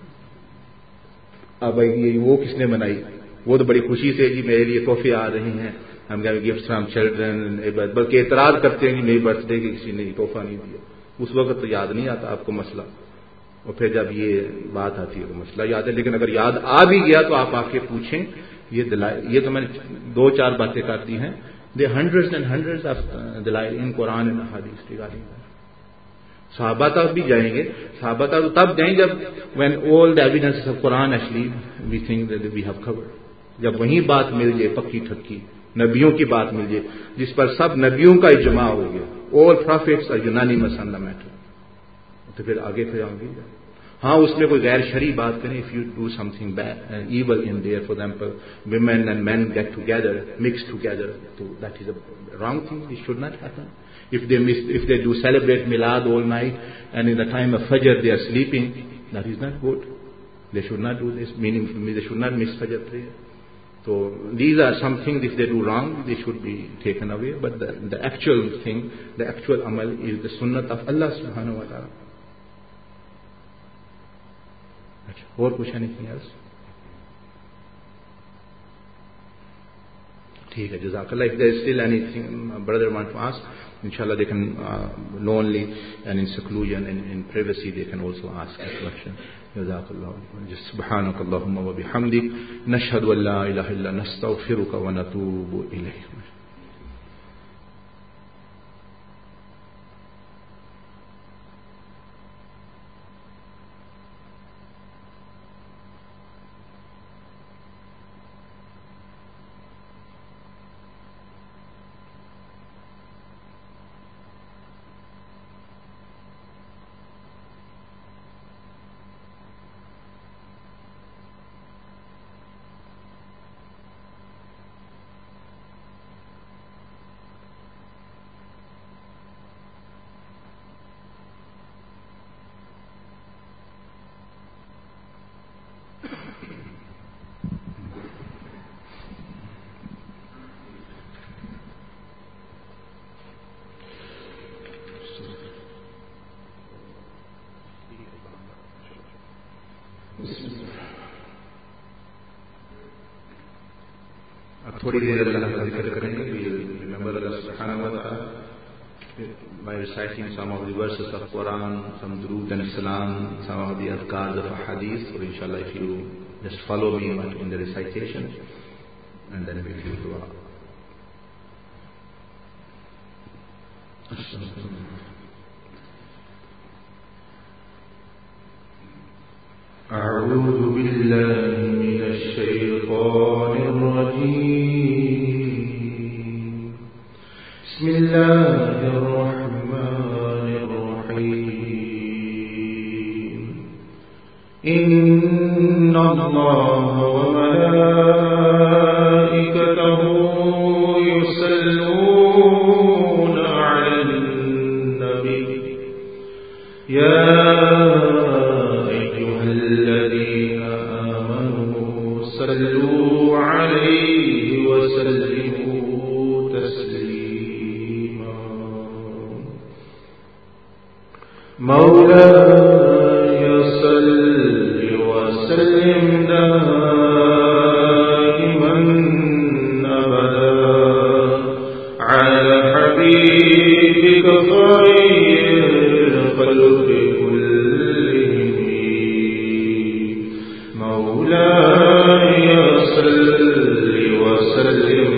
[SPEAKER 2] अब भाई ये वो किसने मनाई, वो तो बड़ी खुशी से जी मेरे लिए तोहफे आ रहे हैं, हम क्या गिफ्ट फ्रॉम चिल्ड्रन, बल्कि एतराज करते हैं कि मेरी बर्थडे की किसी ने तोहफा नहीं दिया। उस वक्त तो याद नहीं आता आपको मसला, और फिर जब ये बात आती है तो मसला याद है। लेकिन अगर याद आ भी गया तो आप आके पूछें। ये तो मैंने 2-4 बातें कर दी हैं। They hundreds and hundreds of दलाइल in Quran and Hadith regarding that. सहाबा तक भी जाएंगे, सहाबा तक तब जाएंगे जब when all the evidences of Quran actually we think that we have covered, जब वही बात मिल जाए पक्की ठक्की, नबियों की बात मिल जाए जिस पर सब नबियों का इजमा हो गया, all prophets are unanimous on the matter, तो फिर आगे फिर आगे। हाँ, उसमें कोई गैर शरी बात करें, if you do something bad evil in there, for example women and men get together, mix together, so that is a wrong thing, it should not happen. If they do celebrate milad all night and in the time of fajr they are sleeping, that is not good. They should not do this, meaning they should not miss fajr prayer. So these are some things, if they do wrong they should be taken away, but the actual thing, the actual amal is the sunnat of Allah subhanahu wa ta'ala. और कुछ नहीं किया ठीक है, जज़ाकल्लाह। If there is still anything brother want to ask, inshallah they can lonely and in seclusion and in privacy they can also ask a question. जज़ाकल्लाह। सुब्हानकल्लाहुम्मा व बिहम्दिक नशहदु अन ला इलाहा इल्ला अंता नस्तगफिरुका व नतूबु इलैक। थोड़ी देर अल्लाह का जिक्र करेंगे। रिमेंबर अल्लाह सुब्हानहु व तआला by reciting some of the verses of Quran, some durood and salam, some of the adhkar of hadith. So inshallah if you just follow me in the recitation and then we'll do dua. أعوذ بالله من الشيطان الرجيم. بسم الله الرحمن الرحيم. إن الله وملائكته يصلون على النبي
[SPEAKER 1] مولاي صل وسلم دائما أبدا على حبيبك خير الخلق كلهم مولاي صل وسلم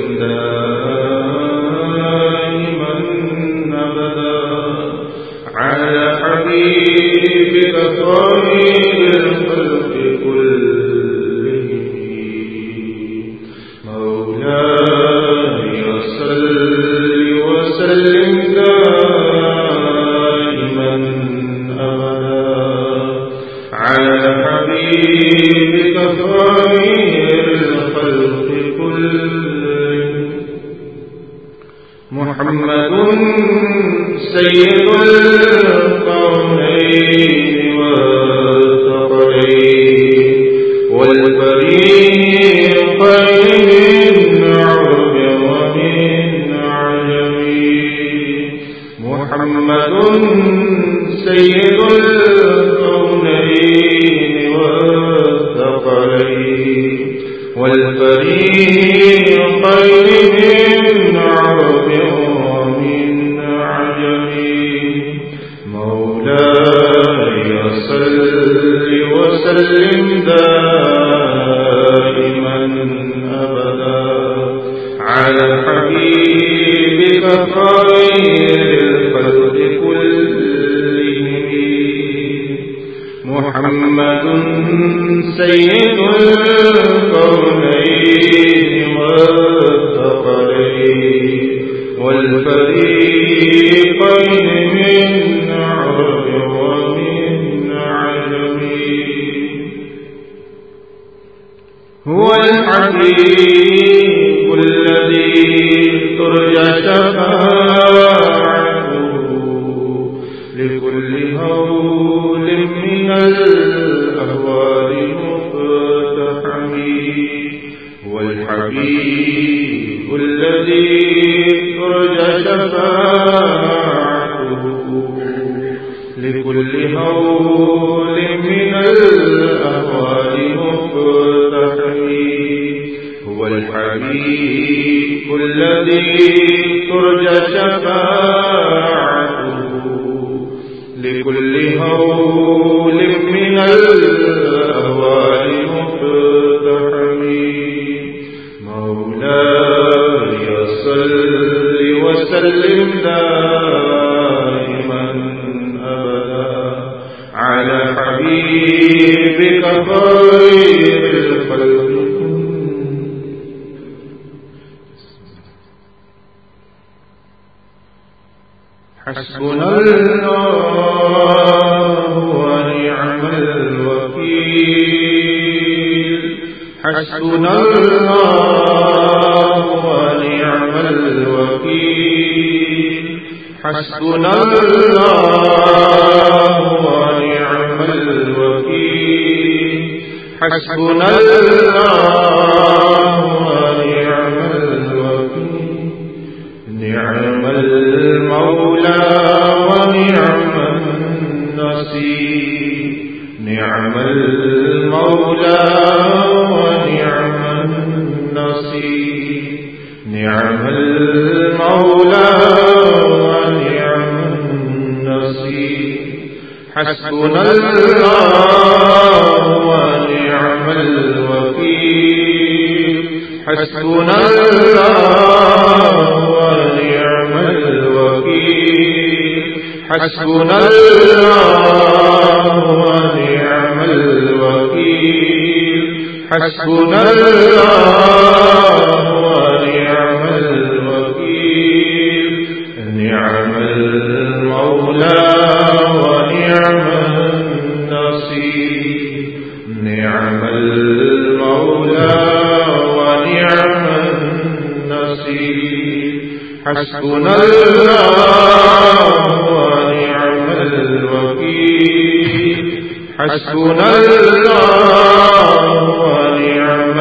[SPEAKER 1] دائما أبدا على حبيبك خير الخلق كلهم مولاي صل وسلم دائما أبدا على حبيبك خير الخلق كلهم محمد سيد القرنين والثقلين والفريقين من عرب ومن عجم محمد سيد القرنين والثقلين والفريقين من عرب ومن عجم مولاي صل وسلم دائما أبدا على حبيبك خير الخلق كلهم محمد سيد الكونين والثقلين والفريقين من عرب ومن عجم هو الحبيب الذي ترجى شفاعته لكل هول من الأهوال مقتحم هو الحبيب الذي ترجى شفاعته لكل هول من الأهوال مقتحم هو الحبيب الذي ترجى شفاعته لكل هول من الأهوال مقتحم مولاي صل وسلم دائما أبدا على حبيبك خير الخلق حسبنا الله ونعم الوكيل حسبنا الله ونعم الوكيل حسبنا الله ونعم الوكيل حسبنا الله ونعم الوكيل نعم المولى ونعم النصير نعم المولى ونعم النصير نعم المولى ونعم النصير حسبنا الله ونعم الوكيل حسبنا الله ونعم الوكيل حسبنا الله ونعم الوكيل حسبنا الله ونعم الوكيل نعم المولى ونعم النصير نعم المولى ونعم النصير حسبنا الله ونعم الوكيل حسبنا الله ونعم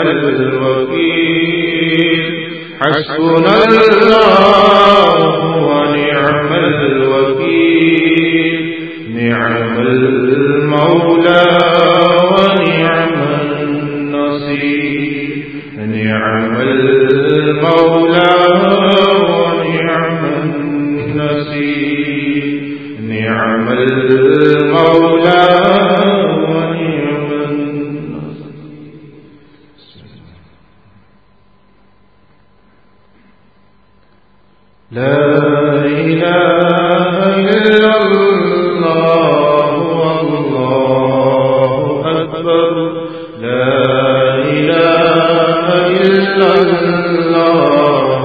[SPEAKER 1] الوكيل حسبنا الله ونعم الوكيل المولى ونعم النصير. لا إله إلا الله والله أكبر. لا إله إلا الله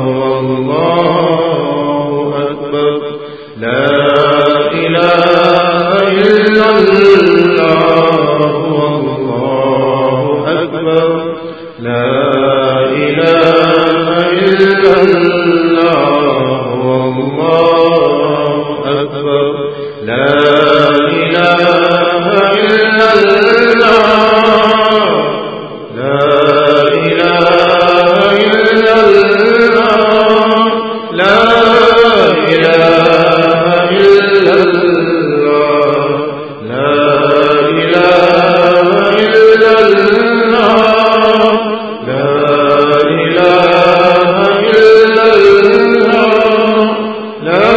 [SPEAKER 1] والله أكبر. لا إله إلا الله والله أكبر. لا إله إلا الله والله أكبر. لا إله إلا الله. لا إله إلا الله. لا إله إلا الله. لا إله إلا الله. لا إله إلا الله. لا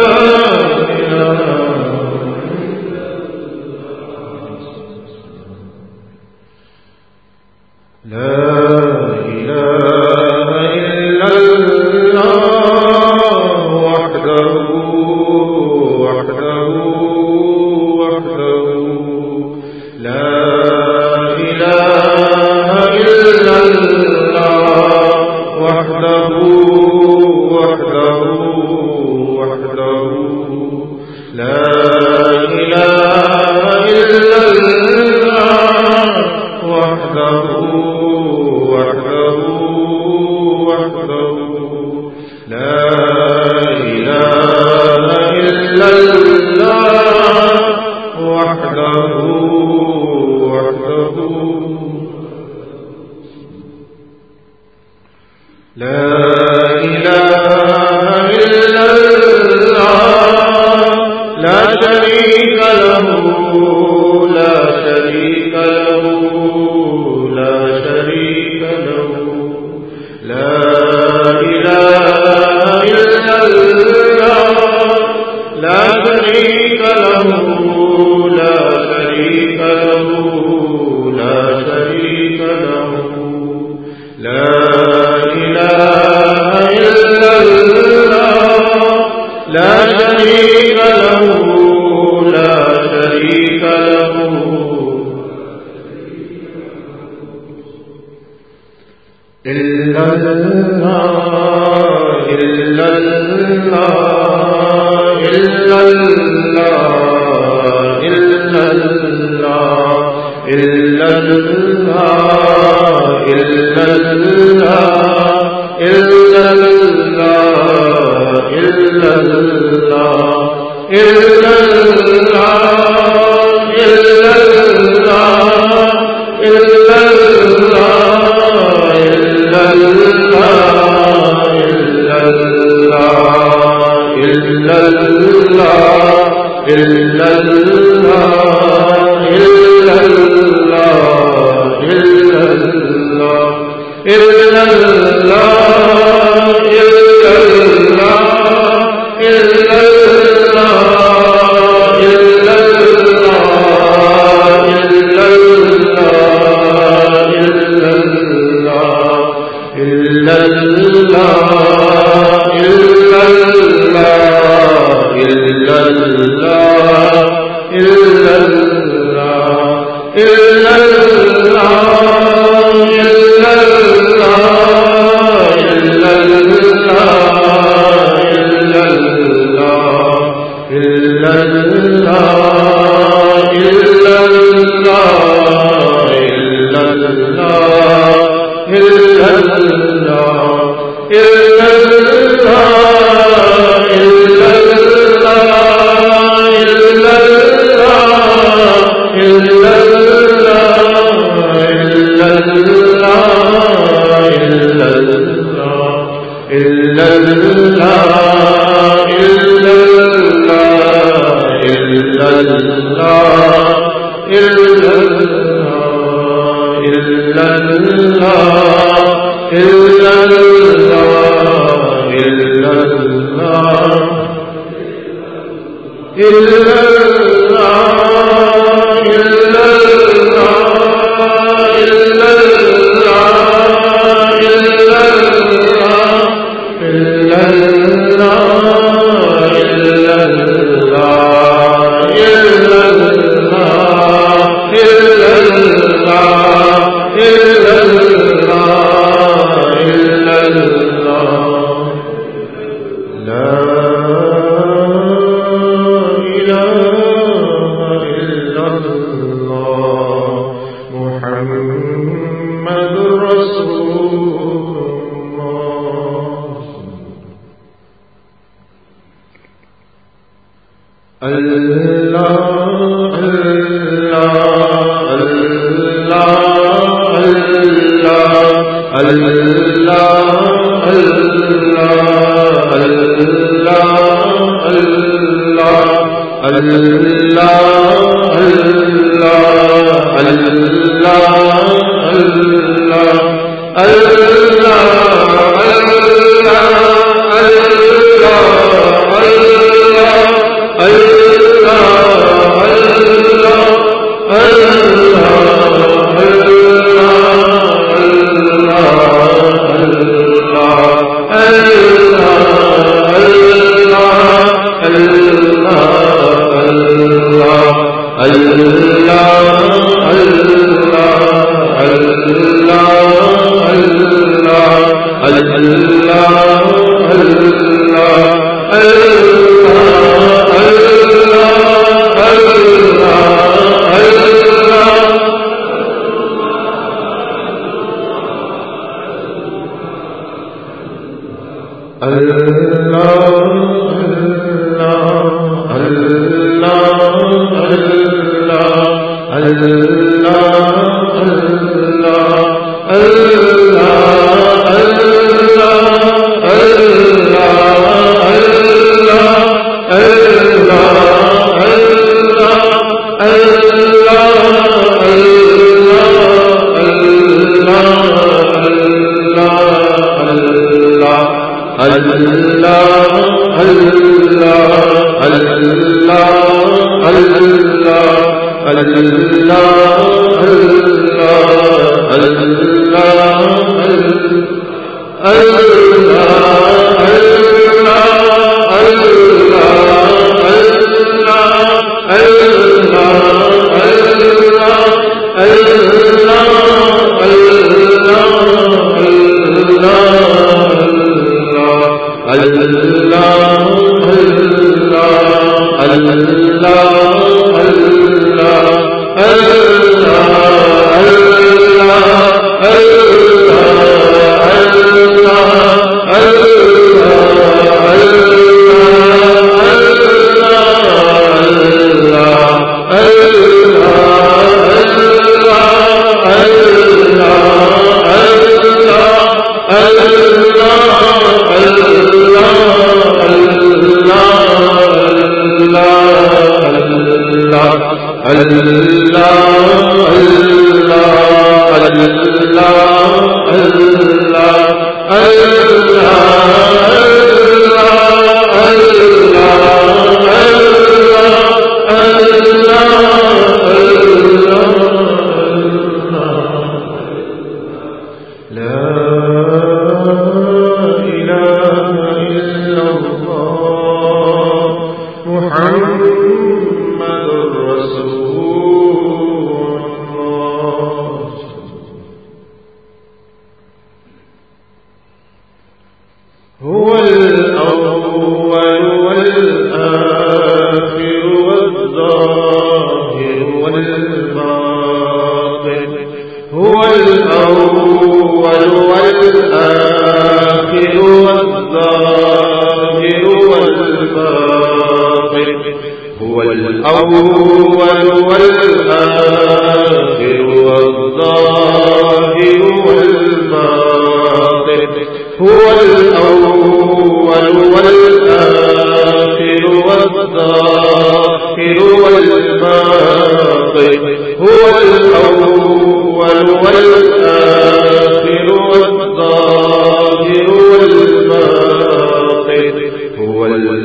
[SPEAKER 1] هو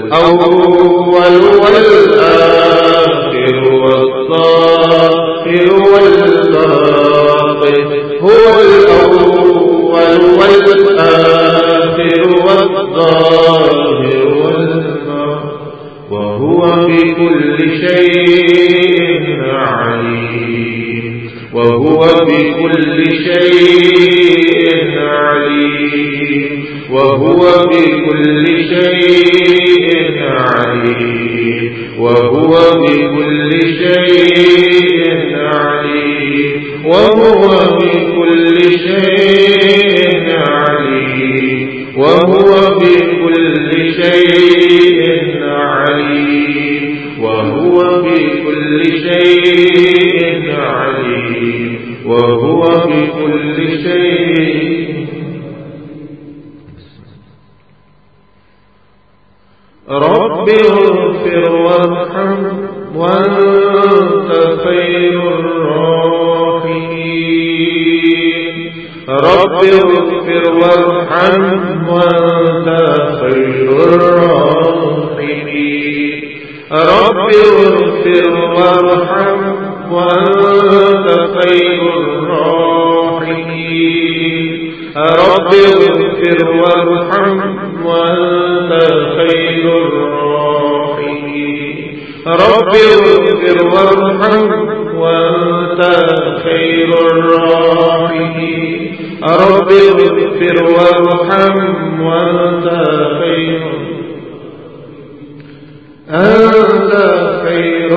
[SPEAKER 4] الأول والآخر والظاهر والباطن هو الأول والآخر والظاهر والباطن وهو بكل شيء عليم وهو بكل شيء عليم وهو بكل شيء عليم وهو بكل شيء عليم وهو بكل شيء عليم وهو بكل شيء عليم وهو بكل شيء عليم وهو بكل شيء رب اغفر وارحم وأنت خير الراحمين رب اغفر وارحم وأنت خير الراحمين رب اغفر وارحم وأنت خير الراحمين رب اغفر وارحم وأنت خير الراحمين رب اغفر وارحم وأنت خير الراحمين رب اغفر وارحم وأنت خير أنت خير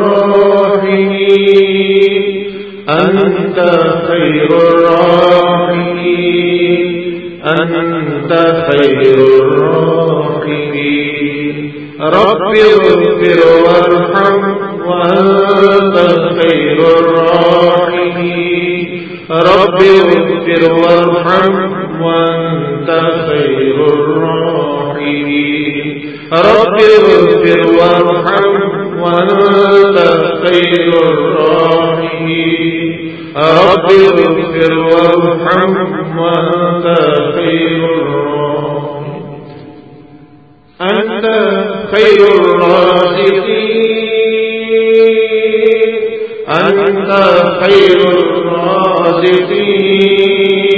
[SPEAKER 4] الراحمين أنت خير الراحمين أنت خير الراحمين رب اغفر وارحم وأنت خير الراحمين رب اغفر وارحم وأنت خير الراحمين رب اغفر وارحم وأنت خير الراحمين رب اغفر وارحم وأنت خير الراحمين أنت خير الرازقين أنت خير الرازقين